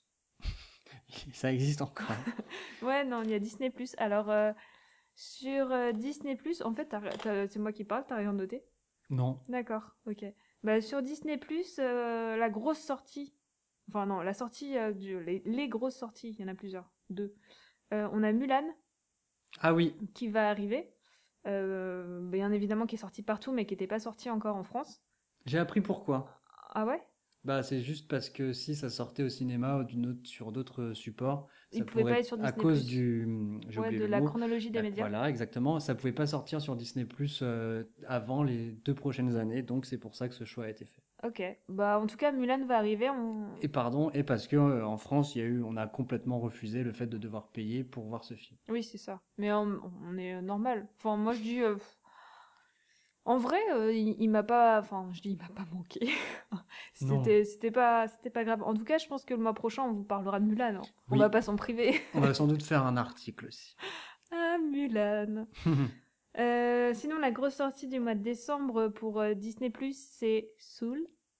Ça existe encore.
Ouais, non, il y a Disney+. Alors euh, sur euh, Disney+, en fait, t'as- t'as- c'est moi qui parle, t'as rien noté?
Non.
D'accord, ok. Bah, sur Disney+, euh, la grosse sortie, enfin non, la sortie, euh, du, les, les grosses sorties, il y en a plusieurs, deux. Euh, on a Mulan
Ah oui.
qui va arriver, euh, bien évidemment qui est sorti partout, mais qui n'était pas sorti encore en France.
J'ai appris pourquoi.
Ah ouais?
Bah, c'est juste parce que si ça sortait au cinéma ou d'une autre, sur d'autres supports,
Il
ça
pouvait
pourrait,
pas être sur
à
Disney+.
cause du, j'ai
Ouais,
oublié
de
le
la
mot.
chronologie des
Euh,
médias.
Voilà, exactement. Ça pouvait pas sortir sur Disney Plus euh, avant les deux prochaines années, donc c'est pour ça que ce choix a été fait.
Ok, bah en tout cas Mulan va arriver. On...
Et pardon, et parce que euh, en France, il y a eu, on a complètement refusé le fait de devoir payer pour voir ce film.
Oui, c'est ça. Mais on, on est normal. Enfin, moi je dis. euh, En vrai, euh, il, il m'a pas. Enfin, je dis, il m'a pas manqué.
Non.
C'était, c'était pas, c'était pas grave. En tout cas, je pense que le mois prochain, on vous parlera de Mulan. Hein. On
Oui.
va pas s'en priver.
On va sans doute faire un article aussi.
Ah, Mulan. Euh, sinon, la grosse sortie du mois de décembre pour euh, Disney+, c'est Soul.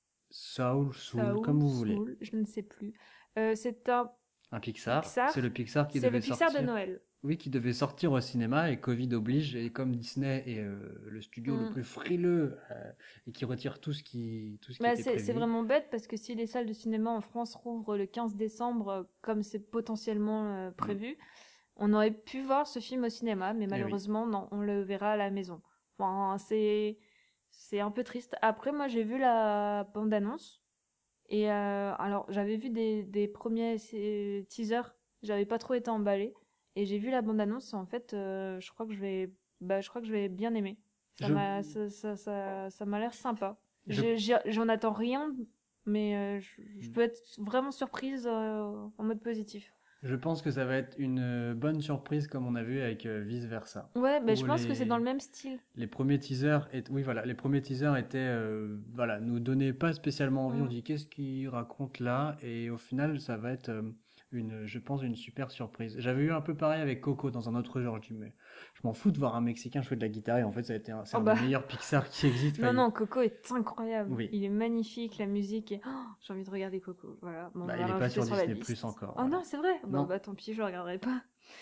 Soul, Soul,
Saul,
comme vous voulez.
Soul, je ne sais plus. Euh, c'est un
Un Pixar.
Pixar.
C'est le Pixar qui
C'est
devait
le Pixar
sortir.
de Noël.
Oui, qui devait sortir au cinéma et Covid oblige. Et comme Disney est euh, le studio
Mm.
le plus frileux euh, et qui retire tout ce qui, tout ce qui
Bah,
était
c'est,
prévu.
c'est vraiment bête parce que si les salles de cinéma en France rouvrent le quinze décembre, euh, comme c'est potentiellement euh, prévu, on aurait pu voir ce film au cinéma, mais malheureusement, non, on le verra à la maison. Enfin, c'est, c'est un peu triste. Après, moi, j'ai vu la bande-annonce. Et euh, alors, j'avais vu des, des premiers euh, teasers, j'avais pas trop été emballée. Et j'ai vu la bande-annonce, et en fait, euh, je crois que je vais, bah, je crois que je vais bien aimer. Ça
Je-
m'a, ça, ça, ça, ça m'a l'air sympa.
Je-
J'ai- j'ai- J'en attends rien, mais euh, je, je peux être vraiment surprise euh, en mode positif.
Je pense que ça va être une euh, bonne surprise comme on a vu avec euh, Vice Versa.
Ouais, bah, je
Où
pense que
les-
c'est dans le même style.
Les premiers teasers, étaient- oui voilà, les premiers teasers étaient, euh, voilà, nous donnaient pas spécialement envie.
Mm.
On dit qu'est-ce qu'il raconte là, et au final ça va être euh, une, je pense, une super surprise. J'avais eu un peu pareil avec Coco dans un autre genre. Je dis mais je m'en fous de voir un Mexicain jouer de la guitare et en fait ça a été un, c'est
Oh
un
bah.
des meilleurs Pixar qui existe.
Non,
Enfin,
non, Coco est incroyable.
Oui.
Il est magnifique, la musique est... Oh, j'ai envie de regarder Coco. Voilà. Bon,
Bah,
on
il
va
est pas
rajouter
sur
la
Disney
liste.
Plus encore,
Oh
voilà.
non, c'est vrai. Bon,
Non.
bah tant pis, je le regarderai pas.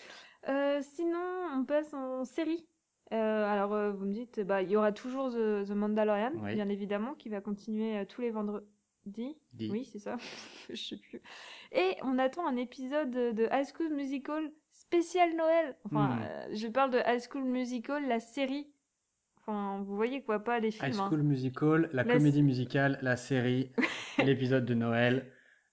Euh, sinon, on passe en série. Euh, alors, euh, vous me dites, bah, il y aura toujours The, The Mandalorian,
Oui.
bien évidemment, qui va continuer euh, tous les vendredis.
Dit.
Oui, c'est ça. Je sais plus. Et on attend un épisode de de High School Musical spécial Noël. Enfin,
Hmm.
euh, je parle de High School Musical, la série. Enfin, vous voyez quoi, pas les films.
High
hein.
School Musical, la,
La
comédie
s-
musicale, la série, l'épisode de Noël.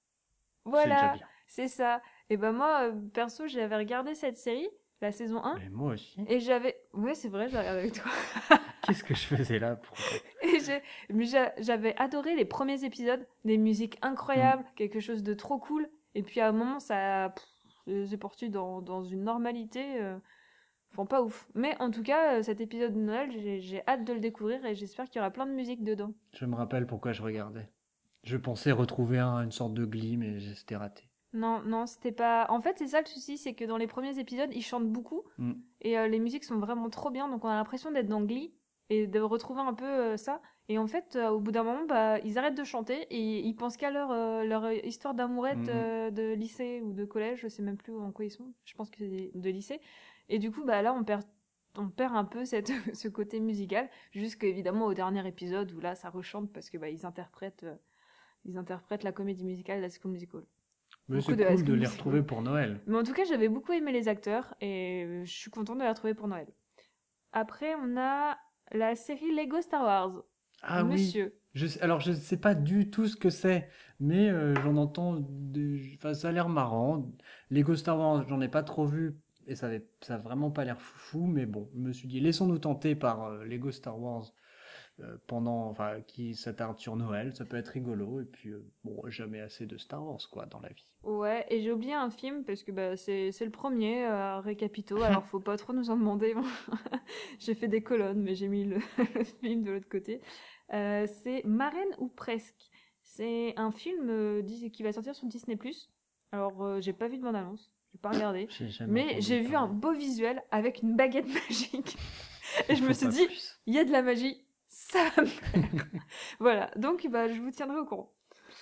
Voilà,
déjà bien.
c'est ça. Et ben moi, euh, perso, j'avais regardé cette série, la saison un,
Et moi aussi.
et j'avais... Ouais, c'est vrai, j'ai regardé avec toi.
Qu'est-ce que je faisais là pour...
Et j'ai- mais j'a- j'avais adoré les premiers épisodes, des musiques incroyables, quelque chose de trop cool. Et puis à un moment, ça pff, c'est parti dans, dans une normalité. euh, Enfin, pas ouf. Mais en tout cas, euh, cet épisode de Noël, j'ai j'ai hâte de le découvrir et j'espère qu'il y aura plein de musique dedans.
Je me rappelle pourquoi je regardais. Je pensais retrouver un- une sorte de Glee, mais c'était raté.
Non, non, c'était pas. En fait, c'est ça le souci, c'est que dans les premiers épisodes, ils chantent beaucoup
Mm.
et euh, les musiques sont vraiment trop bien, donc on a l'impression d'être dans Glee et de retrouver un peu euh, ça. Et en fait, euh, au bout d'un moment, bah, ils arrêtent de chanter et ils pensent qu'à leur, euh, leur histoire d'amourette
Mhm.
euh, de lycée ou de collège, je sais même plus en quoi ils sont. Je pense que c'est de lycée. Et du coup, bah là, on perd, on perd un peu cette, ce côté musical, jusqu'évidemment au dernier épisode où là, ça rechante parce que bah, ils interprètent, euh, ils interprètent la comédie musicale, la School Musical.
Mais
Beaucoup
c'est
de High
cool
School
de les
Musical.
retrouver pour Noël.
Mais en tout cas, j'avais beaucoup aimé les acteurs et euh, je suis contente de les retrouver pour Noël. Après, on a la série Lego Star Wars.
Ah
Monsieur.
oui. Je sais- alors, je ne sais pas du tout ce que c'est, mais euh, j'en entends. des- Enfin, ça a l'air marrant. Lego Star Wars, j'en ai pas trop vu et ça avait, ça a vraiment pas l'air foufou, mais bon, je me suis dit, laissons-nous tenter par euh, Lego Star Wars euh, pendant, enfin, qui s'attarde sur Noël, ça peut être rigolo. Et puis, euh, bon, jamais assez de Star Wars, quoi, dans la vie.
Ouais, et j'ai oublié un film parce que bah, c'est c'est le premier, euh, récapito, alors faut pas trop nous en demander. J'ai fait des colonnes, mais j'ai mis le, le film de l'autre côté. Euh, c'est Marraine ou presque. C'est un film euh, dis- qui va sortir sur Disney plus. Alors, euh, j'ai pas vu de bande-annonce, j'ai pas regardé.
J'ai jamais
Mais
entendu
j'ai vu un
parler.
beau visuel avec une baguette magique. Et je me
Faut
suis
pas
dit,
plus.
il y a de la magie, ça va me plaire. Voilà, donc bah, je vous tiendrai au courant.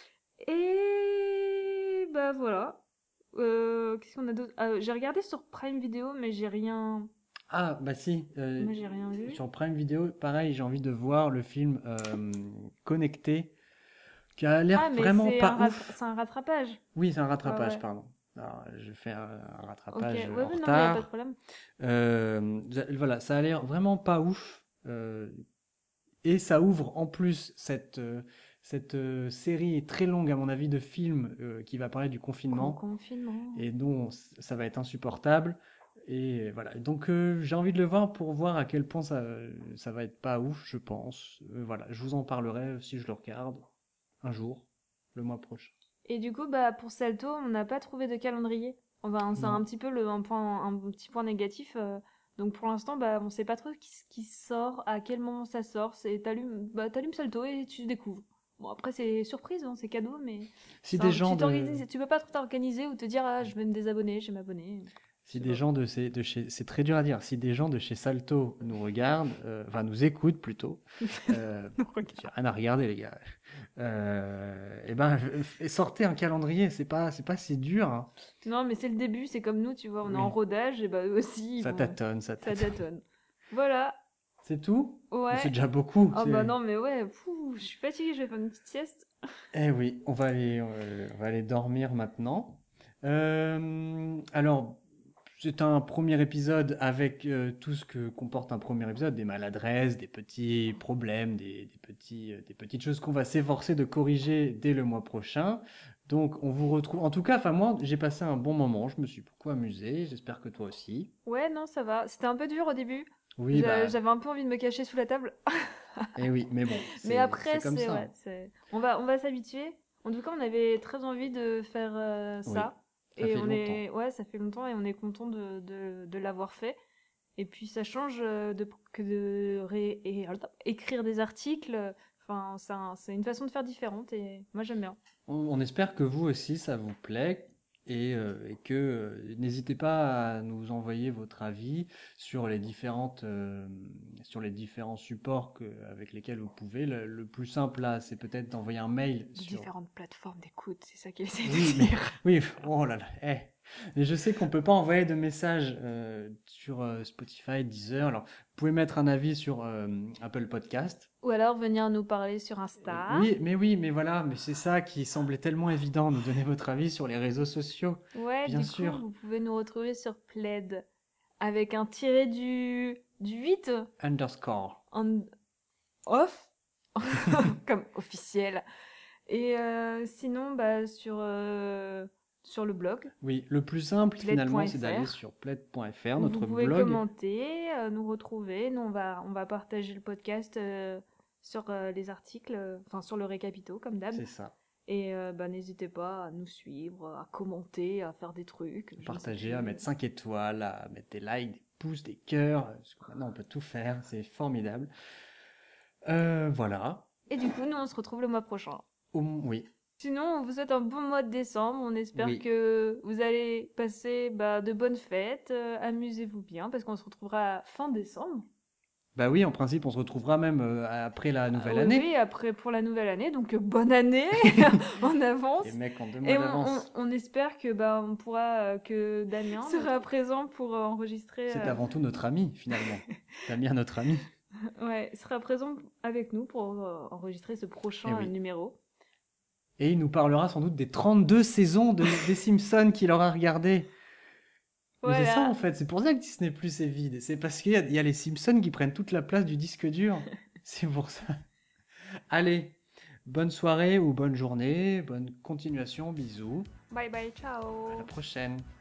Et bah voilà. Euh, qu'est-ce qu'on a d'autre? Ah, j'ai regardé sur Prime Video, mais j'ai rien.
Ah, bah si. euh,
Moi, j'ai rien vu.
Sur Prime Video, pareil, j'ai envie de voir le film euh, Connecté, qui a l'air
Ah, mais
vraiment
c'est
pas
un rat-
ouf.
c'est un rattrapage.
Oui, c'est un rattrapage,
Ouais, ouais.
pardon. Alors, je fais un, un
Ok,
rattrapage
ouais,
euh,
ouais,
en
non, mais y a
retard.
pas de problème.
Euh, voilà, ça a l'air vraiment pas ouf. euh, et ça ouvre en plus cette, euh, cette euh, série très longue, à mon avis, de films euh, qui va parler du confinement.
Confinement.
Et dont c- ça va être insupportable. Et voilà. Donc euh, j'ai envie de le voir pour voir à quel point ça, ça va être pas ouf, je pense. Euh, voilà, je vous en parlerai si je le regarde un jour, le mois prochain.
Et du coup, bah, pour Salto, on n'a pas trouvé de calendrier. Enfin, c'est
Non.
un petit peu le, un, point, un petit point négatif. euh, donc pour l'instant, bah, on sait pas trop qui, qui sort, à quel moment ça sort. C'est t'allumes, bah, t'allumes Salto et tu découvres. Bon, après, c'est surprise, hein, c'est cadeau, mais.
Si
c'est
des
un-
gens
tu,
de-
t'organises- tu peux pas trop t'organiser ou te dire, ah, je vais me désabonner, je vais m'abonner.
Si des gens de, ces, de chez, c'est très dur à dire. Si des gens de chez Salto nous regardent, euh, enfin nous écoutent plutôt, euh, j'ai rien à regarder les gars. Euh, et ben f- sortez un calendrier, c'est pas, c'est pas si dur. Hein.
Non, mais c'est le début, c'est comme nous, tu vois, on
Oui.
est en rodage, et bah eux aussi. ils
Ça
vont-
tâtonne, ça
Ça
tâtonne.
tâtonne. Voilà.
C'est tout
Ouais.
C'est déjà beaucoup.
Ah
c'est-
bah non, mais ouais, pouh, je suis fatiguée, je vais faire une petite sieste.
Eh oui, on va aller, euh, on va aller dormir maintenant. Euh, alors, c'est un premier épisode avec euh, tout ce que comporte un premier épisode, des maladresses, des petits problèmes, des, des petits, euh, des petites choses qu'on va s'efforcer de corriger dès le mois prochain. Donc, on vous retrouve. En tout cas, enfin moi, j'ai passé un bon moment. Je me suis beaucoup amusé. J'espère que toi aussi.
Ouais, non, ça va. C'était un peu dur au début.
Oui,
J'a-
bah.
J'avais un peu envie de me cacher sous la table.
Eh oui, mais bon.
Mais
c'est-
après,
c'est comme
c'est
ça.
ouais, c'est- on va, on va s'habituer. En tout cas, on avait très envie de faire euh, ça.
Oui, ça
et
fait
on est, ouais, ça fait longtemps et on est content de, de, de l'avoir fait. Et puis ça change euh, de, que de ré- et, écrire des articles. Enfin, c'est un- c'est une façon de faire différente et moi j'aime bien.
On, on espère que vous aussi, ça vous plaît. Et, euh, et que euh, n'hésitez pas à nous envoyer votre avis sur les différentes euh, sur les différents supports que, avec lesquels vous pouvez. Le, le plus simple là, c'est peut-être d'envoyer un mail
De
sur.
différentes plateformes d'écoute, c'est ça qu'il essaie de
Oui, mais,
dire.
oui, oh là là, eh. Mais je sais qu'on peut pas envoyer de messages euh, sur euh, Spotify, Deezer. Alors, vous pouvez mettre un avis sur euh, Apple Podcast.
Ou alors venir nous parler sur Insta.
Oui, mais oui, mais voilà, mais c'est ça qui semblait tellement évident, nous donner votre avis sur les réseaux sociaux.
Ouais,
bien
du
sûr.
coup, vous pouvez nous retrouver sur Plaid avec un tiré du, du huit
Underscore.
en off, comme officiel. Et euh, sinon, bah, sur, euh, sur le blog.
Oui, le plus simple
Plaid
finalement,
point
c'est
F R.
d'aller sur plaid point f r,
Où
notre
vous pouvez
blog.
commenter, euh, nous retrouver. Nous, on va, on va partager le podcast euh, sur euh, les articles, euh, enfin sur le récapito, comme d'hab.
C'est ça.
Et euh, bah, n'hésitez pas à nous suivre, à commenter, à faire des trucs. je ne sais
Partager,
plus.
à mettre cinq étoiles, à mettre des likes, des pouces, des cœurs. Parce que maintenant, on peut tout faire. C'est formidable. Euh, voilà.
Et du coup, nous, on se retrouve le mois prochain.
Au- oui.
Sinon, on vous souhaite un bon mois de décembre. On espère
Oui.
que vous allez passer bah, de bonnes fêtes. euh, Amusez-vous bien, parce qu'on se retrouvera fin décembre.
Bah oui, en principe, on se retrouvera même euh, après la nouvelle
Ah oui,
année.
Oui, après pour la nouvelle année. Donc, euh, bonne année en avance.
Les mecs en deux mois
Et on,
d'avance.
on- on espère que bah, on pourra euh, que Damien sera présent pour euh, enregistrer.
C'est
euh,
avant tout notre ami, finalement. Damien, notre ami.
Ouais, sera présent avec nous pour euh, enregistrer ce prochain
Eh oui.
euh, numéro.
Et il nous parlera sans doute des trente-deux saisons de, des Simpsons qu'il aura regardé. Mais c'est
Voilà.
ça en fait, c'est pour ça que Disney Plus est vide. C'est parce qu'il y, a- il y a les Simpsons qui prennent toute la place du disque dur. C'est pour ça. Allez, bonne soirée ou bonne journée, bonne continuation, bisous.
Bye bye, ciao.
À la prochaine.